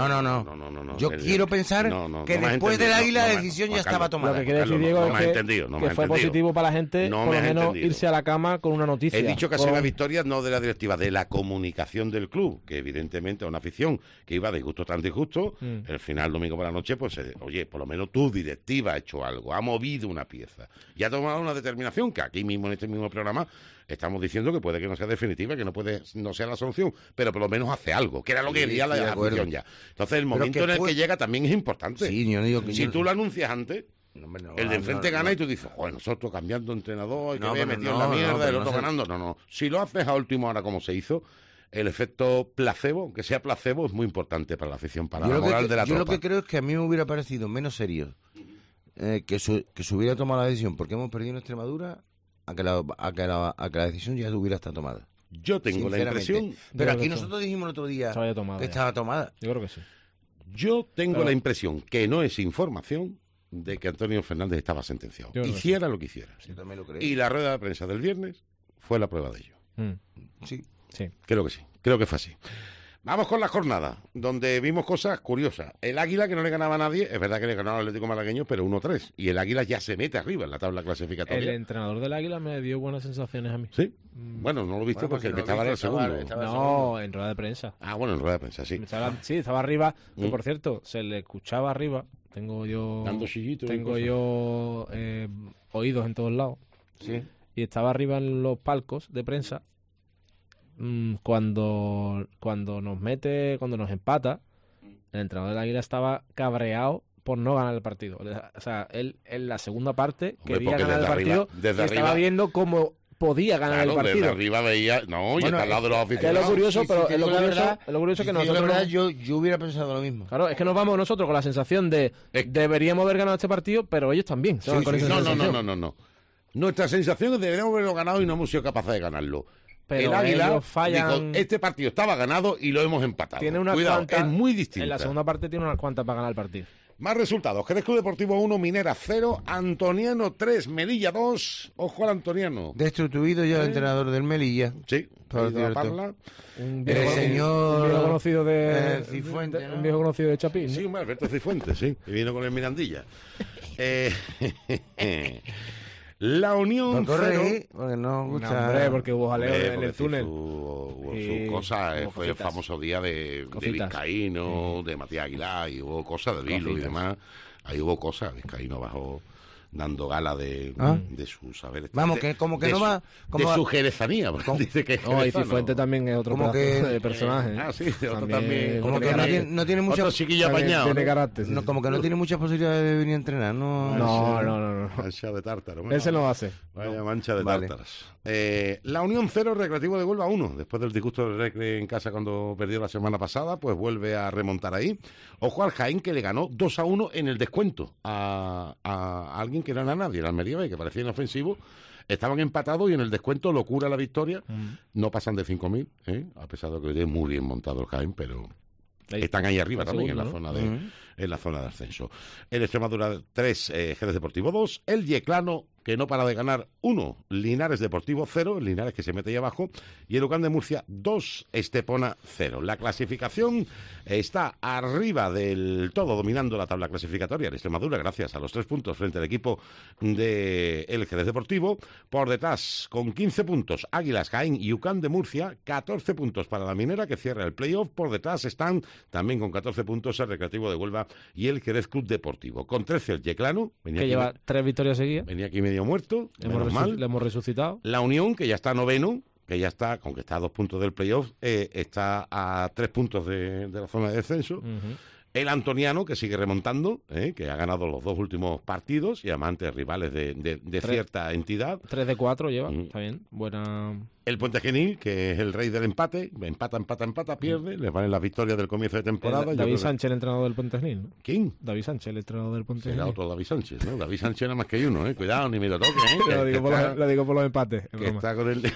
No. Yo quiero pensar que me has después del entendido. Águila la me- decisión ya Juan estaba Carlos, tomada. Lo que quiere decir Carlos, Diego no es me has que, entendido, no me que has fue entendido. positivo para la gente, No por me lo has menos entendido. irse a la cama con una noticia. He dicho que ha sido Con- una victoria no de la directiva, de la comunicación del club, que evidentemente es una afición que iba de disgusto tras disgusto. El final, domingo por la noche, pues, oye, por lo menos tu directiva ha hecho algo, ha movido una pieza y ha tomado una determinación que aquí mismo, en este mismo programa, estamos diciendo que puede que no sea definitiva, que no sea la solución, pero por lo menos hace algo, que era lo que Sí, quería la estoy de acuerdo. afición ya. Entonces, el Pero momento que en el fue- que llega también es importante. Sí, yo no digo que si yo- tú lo anuncias antes... hombre, no, el de enfrente no, gana no. y tú dices, bueno, nosotros cambiando entrenador, y que No, había pero metido no, en la mierda, no, pero el no otro se- ganando. No. Si lo haces a última hora como se hizo, el efecto placebo, aunque sea placebo, es muy importante para la afición, para la moral de la yo lo tropa. que creo es que a mí me hubiera parecido menos serio que se hubiera tomado la decisión porque hemos perdido en Extremadura a que la decisión ya hubiera estado tomada. Yo tengo la Sinceramente. impresión... Pero Yo aquí creo que nosotros dijimos el otro día Estaba tomada que ya. estaba tomada. Yo creo que sí. Yo tengo Pero- la impresión, que no es información, de que Antonio Fernández estaba sentenciado. Yo creo que Hiciera lo que hiciera. Yo también lo creo. Y la rueda de prensa del viernes fue la prueba de ello. Sí. Sí. Creo que sí, creo que fue así. Vamos con la jornada, donde vimos cosas curiosas. El Águila, que no le ganaba a nadie, es verdad que le ganó al Atlético Malagueño, pero 1-3. Y el Águila ya se mete arriba en la tabla El clasificatoria. entrenador del Águila me dio buenas sensaciones a mí. ¿Sí? Bueno, no lo viste Bueno, porque el pues que si no estaba lo era el viste, segundo. estaba No, en rueda de prensa. Ah, bueno, en rueda de prensa, sí. Estaba arriba. Que, por cierto, se le escuchaba arriba. Tengo yo Dando chillitos y tengo cosas. yo oídos en todos lados. Sí. Y estaba arriba en los palcos de prensa. Cuando nos empata, el entrenador del Águila estaba cabreado por no ganar el partido. O sea, él en la segunda parte Hombre, quería porque ganar el desde partido arriba- desde y estaba arriba- viendo cómo podía ganar Claro, el partido. desde arriba veía... No, y está al lado de los Que es aficionados. lo curioso, Sí, pero sí, te es lo digo la curioso, verdad, es lo curioso que si te digo nosotros... la verdad, yo hubiera pensado lo mismo. Claro, es que nos vamos nosotros con la sensación de deberíamos haber ganado este partido, pero ellos también. se van con esa sensación. No. Nuestra sensación es que deberíamos haberlo ganado y no hemos sido capaces de ganarlo. Pero el Águila ellos fallan- dijo, este partido estaba ganado y lo hemos empatado. Tiene unas Cuidado, cuantas, es muy distinto. En la segunda parte tiene unas cuantas para ganar el partido. Más resultados. Jerez Club Deportivo 1, Minera 0, Antoniano 3, Melilla 2. Ojo al Antoniano. Destituido ya el entrenador del Melilla. Sí, Por ha ido a cierto. Parla. Un El señor un viejo conocido de Cifuentes, ¿no? un viejo conocido de Chapín, ¿no? Sí, hombre, Alberto Cifuentes, sí. Que vino con el Mirandilla. La Unión No corre 0. ahí, porque no gusta. No, hombre, porque hubo jaleo Hombre, en el porque túnel. Hubo Sí, su cosa, hubo fue el cositas. famoso día de Cositas. Vizcaíno, de Matías Aguilar, y hubo cosas de Vilo y Cositas. demás. Ahí hubo cosas, Vizcaíno bajó dando gala de su saber. Vamos, que como que no va... De su jerezanía, porque dice que es jerezano. Y Cifuentes también es otro pedazo de personaje. Sí, otro también. Como que no tiene mucha... Otro chiquillo apañado. Tiene carácter. No, como que no tiene muchas posibilidades de venir a entrenar, ¿no? No. Mancha de tártaro. Ese no hace. Vaya mancha de tártaras. La Unión 0, Recreativo de Huelva 1. Después del disgusto del Recre en casa cuando perdió la semana pasada, pues vuelve a remontar ahí. Ojo al Jaén, que le ganó 2-1 en el descuento a alguien que no era nadie, el Almería B, que parecía inofensivo. Estaban empatados y en el descuento, locura la victoria. No pasan de 5.000, a pesar de que es muy bien montado el Jaén, pero están ahí arriba también, en la zona en la zona de ascenso. El Extremadura 3, Jerez Deportivo 2, el Yeclano, que no para de ganar 1, Linares Deportivo 0, el Linares que se mete ahí abajo, y el UCAM de Murcia 2, Estepona 0. La clasificación está arriba del todo, dominando la tabla clasificatoria el Extremadura, gracias a los 3 puntos frente al equipo de el Jerez Deportivo. Por detrás, con 15 puntos, Águilas, Jaén y UCAM de Murcia, 14 puntos para la Minera, que cierra el playoff. Por detrás están, también con 14 puntos, el Recreativo de Huelva y el Jerez Club Deportivo. Con 13 el Yeclano, que lleva 3 victorias seguidas. Venía aquí medio muerto, le hemos resucitado. La Unión, que ya está noveno, que ya está, aunque está a 2 puntos del playoff, está a 3 puntos de la zona de descenso. El Antoniano, que sigue remontando, que ha ganado los 2 últimos partidos y además ante rivales de cierta entidad. 3 de 4 lleva, está bien, buena. El Puente Genil, que es el rey del empate, empata, pierde, les valen las victorias del comienzo de temporada. David Sánchez, el entrenador del Puente Genil, ¿no? ¿Quién? David Sánchez, el entrenador del Puente Genil. Será otro David Sánchez, ¿no? David Sánchez nada más que hay uno, Cuidado, ni me lo toques, Lo digo por los empates. Que está con el...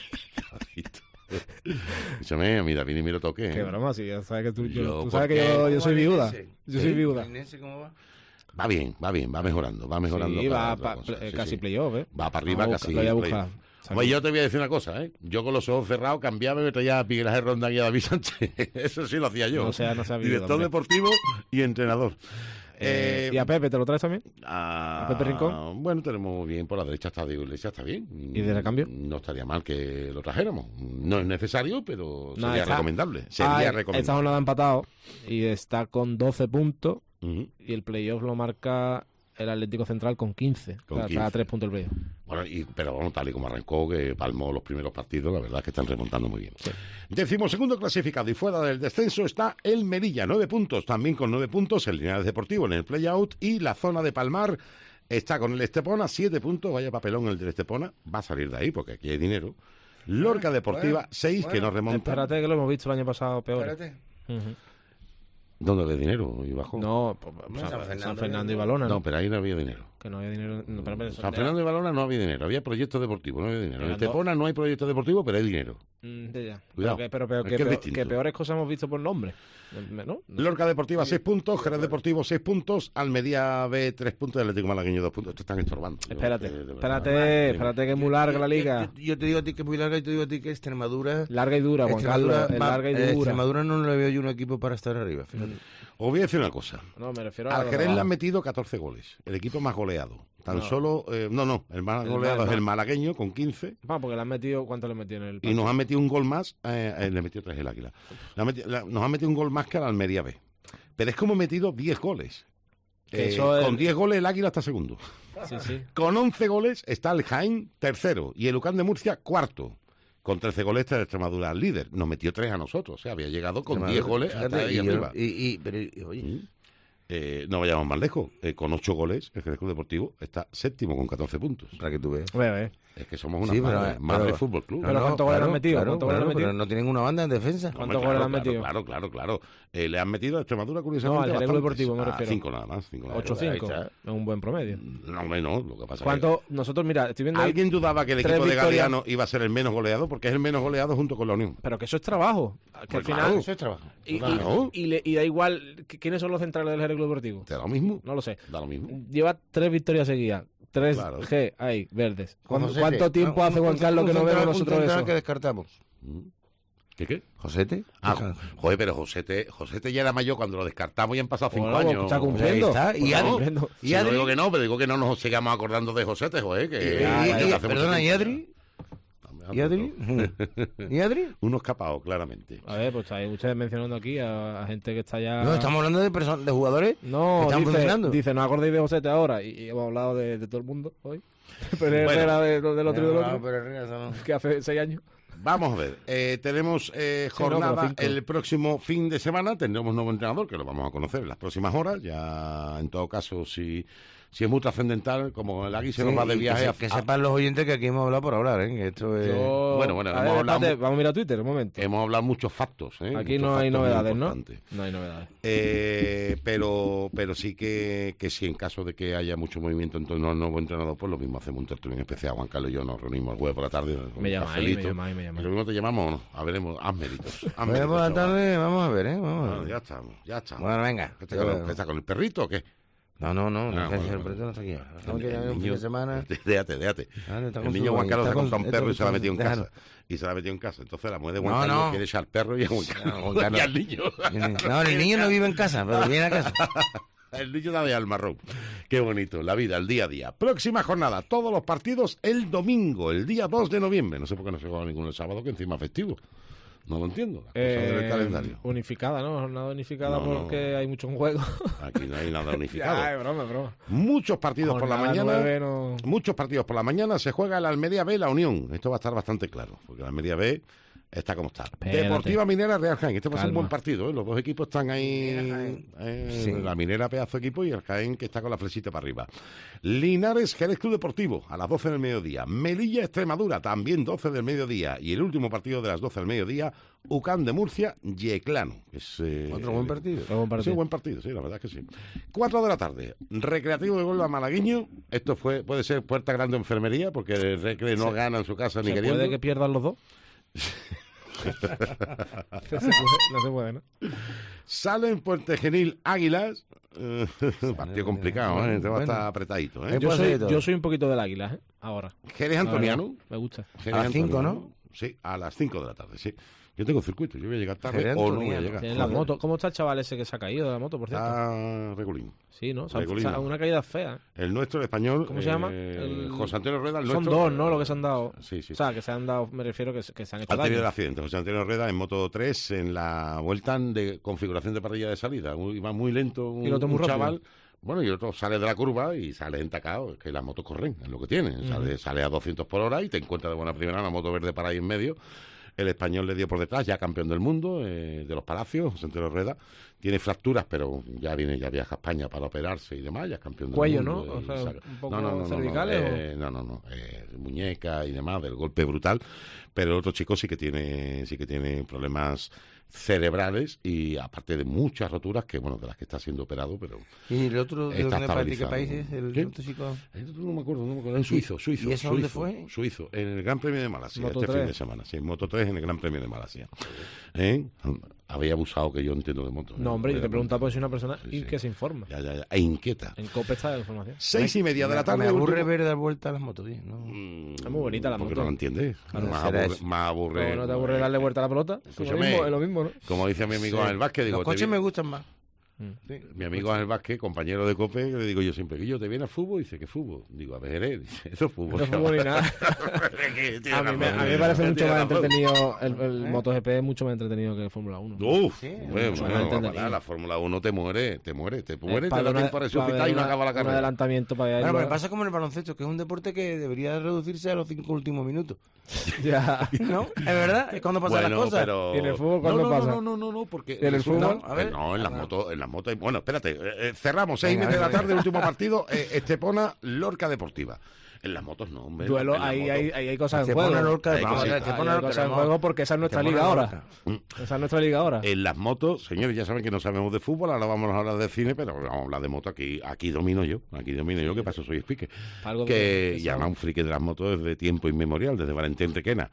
Escúchame, a mí David ni me lo toque. Qué broma, sí, ya sabes que tú sabes que yo soy viuda. Yo soy viuda. ¿Cómo va? Va bien, va mejorando. Sí, va casi playoff, Va para arriba casi. Lo voy a buscar. Pues yo te voy a decir una cosa, yo con los ojos cerrados cambiaba y me traía a Miguel Ángel Ronda y a David Sánchez. Eso sí lo hacía yo. No sabía. Director deportivo y entrenador. ¿Y a Pepe te lo traes también? ¿A Pepe Rincón? Bueno, tenemos bien por la derecha, está bien. ¿Y de recambio? No estaría mal que lo trajéramos. No es necesario, pero sería recomendable. Esta jornada empatado y está con 12 puntos y el playoff lo marca el Atlético Central con 15. Está a 3 puntos el playoff. Bueno, pero bueno, tal y como arrancó, que palmó los primeros partidos, la verdad es que están remontando muy bien. Sí. 12º clasificado y fuera del descenso está el Melilla, 9 puntos, también con 9 puntos el Linares Deportivo en el play-out, y la zona de Palmar está con el Estepona, 7 puntos, vaya papelón el del Estepona, va a salir de ahí porque aquí hay dinero. Lorca Deportiva, 6, que no remonta. Espérate, que lo hemos visto el año pasado peor. Espérate. ¿Dónde había dinero? ¿Y bajo? No, San Fernando y Balona. No, pero ahí no había dinero. Que no había dinero. San Fernando y Balona no había dinero. Había proyectos deportivos, no había dinero. En Estepona no hay proyectos deportivos, pero hay dinero. Cuidado. Pero que peores cosas hemos visto por nombre. ¿No? Lorca Deportiva 6 puntos, Jerez Deportivo 6 puntos, Almería B 3 puntos y Atlético Malagueño 2 puntos. Te están estorbando. Espérate que es muy larga la liga. Yo te digo a ti que es muy larga y te digo a ti que Extremadura... Larga y dura, Juan Carlos. Larga y dura. Extremadura no le veo yo un equipo para estar arriba, fíjate. Os voy a decir una cosa. No, me refiero a... Al Jerez le han metido 14 goles. El equipo más goleado. El más goleado es el malagueño con 15. Porque le han metido... ¿Cuánto le metió en el partido? Y nos han metido un gol más. Le metió 3 el Águila. Nos han metido un gol más que al Almería B. Pero es como metido 10 goles. Con 10 goles el Águila está segundo. Sí. Con 11 goles está el Jaén tercero y el UCAM de Murcia cuarto. Con 13 goles está el Extremadura líder. Nos metió 3 a nosotros. O sea, había llegado con 10 goles hasta ahí arriba. No vayamos más lejos. Con 8 goles, el Jerez Club Deportivo está séptimo con 14 puntos. Para que tú veas. Es que somos una madre fútbol club. Pero ¿cuántos goles han metido? Pero no tienen una banda en defensa. ¿Cuántos goles han metido? Claro. Le han metido a Extremadura, curiosamente, al Jerez Club Deportivo me refiero. 5 nada más. 8-5. Es un buen promedio. No, lo que pasa ¿Cuánto? Nosotros, mira, estoy viendo... ¿Alguien dudaba que el equipo de Galeano iba a ser el menos goleado? Porque es el menos goleado junto con la Unión. Pero que eso es trabajo. Que al final... Eso es trabajo. Y da igual... ¿Quiénes son los centrales del Jerez Club Deportivo? ¿Te da lo mismo? No lo sé. Da lo mismo. Lleva 3 victorias seguidas. 3G ahí, verdes. ¿Cuánto tiempo hace Juan Carlos que no vemos nosotros eso? Que descartamos. ¿Qué? ¿Josete? Joder, pero Josete ya era mayor cuando lo descartamos y han pasado 5 años. Está cumpliendo. ¿Y Adri? No digo que no, pero digo que no nos sigamos acordando de Josete, joder. Perdona, ¿y Adri? ¿Y Adri? ¿Y Adri? Uno escapado, claramente. A ver, pues estáis ustedes mencionando aquí a gente que está ya... No, estamos hablando de jugadores no, que están funcionando. Dice, no acordéis de Josete ahora. Y hemos hablado de todo el mundo hoy. Pero Herrera del otro y del otro. Pero Herrera, no. Que hace 6 años. Vamos a ver, tenemos jornada el próximo fin de semana, tendremos nuevo entrenador, que lo vamos a conocer en las próximas horas, ya en todo caso, si es muy trascendental, como el Agui se nos va de viaje... Que sepan los oyentes que aquí hemos hablado por hablar, ¿eh? Que esto es... Bueno, vamos a mirar Twitter un momento. Hemos hablado muchos factos, ¿eh? Aquí muchos no hay novedades, ¿no? No hay novedades. Pero sí que si en caso de que haya mucho movimiento en torno al nuevo entrenador, pues lo mismo hacemos un tertulín especial. Juan Carlos y yo nos reunimos el jueves por la tarde. Me llamáis. Y lo mismo te llamamos o no. A veremos, haz méritos. Jueves por la tarde, vamos a ver, ¿eh? Vamos a ver. Ya estamos. Bueno, venga. ¿Está con el perrito o qué? No, el perrito no está aquí. Tengo que llamar un fin de semana. Déjate. El niño Juan Carlos se ha comprado un perro y se lo ha metido en casa. Entonces la mujer de Juan Carlos quiere echar al perro y a Juan Carlos. Y al niño. No, el niño no vive en casa, pero viene a casa. El niño da de al marrón. Qué bonito, la vida, el día a día. Próxima jornada, todos los partidos el domingo, el día 2 de noviembre. No sé por qué no se juega ninguno el sábado, que encima es festivo. No lo entiendo, las cosas del calendario. Unificada, ¿no? Jornada unificada porque hay mucho en juego. Aquí no hay nada unificado. Es broma. Muchos partidos jornada por la mañana. 9, Muchos partidos por la mañana se juega el Almería B, la Unión. Esto va a estar bastante claro, porque el Almería B está como está. Espérate. Deportiva Minera Real Jaén. Este va a ser un buen partido, ¿eh? Los dos equipos están ahí. Sí. La Minera pedazo de equipo y el Jaén que está con la flechita para arriba. Linares Jerez Club Deportivo a las 12 del mediodía. Melilla Extremadura también 12 del mediodía. Y el último partido de las 12 del mediodía, UCAM de Murcia, Yeclano. Otro buen partido. Sí, buen partido, sí, la verdad es que sí. 4 de la tarde, Recreativo de Huelva Malagueño. Esto puede ser Puerta Grande Enfermería, porque el Recre no gana en su casa ni queriendo. ¿Puede que pierdan los dos? No se puede, ¿no? Salen Puente Genil Águilas. Partido complicado, ¿eh? Te va a estar apretadito, ¿eh? Yo soy un poquito del Águilas, ¿eh? Ahora. Jerez Antoniano. Me gusta. A las 5, ¿no? Sí, a las 5 de la tarde, sí. Yo tengo circuito, yo voy a llegar tarde o no voy a llegar. En la moto. ¿Cómo está el chaval ese que se ha caído de la moto, por cierto? Está regulín. Sí, ¿no? Una caída fea. El nuestro, el español. ¿Cómo se llama? José Antonio Rueda. Son dos, ¿no? Lo que se han dado. Sí. O sea, que se han dado, me refiero que se han hecho daño. Ha tenido el daño. accidente. José Antonio Rueda en Moto 3 en la vuelta de configuración de parrilla de salida. Iba muy lento un chaval. Bueno, y el otro sale de la curva y sale entacado. Es que las motos corren, es lo que tienen. Sale a 200 por hora y te encuentras de buena primera una moto verde para ahí en medio. El español le dio por detrás, ya campeón del mundo, de los Palacios, José Antonio Rueda. Tiene fracturas, pero ya viaja a España para operarse y demás, ya es campeón del cuello, mundo. ¿no? O sea, un poco no, cervicales. No. Muñeca y demás, del golpe brutal. Pero el otro chico sí que tiene problemas cerebrales y aparte de muchas roturas que de las que está siendo operado, pero ¿y el otro de qué país es? El otro chico no me acuerdo, es suizo. ¿Y eso dónde fue? Suizo, en el Gran Premio de Malasia, fin de semana, sí, Moto 3 en el Gran Premio de Malasia. Había abusado que yo entiendo de moto. No, hombre, yo te preguntaba porque soy una persona que se informa. Ya, e inquieta. En COPE está la información. 6:30 de la tarde. Me aburre ver dar vuelta a las motos, tío. No. Es muy bonita la moto. Porque no la entiendes. Más aburre. ¿No te aburre darle vuelta a la pelota? Escúchame, es lo mismo, ¿no? Como dice mi amigo Ángel Vázquez, digo... Los coches me gustan más. Sí. Mi amigo Ángel Vázquez, compañero de COPE, le digo yo siempre, Guillo, ¿te viene al fútbol? Dice, ¿qué fútbol? Digo, a ver, dice, eso es fútbol. No es fútbol ni nada. A mí me parece mucho más entretenido, el MotoGP es mucho más entretenido que el Fórmula 1. La Fórmula 1 te muere, te da tiempo a resucitar y no acaba la carrera. Un adelantamiento para allá. Pero pasa como en el baloncesto, que es un deporte que debería reducirse a los 5 últimos minutos. Ya. ¿No? Es verdad, es cuando pasan las cosas. Pero... ¿Y en el fútbol cuándo pasa? No, porque... ¿En el fútbol? A ver. No, en las motos... Bueno, espérate, cerramos 6:30 de la tarde, último partido, Estepona, Lorca Deportiva. En las motos no, hombre. Duelo, ahí hay cosas en juego. Hay cosas en juego porque esa es nuestra liga ahora. Esa es nuestra liga ahora. En las motos, señores, ya saben que no sabemos de fútbol, ahora vamos a hablar de cine, pero vamos a hablar de moto aquí domino yo, que paso soy speaker. Y además un friki de las motos desde tiempo inmemorial, desde Valentín Requena.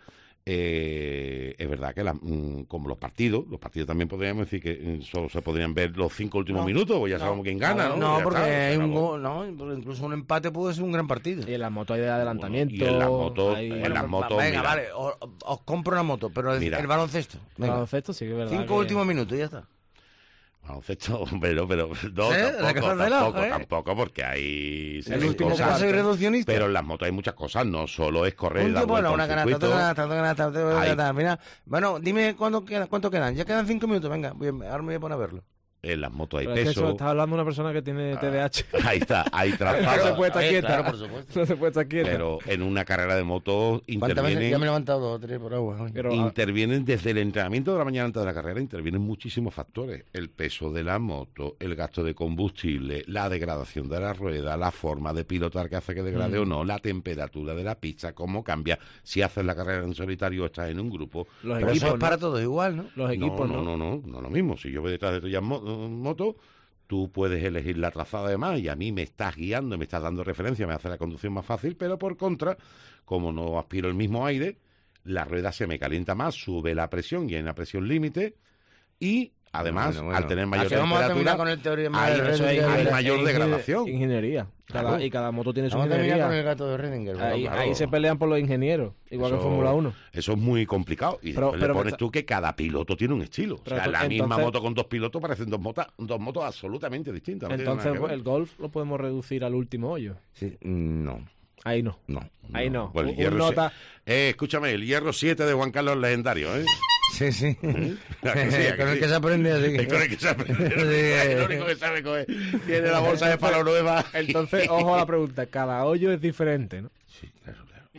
Es verdad que como los partidos también podríamos decir que solo se podrían ver los 5 últimos minutos, pues ya sabemos quién gana, ¿no? No, porque hay un gol, porque incluso un empate puede ser un gran partido. Y en las motos hay de adelantamiento. Y en las motos, venga, vale, os compro una moto, pero el baloncesto. El baloncesto sí que es verdad. 5 últimos minutos y ya está. Baloncesto, pero no, tampoco, porque hay el último caso reduccionista. Pero en las motos hay muchas cosas, no solo es correr. Un tiempo, una canasta. Bueno, dime cuánto quedan. Ya quedan 5 minutos, venga, ahora me voy a poner a verlo. En las motos hay pero peso. Es que eso está hablando una persona que tiene TDAH. Ahí está, hay trazadas. No se puede estar quieta. Claro, por supuesto. No se puede estar quieta. Pero en una carrera de motos intervienen... Ya me he levantado 2 o 3 por agua. Intervienen desde el entrenamiento de la mañana antes de la carrera, intervienen muchísimos factores. El peso de la moto, el gasto de combustible, la degradación de la rueda, la forma de pilotar que hace que degrade o no, la temperatura de la pista, cómo cambia, si haces la carrera en solitario o estás en un grupo. Los equipos, eso es para todos igual, ¿no? Los equipos no lo mismo. Si yo voy detrás de tuya moto, tú puedes elegir la trazada de más y a mí me estás guiando, me estás dando referencia, me hace la conducción más fácil, pero por contra, como no aspiro el mismo aire, la rueda se me calienta más, sube la presión y hay una presión límite y además, al tener mayor temperatura, con el hay mayor degradación. Ingeniería. Y cada moto tiene su Vamos ingeniería. Con el gato de Redinger. Ahí se pelean por los ingenieros, igual que en Fórmula 1. Eso es muy complicado. Y después le pones tú que cada piloto tiene un estilo. O sea, la misma moto con 2 pilotos parecen dos motos absolutamente distintas. No entonces, el golf lo podemos reducir al último hoyo. Sí, no. Ahí no. Ahí no. Bueno, escúchame, el hierro 7 de Juan Carlos Legendario, ¿eh? Sí. Con el que se aprende así. Con el que se aprende. El único que sabe coger. Tiene la bolsa de palo nueva. Entonces, ojo a la pregunta. Cada hoyo es diferente, ¿no? Sí, claro.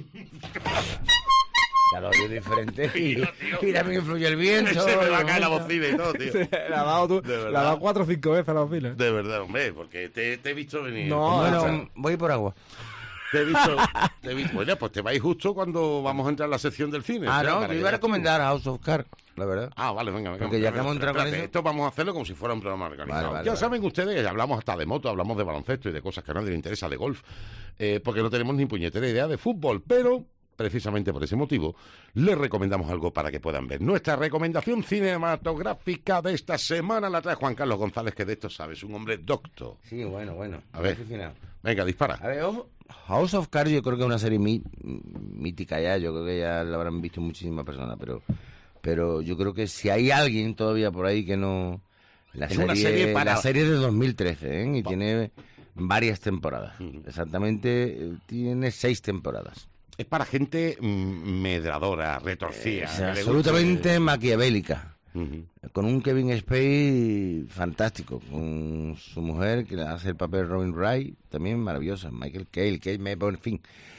Cada hoyo es diferente. Y también influye el viento. Se me va a caer la bocina y todo, tío. La has dado 4 o 5 veces a la bocina. De verdad, hombre, porque te he visto venir. No, bueno, voy por agua. Te he visto. Bueno, pues te vais justo cuando vamos a entrar en la sección del cine. No, te iba a recomendar a House of Cards, la verdad. Vale, venga. Porque ya que hemos entrado con eso. Esto vamos a hacerlo como si fuera un programa organizado. Ya saben ustedes, hablamos hasta de moto, hablamos de baloncesto y de cosas que a nadie le interesa, de golf, porque no tenemos ni puñetera idea de fútbol, pero precisamente por ese motivo les recomendamos algo para que puedan ver. Nuestra recomendación cinematográfica de esta semana la trae Juan Carlos González, que de esto sabe, es un hombre docto. Sí, bueno. A ver, venga, dispara. A ver, ojo. House of Cards yo creo que es una serie mítica ya, yo creo que ya la habrán visto muchísimas personas, pero yo creo que si hay alguien todavía por ahí que no... La serie es de 2013, ¿eh? Y tiene varias temporadas. Exactamente, tiene 6 temporadas. Es para gente medradora, retorcida. Absolutamente maquiavélica. Con un Kevin Spacey fantástico, con su mujer que hace el papel Robin Wright, también maravillosa, Michael Caine, en fin.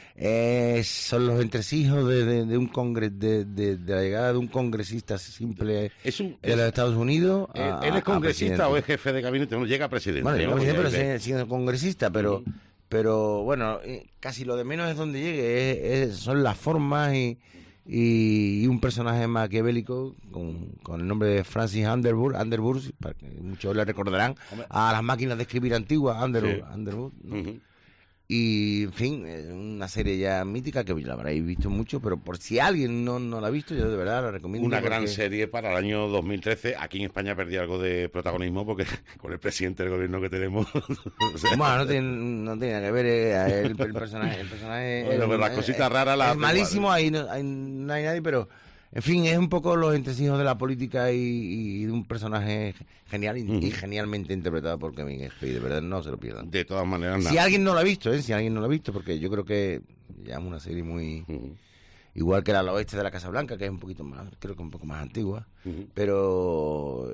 Son los entresijos de un de la llegada de un congresista simple de los Estados Unidos. ¿Él es congresista o es jefe de gabinete? No llega a presidente. Bueno, pero sigue congresista, pero bueno, casi lo de menos es donde llegue, son las formas y un personaje maquiavélico con el nombre de Francis Underwood, para que muchos le recordarán a las máquinas de escribir antiguas, Underwood, ¿no? Y, en fin, es una serie ya mítica que la habréis visto mucho, pero por si alguien no la ha visto, yo de verdad la recomiendo. Una gran serie para el año 2013. Aquí en España perdí algo de protagonismo porque con el presidente del gobierno que tenemos... Bueno, no tiene nada que ver el personaje. Bueno, pero las cositas raras... Es malísimo, ahí no hay nadie, pero... En fin, es un poco los entresijos de la política y de un personaje genial y genialmente interpretado por Kevin Spacey. De verdad, no se lo pierdan. De todas maneras, nada. Si alguien no lo ha visto, porque yo creo que ya es una serie muy... Igual que la oeste de la Casa Blanca, que es un poquito más, creo que un poco más antigua. Pero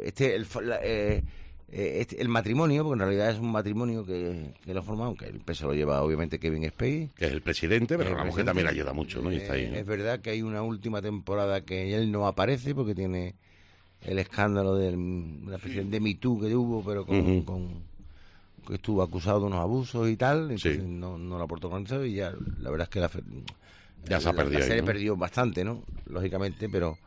el matrimonio, porque en realidad es un matrimonio que lo forma, aunque el peso lo lleva obviamente Kevin Spacey, que es el presidente, pero la mujer también ayuda mucho, ¿no? Y está ahí, ¿no? Es verdad que hay una última temporada que él no aparece porque tiene el escándalo de la especie de Me Too que hubo, pero que estuvo acusado de unos abusos y tal, entonces no lo aportó con eso, y ya la verdad es que ya se ha perdido. La serie perdió bastante, ¿no? Lógicamente,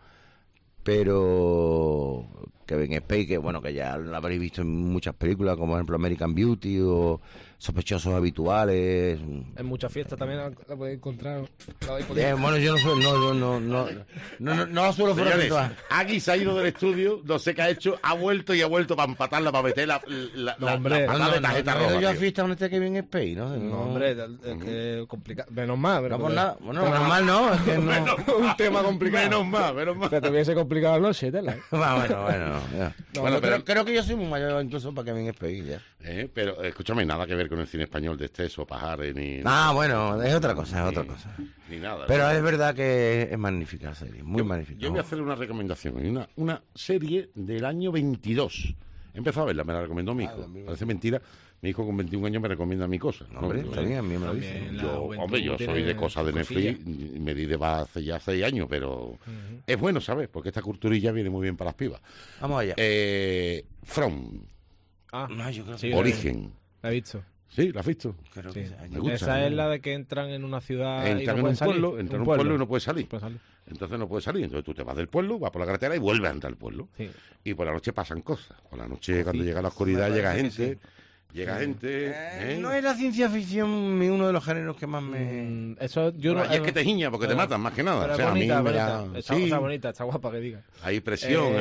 pero Kevin Spacey, que ya lo habréis visto en muchas películas, como por ejemplo American Beauty o Sospechosos Habituales. En muchas fiestas también la podéis encontrar. Bueno, yo no la suelo frecuentar. Agui se ha ido del estudio, no sé qué ha hecho, ha vuelto para empatarla, para meter la patada de tarjeta roja. Yo a fiesta donde esté Kevin Spacey, ¿no? No, hombre, es que es complicado. Menos mal. No por nada. Bueno, menos mal no, es que no. Un tema complicado. Menos mal. Pero te hubiese complicado la noche, tela. Bueno. ya. No, Bueno, pero creo que yo soy muy mayor incluso para que me Space, ya. Pero escúchame, nada que ver con el cine español de Esteso, Pajares, ni... Bueno, es otra cosa, Ni nada. Pero es verdad que es magnífica la serie, muy magnífica. Yo voy a hacer una recomendación, una serie del año 22. He empezado a verla, me la recomendó mi hijo. Parece mentira. Mi hijo con 21 años me recomienda mi cosa. Hombre, está bien, a mí me lo dice. Yo soy de cosas de Netflix, me di de hace ya 6 años, pero es bueno, ¿sabes? Porque esta culturilla viene muy bien para las pibas. Vamos allá. From. Yo creo que Origen. La he visto. ¿Sí? ¿La has visto? Creo Sí. que Me gusta. Esa es la de que entran en una ciudad Entran y no en pueden un pueblo, salir. entran en un pueblo y no puedes salir. Entonces no puedes salir. Entonces tú te vas del pueblo, vas por la carretera y vuelves a entrar al pueblo. Sí. Y por la noche pasan cosas. Por la noche, cuando Sí, llega la oscuridad, me llega parece que gente. Llega gente. No es la ciencia ficción uno de los géneros que más me... Eso yo Bueno, y es que te giña porque te matan, más que nada. Pero O sea, bonita, a mí me bonita. da... Está, Sí, o sea, bonita, está guapa que diga. hay presión,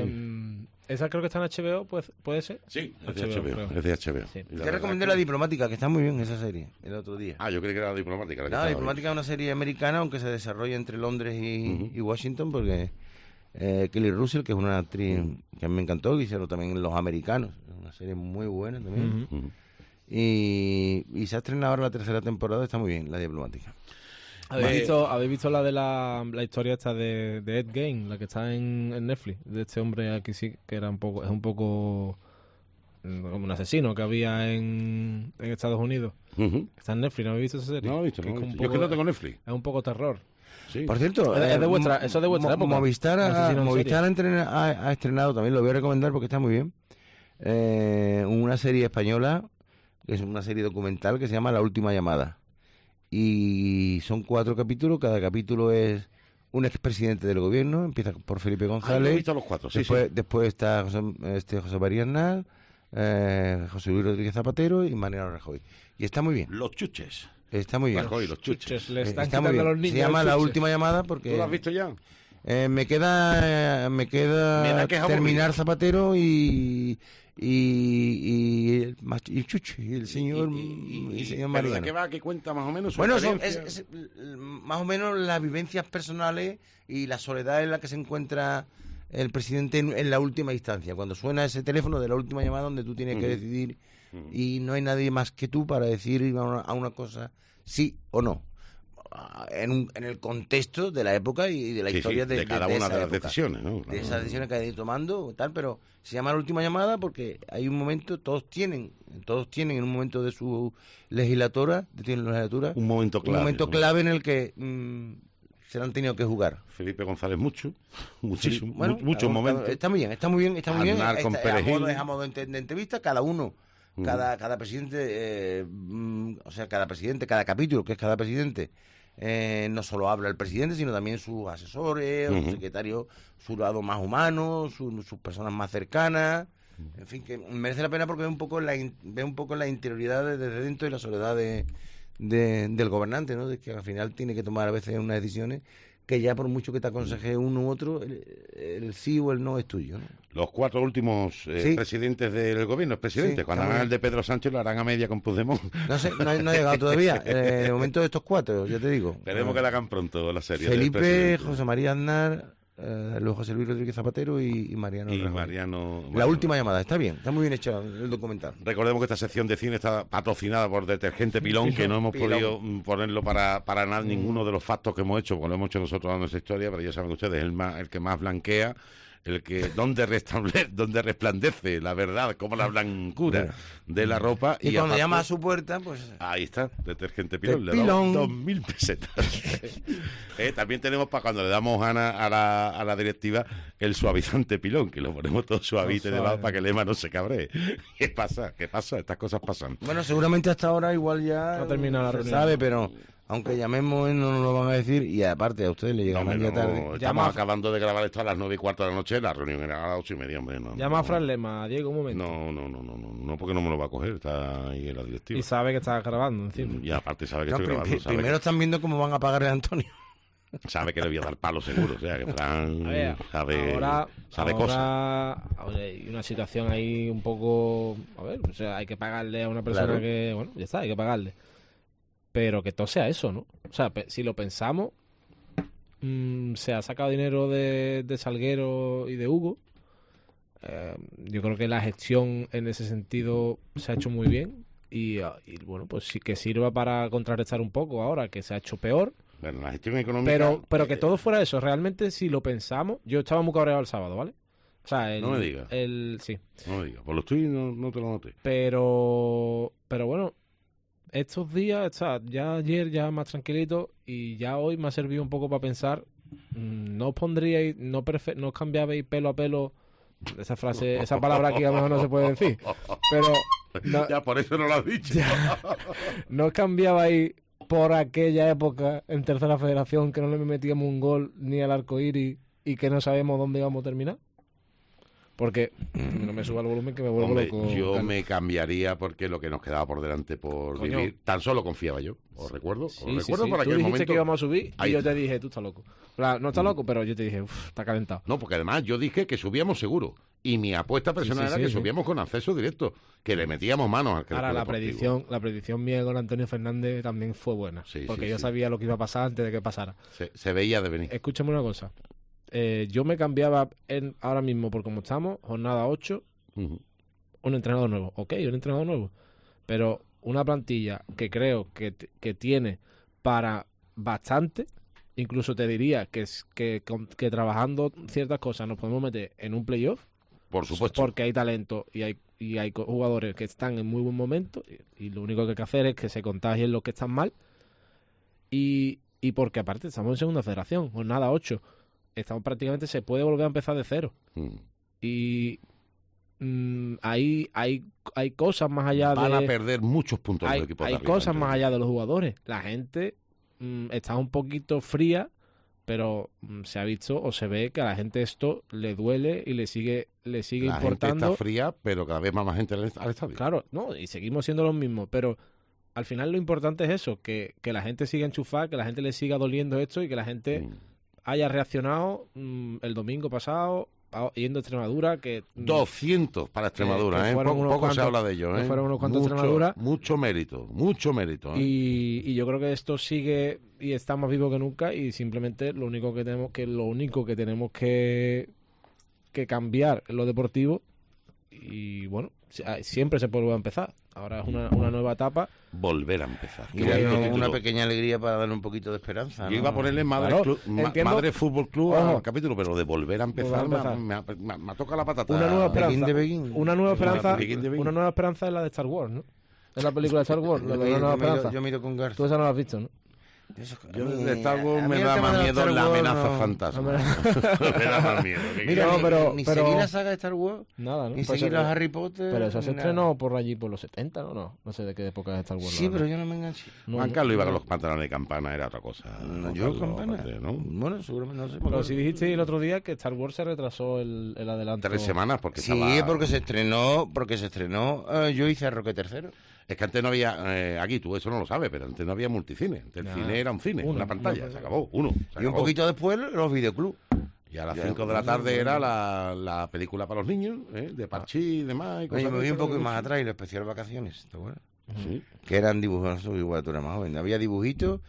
Esa creo que está en HBO, ¿puede ser? Sí, es de HBO, HBO. creo. Es de HBO. Sí. Y la Te verdad recomendé que- La Diplomática, que está muy bien esa serie, el otro día. Yo creí que era la diplomática. La que La estaba Diplomática es una serie americana, aunque se desarrolla entre Londres y Washington, porque Kelly Russell, que es una actriz que a mí me encantó, que hicieron también Los Americanos, una serie muy buena también. Y se ha estrenado ahora la tercera temporada, está muy bien, La Diplomática. ¿Habéis visto la de la historia esta de Ed Gein, la que está en Netflix, de este hombre aquí sí, que era es un poco como un asesino que había en Estados Unidos? Está en Netflix, ¿no habéis visto esa serie? No lo he visto, Que no es lo he un visto. Yo que no tengo Netflix. Es un poco terror. Sí. Por cierto, Es de vuestra, eso es de vuestra época. Movistar, ha estrenado, también lo voy a recomendar porque está muy bien, una serie española, que es una serie documental que se llama La Última Llamada. Y son 4 capítulos, cada capítulo es un expresidente del gobierno, empieza por Felipe González. lo he visto los 4, sí, después, sí. después está José María Aznar, José Luis Rodríguez Zapatero y Mariano Rajoy. Y está muy bien. Los chuches. Está muy bien. Rajoy, los chuches. Le están Está muy quitando a bien. los niños Se llama los La chuches. Última Llamada porque... ¿Tú lo has visto ya? Me queda Mira que es terminar aburrido. Zapatero y Chucho, y el señor ¿Pero Mariano. de qué va? ¿Qué cuenta más o menos? su Bueno, experiencia? es más o menos las vivencias personales y la soledad en la que se encuentra el presidente en la última instancia, cuando suena ese teléfono de la última llamada donde tú tienes que decidir y no hay nadie más que tú para decir a una cosa sí o no. En el contexto de la época y de la Sí, historia sí, de cada una esa de las época. decisiones, ¿no? De esas decisiones que ha ido tomando, tal, pero se llama La Última Llamada porque hay un momento, todos tienen en un momento de su legislatura, un momento clave, ¿no? clave en el que se la han tenido que jugar. Felipe González muchísimo, Bueno, muchos momentos. Está muy bien, está muy bien. Aznar con Perejil. Es a modo de entrevista, cada uno, cada presidente, o sea, cada presidente, cada capítulo, que es cada presidente, no solo habla el presidente, sino también sus asesores, sus secretarios, su lado más humano, sus personas más cercanas. En fin, que merece la pena porque ve un poco la interioridad desde dentro y la soledad del gobernante, ¿no? De que al final tiene que tomar a veces unas decisiones que ya por mucho que te aconseje uno u otro, el sí o el no es tuyo, ¿no? Los 4 últimos presidentes del gobierno, expresidentes, Sí, cuando está muy hagan el bien. de Pedro Sánchez lo harán a media con Puigdemont. No sé, no ha llegado todavía. En el momento de estos 4, ya te digo. Esperemos que la hagan pronto la serie. del Felipe, presidente. José María Aznar, luego José Luis Rodríguez Zapatero y Mariano Y Rajoy. Mariano... La Última Llamada, está bien, está muy bien hecho el documental. Recordemos que esta sección de cine está patrocinada por Detergente Pilón, que no hemos Pilón. podido ponerlo para nada ninguno de los factos que hemos hecho, porque lo hemos hecho nosotros dando esa historia, pero ya saben ustedes, el que más blanquea, el que donde resplandece la verdad, como la blancura de la ropa. Y cuando aparte, llama a su puerta, pues... ahí está, Detergente Pilón, le Pilón. damos 2.000 pesetas. También tenemos para cuando le damos a la directiva el suavizante Pilón, que lo ponemos todo suavite debajo para que el EMA no se cabree. ¿Qué pasa? Estas cosas pasan. Bueno, seguramente hasta ahora igual ya No ha terminado la se reunión. sabe, pero aunque llamemos no nos lo van a decir y aparte a ustedes le llegan un día tarde. Estamos acabando de grabar esto a las 9:15 de la noche, la reunión era a las 8:30, hombre. Llama a Fran Lema, Diego, un momento. No, porque no me lo va a coger, está ahí en la directiva. Y sabe que estás grabando encima. Y aparte sabe que No, estoy grabando. Sabe primero están viendo cómo van a pagar el Antonio. sabe que le voy a dar palo seguro, o sea, que Fran A ver, sabe cosas. Ahora hay una situación ahí un poco... A ver, o sea, hay que pagarle a una persona Claro. que... Bueno, ya está, hay que pagarle. Pero que todo sea eso, ¿no? O sea, si lo pensamos, se ha sacado dinero de Salguero y de Hugo Yo creo que la gestión en ese sentido se ha hecho muy bien y bueno, pues sí que sirva para contrarrestar un poco ahora que se ha hecho peor. Bueno, la gestión económica... Pero que todo fuera eso. Realmente, si lo pensamos... Yo estaba muy cabreado el sábado, ¿vale? O sea, no me digas. Sí. No me digas. Por lo estoy no te lo noté. Pero bueno, estos días, ya ayer ya más tranquilito y ya hoy me ha servido un poco para pensar. No os pondríais, no os cambiabais pelo a pelo. Esa frase, esa palabra aquí a lo mejor no se puede decir. Pero... No, ya, por eso no lo has dicho. No os cambiabais por aquella época en Tercera Federación que no le metíamos un gol ni al arco iris y que no sabemos dónde íbamos a terminar. Porque no me suba el volumen que me vuelvo loco. Yo me cambiaría porque lo que nos quedaba por delante por vivir, tan solo confiaba yo. ¿Os recuerdo? Sí, por aquel tú dijiste momento que íbamos a subir y yo está. te dije, tú estás loco. No estás loco, pero yo te dije, está calentado. No, porque además yo dije que subíamos seguro. Y mi apuesta personal era que subíamos con acceso directo, que le metíamos manos al Ahora, la predicción mía con Antonio Fernández también fue buena. Porque yo sabía lo que iba a pasar antes de que pasara. Se veía de venir. Escúchame una cosa. Yo me cambiaba ahora mismo, por como estamos, jornada 8, un entrenador nuevo. Ok, un entrenador nuevo. Pero una plantilla que creo que tiene para bastante, incluso te diría que trabajando ciertas cosas nos podemos meter en un playoff. Por supuesto. Porque hay talento y hay jugadores que están en muy buen momento y lo único que hay que hacer es que se contagien los que están mal. Y porque aparte estamos en segunda federación, jornada 8. Estamos prácticamente, se puede volver a empezar de cero. Y hay cosas más allá Van a perder muchos puntos los equipos de arriba. Hay cosas más allá de los jugadores. La gente está un poquito fría, pero se ha visto o se ve que a la gente esto le duele y le sigue importando. La gente está fría, pero cada vez más gente al estadio. Claro, no, y seguimos siendo los mismos, pero al final lo importante es eso, que la gente siga enchufada, que la gente le siga doliendo esto y que la gente haya reaccionado el domingo pasado yendo a Extremadura. 200 para Extremadura, poco se habla de ello. Fueron unos cuantos Extremadura. Mucho mérito. Y yo creo que esto sigue y está más vivo que nunca y simplemente lo único que tenemos que cambiar en lo deportivo y bueno, siempre se puede volver a empezar. Ahora es una nueva etapa. Volver a empezar. Y una pequeña alegría para darle un poquito de esperanza, ¿no? Yo iba a ponerle Madre Fútbol Club al capítulo, pero de volver a empezar, me ha tocado la patata. Una nueva esperanza es la de Star Wars, ¿no? Es la película de Star Wars. Yo me he ido con Garza. Tú esa no la has visto, ¿no? Yo de Star Wars me da más miedo la amenaza fantasma. Me da más miedo. Mira, ni seguir la saga de Star Wars, nada, ¿no? ni seguir los Harry Potter. Pero eso se estrenó por allí por los 70, ¿no? No sé de qué época es Star Wars. Sí, pero yo no me enganché. Juan Carlos iba con los pantalones de campana, era otra cosa. Yo campana, ¿no? Bueno, seguramente no sé. Pero si dijiste el otro día que Star Wars se retrasó el adelanto. 3 semanas porque porque se estrenó yo hice Roque III. Es que antes no había, aquí tú eso no lo sabes, pero antes no había multicine. Antes el cine era un cine, una pantalla, se acabó, uno. Y un poquito después los videoclubs. Y a las 5 de la tarde era la película para los niños, de Parchís y demás. Y yo me vi un poco más atrás y el especial Vacaciones, ¿te acuerdas? Sí. Que eran dibujos, igual tú eras más joven. Había dibujitos,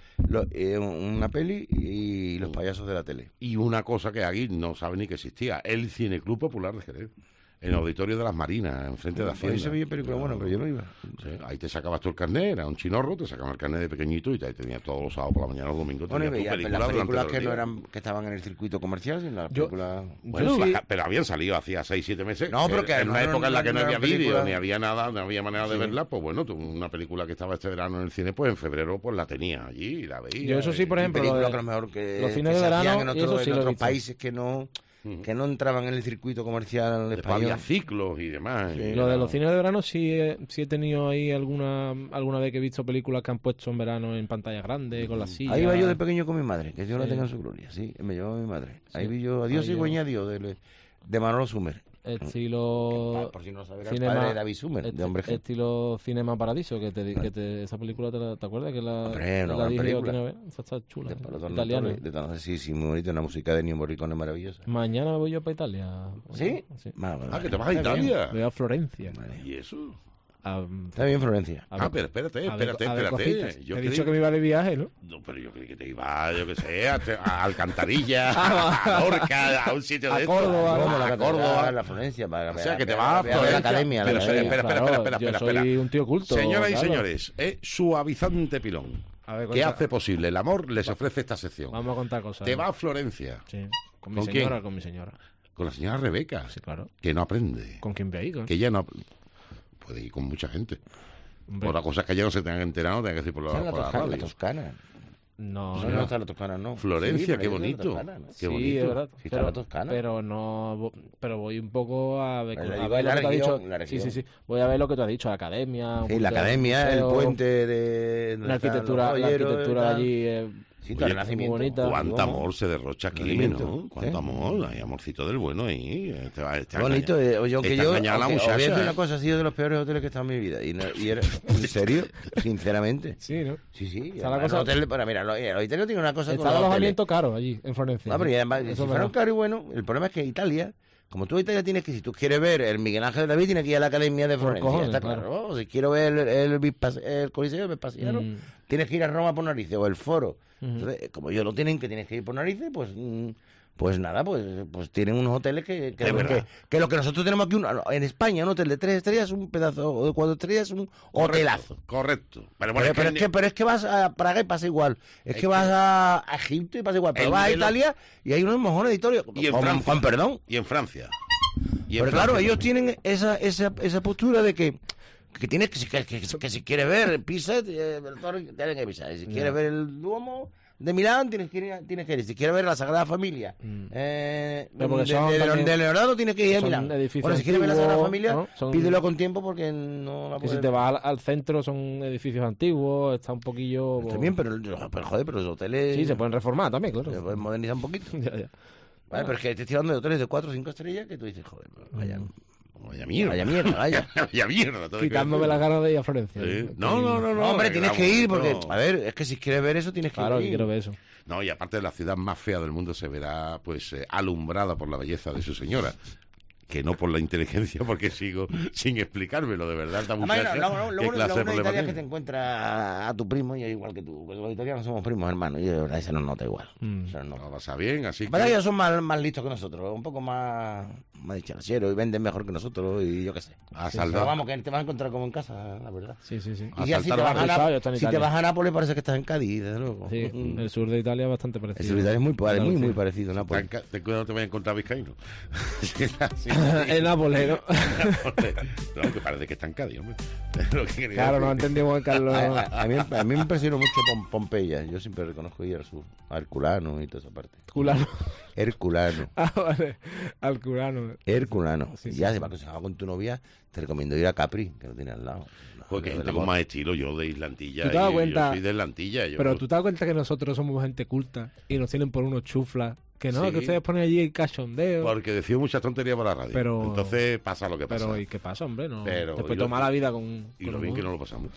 una peli y los payasos de la tele. Y una cosa que aquí no sabe ni que existía, el Cineclub Popular de Jerez. En el Auditorio de las Marinas, enfrente de Hacienda. Ahí se veía película buena, pero yo no iba. Sí, ahí te sacabas tú el carnet, era un chinorro, te sacaban el carnet de pequeñito y ahí tenías todos los sábados por la mañana, los domingos. Bueno, y veía las películas que no eran, que estaban en el circuito comercial, sino las películas... Bueno, pero habían salido hacía 6-7 meses. No, pero que en una época en la que no había vídeo, ni había nada, no había manera de verla, pues bueno, una película que estaba este verano en el cine, pues en febrero pues la tenía allí y la veía. Yo eso sí, por ejemplo, películas que a lo mejor que los fines de verano en otros países que no entraban en el circuito comercial español. Había ciclos y demás. Sí, lo de los cines de verano sí he tenido ahí alguna vez que he visto películas que han puesto en verano en pantalla grande, con las sillas. Ahí iba yo de pequeño con mi madre, que Dios la tenga en su gloria, sí, me llevaba mi madre. Ahí vi yo Adiós y Güeña Dios, de Manolo Sumer. Estilo por si no sabes, el padre de David Sumer, de Hombre G. Estilo Cinema Paradiso, esa película te acuerdas que la dije otra vez. Esa está chula, italiana. Sí, muy bonito, una música de Ennio Morricone maravillosa. Mañana voy yo para Italia. ¿Sí? Que te vas a Italia. Voy a Florencia. ¿Y eso? Está bien, Florencia. Pero espérate. Yo he dicho que me iba de viaje, ¿no? No, pero yo creí que te iba, yo qué sé, a Alcantarilla, a Lorca, a un sitio de Córdoba, a Córdoba, la Florencia. O sea, que te vas a la academia. Pero espera. Yo soy un tío culto. Señoras y señores, suavizante pilón. ¿Qué hace posible? El amor les ofrece esta sección. Vamos a contar cosas. Te va a Florencia. Sí. ¿Con mi señora? Con mi señora. Con la señora Rebeca. Sí, claro. Que no aprende. ¿Con quién ve ahí? Que ella no puede ir con mucha gente. Por las cosas que ella no se tengan enterado, tenga que decir por la radio. La Toscana. No está la Toscana, no. Florencia, sí, qué bonito. Qué bonito. Es verdad. Sí, está la Toscana. Pero voy un poco a ver, lo que tú has dicho. Sí. Voy a ver lo que tú has dicho, la academia. Sí, la academia, el puente de... La arquitectura de allí Oye, muy bonita. Cuánto amor se derrocha aquí, ¿no? Cuánto amor, hay amorcito del bueno ahí. Bonito, oye, aunque yo voy a decir una ¿eh? cosa, ha sido de los peores hoteles que he estado en mi vida. Y era, en serio, sinceramente. Sí, ¿no? Sí. Está la cosa... Mira, los hoteles tienen una cosa... Está el alojamiento caro allí, en Florencia. No, pero además, si fueron caros y bueno, el problema es que Italia... Como tú en Italia tienes que, si tú quieres ver el Miguel Ángel David, tienes que ir a la Academia de Florencia. Cojones, está claro. Si quiero ver el Coliseo de Vespasiano, tienes que ir a Roma por narices, o el Foro. Entonces, como ellos lo tienen, que tienes que ir por narices, pues nada, pues tienen unos hoteles que lo que nosotros tenemos aquí en España, un hotel de 3 estrellas es un pedazo, o de 4 estrellas es un hotelazo. Correcto. Pero es que vas a Praga y pasa igual. Es que vas a Egipto y pasa igual. Pero vas a Italia y hay unos mojones de historia. Y en Francia. Con perdón. Y en Francia. Pero claro, ellos tienen esa postura de que tienes que si quieres ver Pisa, tienes que pisar. Si quieres ver el Duomo de Milán, tienes que ir. Si quieres ver la Sagrada Familia de Leonardo, tienes que ir a Milán. Bueno, si quieres ver la Sagrada Familia, ¿no? Pídelo con tiempo porque no la puedes... Si te vas al centro son edificios antiguos, está un poquillo... También, pero los hoteles... Sí, se pueden reformar también, claro. Se pueden modernizar un poquito. Ya. Vale, pero es que te estoy hablando de hoteles de 4 o 5 estrellas que tú dices, joder, vaya mierda. Vaya mierda. Quitándome las ganas de ir a Florencia. Sí. No. Hombre, tienes que ir porque, a ver, es que si quieres ver eso, tienes que ir. Claro, quiero ver eso. No, y aparte de la ciudad más fea del mundo se verá, pues, alumbrada por la belleza de su señora. Que no por la inteligencia, porque sigo sin explicármelo, de verdad. Esta muchacha, lo bueno de Italia es que te encuentras a tu primo y es igual que tú. Los italianos somos primos, hermanos, y de verdad se nos nota igual. Lo pasa bien, así que... Pero ellos son más listos que nosotros, un poco más dicharacheros y venden mejor que nosotros y yo qué sé. Pero vamos, que te vas a encontrar como en casa, la verdad. Sí. Y ya si te vas a Nápoles parece que estás en Cádiz, desde luego. Sí, el sur de Italia es bastante parecido. El sur de Italia es muy parecido a Nápoles. Ten cuidado, te vas a encontrar vizcaíno. El Nápoles, ¿no? No, que parece que está en Cádiz, hombre. Claro, no entendimos, Carlos. A mí me impresionó mucho Pompeya. Yo siempre reconozco ir al sur. A Herculano y toda esa parte. Herculano. Vale. Herculano. Sí, ya, si vas con tu novia, te recomiendo ir a Capri, que lo tiene al lado. Porque tengo más estilo, yo de Islantilla. ¿Tú te das cuenta? Yo soy de Islantilla. Pero tú te das cuenta que nosotros somos gente culta y nos tienen por unos chuflas. Que no, que ustedes ponen allí el cachondeo. Porque decimos muchas tonterías por la radio. Pero, entonces pasa lo que pasa. Pero ¿y qué pasa, hombre? No. Pero, después tomar la vida con... Y lo bien que no lo pasamos.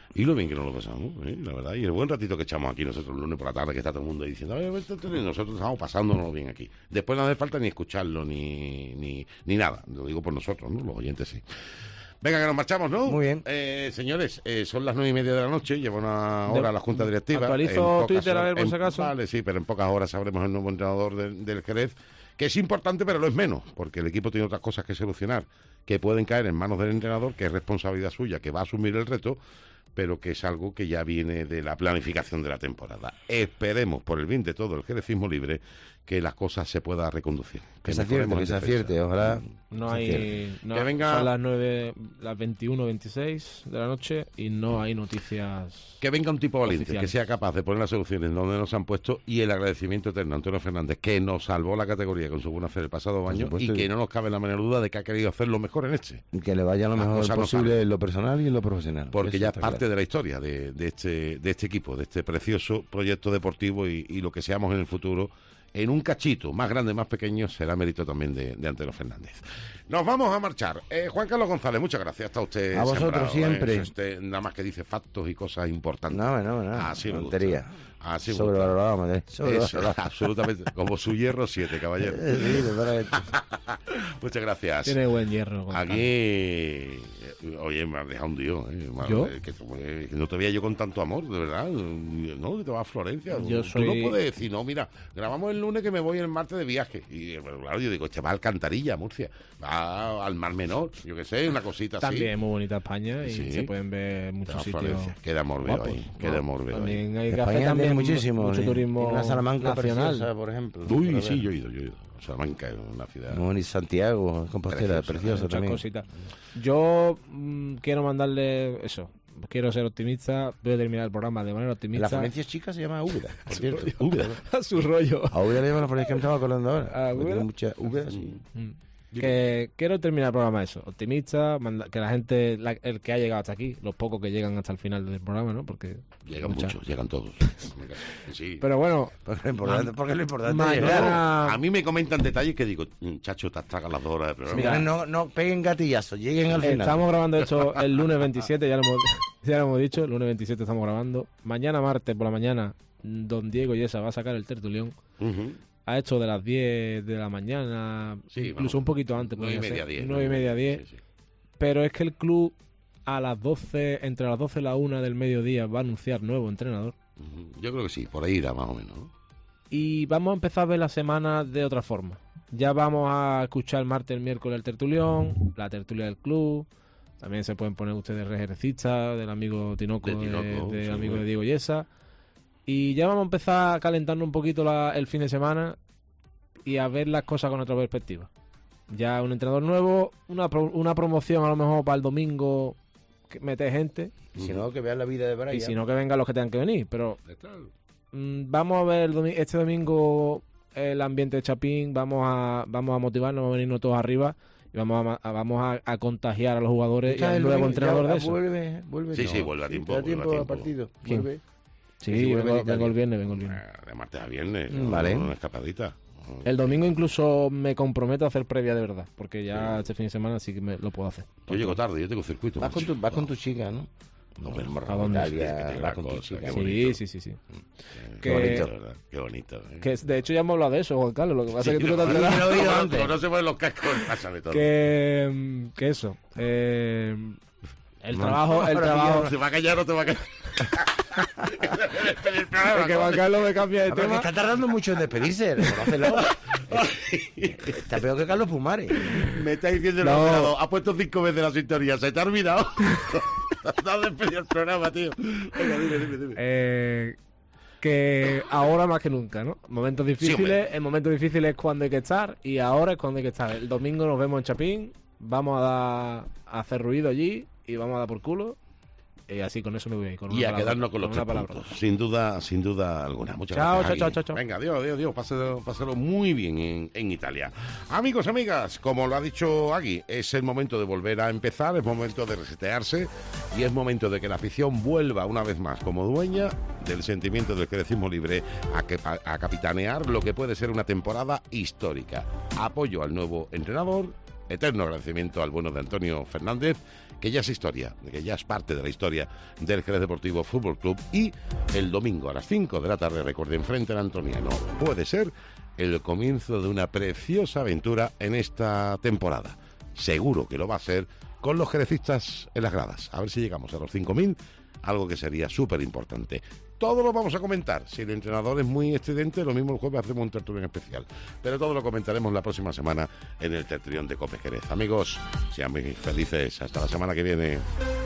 La verdad. Y el buen ratito que echamos aquí nosotros el lunes por la tarde, que está todo el mundo ahí diciendo, nosotros estamos pasándonos bien aquí. Después no hace falta ni escucharlo, ni nada. Lo digo por nosotros, ¿no? Los oyentes sí. Venga, que nos marchamos, ¿no? Muy bien. Señores, son las 9:30 de la noche, lleva una hora la Junta Directiva. Actualizo Twitter, a ver, por si acaso. Vale, sí, pero en pocas horas sabremos el nuevo entrenador del Jerez, que es importante, pero lo es menos, porque el equipo tiene otras cosas que solucionar, que pueden caer en manos del entrenador, que es responsabilidad suya, que va a asumir el reto, pero que es algo que ya viene de la planificación de la temporada. Esperemos, por el bien de todo el jerecismo libre, que las cosas se puedan reconducir. Que se acierte, ojalá. No hay... No, que venga, son las 21:26 de la noche y no hay noticias. Que venga un tipo valiente, oficiales. Que sea capaz de poner las soluciones donde nos han puesto, y el agradecimiento eterno a Antonio Fernández, que nos salvó la categoría con su buen hacer el pasado año, y que no nos cabe la menor duda de que ha querido hacer lo mejor en este. Y que le vaya lo mejor posible en lo personal y en lo profesional. Porque ya es parte de la historia de este equipo, de este precioso proyecto deportivo y lo que seamos en el futuro, en un cachito, más grande, más pequeño, será mérito también de Antonio Fernández. Nos vamos a marchar. Juan Carlos González, muchas gracias. Está usted a vosotros siempre. Usted nada más que dice factos y cosas importantes. No. Así me tontería. gusta. Así sobrevalorado, madre. Absolutamente. Como su hierro 7, caballero. Sí, totalmente. Muchas gracias. Tiene buen hierro. Aquí... Oye, me has dejado un tío. ¿Yo? Que no te veía yo con tanto amor, de verdad. No, que te vas a Florencia. Yo Tú soy... no puedes decir, no, mira, grabamos el lunes que me voy el martes de viaje. Y claro, yo digo, va a Alcantarilla, Murcia. Va al Mar Menor, yo qué sé, una cosita así. También es muy bonita España y se pueden ver muchos sitios. Queda Morbeo ahí. Queda Morbeo ahí. También hay que hacer también muchísimo. Mucho turismo en la Salamanca nacional, preciosa, por ejemplo. Uy, sí, yo he ido. Salamanca es una ciudad. Muy Santiago, Compostela, preciosa también. Cositas. Yo quiero mandarle eso. Quiero ser optimista. Voy a terminar el programa de manera optimista. La Florencia chica se llama Úbeda, por cierto. Úbeda. A su rollo. A Úbeda le llaman la Florencia, que me estaba acordando ahora. ¿A Úbeda? Tiene mucha Úbeda, sí. Que quiero terminar el programa eso, optimista, que la gente, el que ha llegado hasta aquí, los pocos que llegan hasta el final del programa, ¿no? Porque llegan muchos, llegan todos. Sí. Pero bueno, porque lo importante mañana... A mí me comentan detalles que digo, chacho, te has tragado las 2 horas de programa. Mira, no peguen gatillazos, lleguen al final. Estamos grabando esto el lunes 27, ya lo hemos dicho, el lunes 27 estamos grabando. Mañana martes por la mañana, don Diego Yesa va a sacar el tertulión. Ha hecho de las 10 de la mañana, incluso un poquito antes. 9:30, 10. Sí. Pero es que el club a las 12, entre las 12 y la 1 del mediodía, va a anunciar nuevo entrenador. Yo creo que sí, por ahí irá más o menos, ¿no? Y vamos a empezar a ver la semana de otra forma. Ya vamos a escuchar el martes, el miércoles el tertulión, la tertulia del club. También se pueden poner ustedes ejercistas del amigo Tinoco, del amigo de Diego Yesa. Y ya vamos a empezar a calentarnos un poquito el fin de semana y a ver las cosas con otra perspectiva. Ya un entrenador nuevo, una promoción a lo mejor para el domingo, que mete gente. Y si no, que vean la vida de Brian. Y si no, que vengan los que tengan que venir. Pero vamos a ver este domingo el ambiente de Chapín, vamos a motivarnos, vamos a venirnos todos arriba. Y vamos a contagiar a los jugadores y al nuevo entrenador de eso. Vuelve. Sí, vuelve a tiempo. ¿Da tiempo al partido? ¿Quién? Sí, vengo el viernes. De martes a viernes, vale. Una escapadita. El domingo incluso me comprometo a hacer previa de verdad, porque ya este fin de semana sí que lo puedo hacer. Yo llego tarde, yo tengo circuito. Vas con tu chica, ¿no? No, pero ¿a dónde? Vas con tu chica. Sí. Qué bonito, ¿verdad? Qué bonito. Que de hecho ya hemos hablado de eso, Juan Carlos. Lo que pasa es que tú no te has enterado. No se ponen los cascos, pásame todo. Que eso. El trabajo. ¿Se va a callar o te va a callar? Es que Juan Carlos me cambia de tema. Está tardando mucho en despedirse, reconócelo. Está peor que Carlos Pumares. Me está diciendo el operador, ha puesto 5 veces la sintonía, se te ha olvidado. No has despedido el programa, tío. Venga, dime. Que ahora más que nunca, ¿no? Momentos difíciles, el momento difícil es cuando hay que estar y ahora es cuando hay que estar. El domingo nos vemos en Chapín, vamos a hacer ruido allí y vamos a dar por culo. Y así con eso me voy a ir. Y a quedarnos con los 3 puntos. Sin duda alguna. Muchas gracias. Chao. Venga, adiós. Pásalo muy bien en Italia. Amigos, amigas, como lo ha dicho Agui, es el momento de volver a empezar, es momento de resetearse y es momento de que la afición vuelva una vez más como dueña del sentimiento del creacionismo libre a capitanear lo que puede ser una temporada histórica. Apoyo al nuevo entrenador, eterno agradecimiento al bueno de Antonio Fernández, que ya es historia, que ya es parte de la historia del Jerez Deportivo Fútbol Club. Y el domingo a las 5 de la tarde, recuerden, frente al Antoniano, puede ser el comienzo de una preciosa aventura en esta temporada. Seguro que lo va a ser con los jerecistas en las gradas. A ver si llegamos a los 5.000, algo que sería súper importante. Todo lo vamos a comentar. Si el entrenador es muy estridente, lo mismo el jueves hacemos un tertulión especial. Pero todo lo comentaremos la próxima semana en el tertulión de COPE Jerez. Amigos, sean muy felices. Hasta la semana que viene.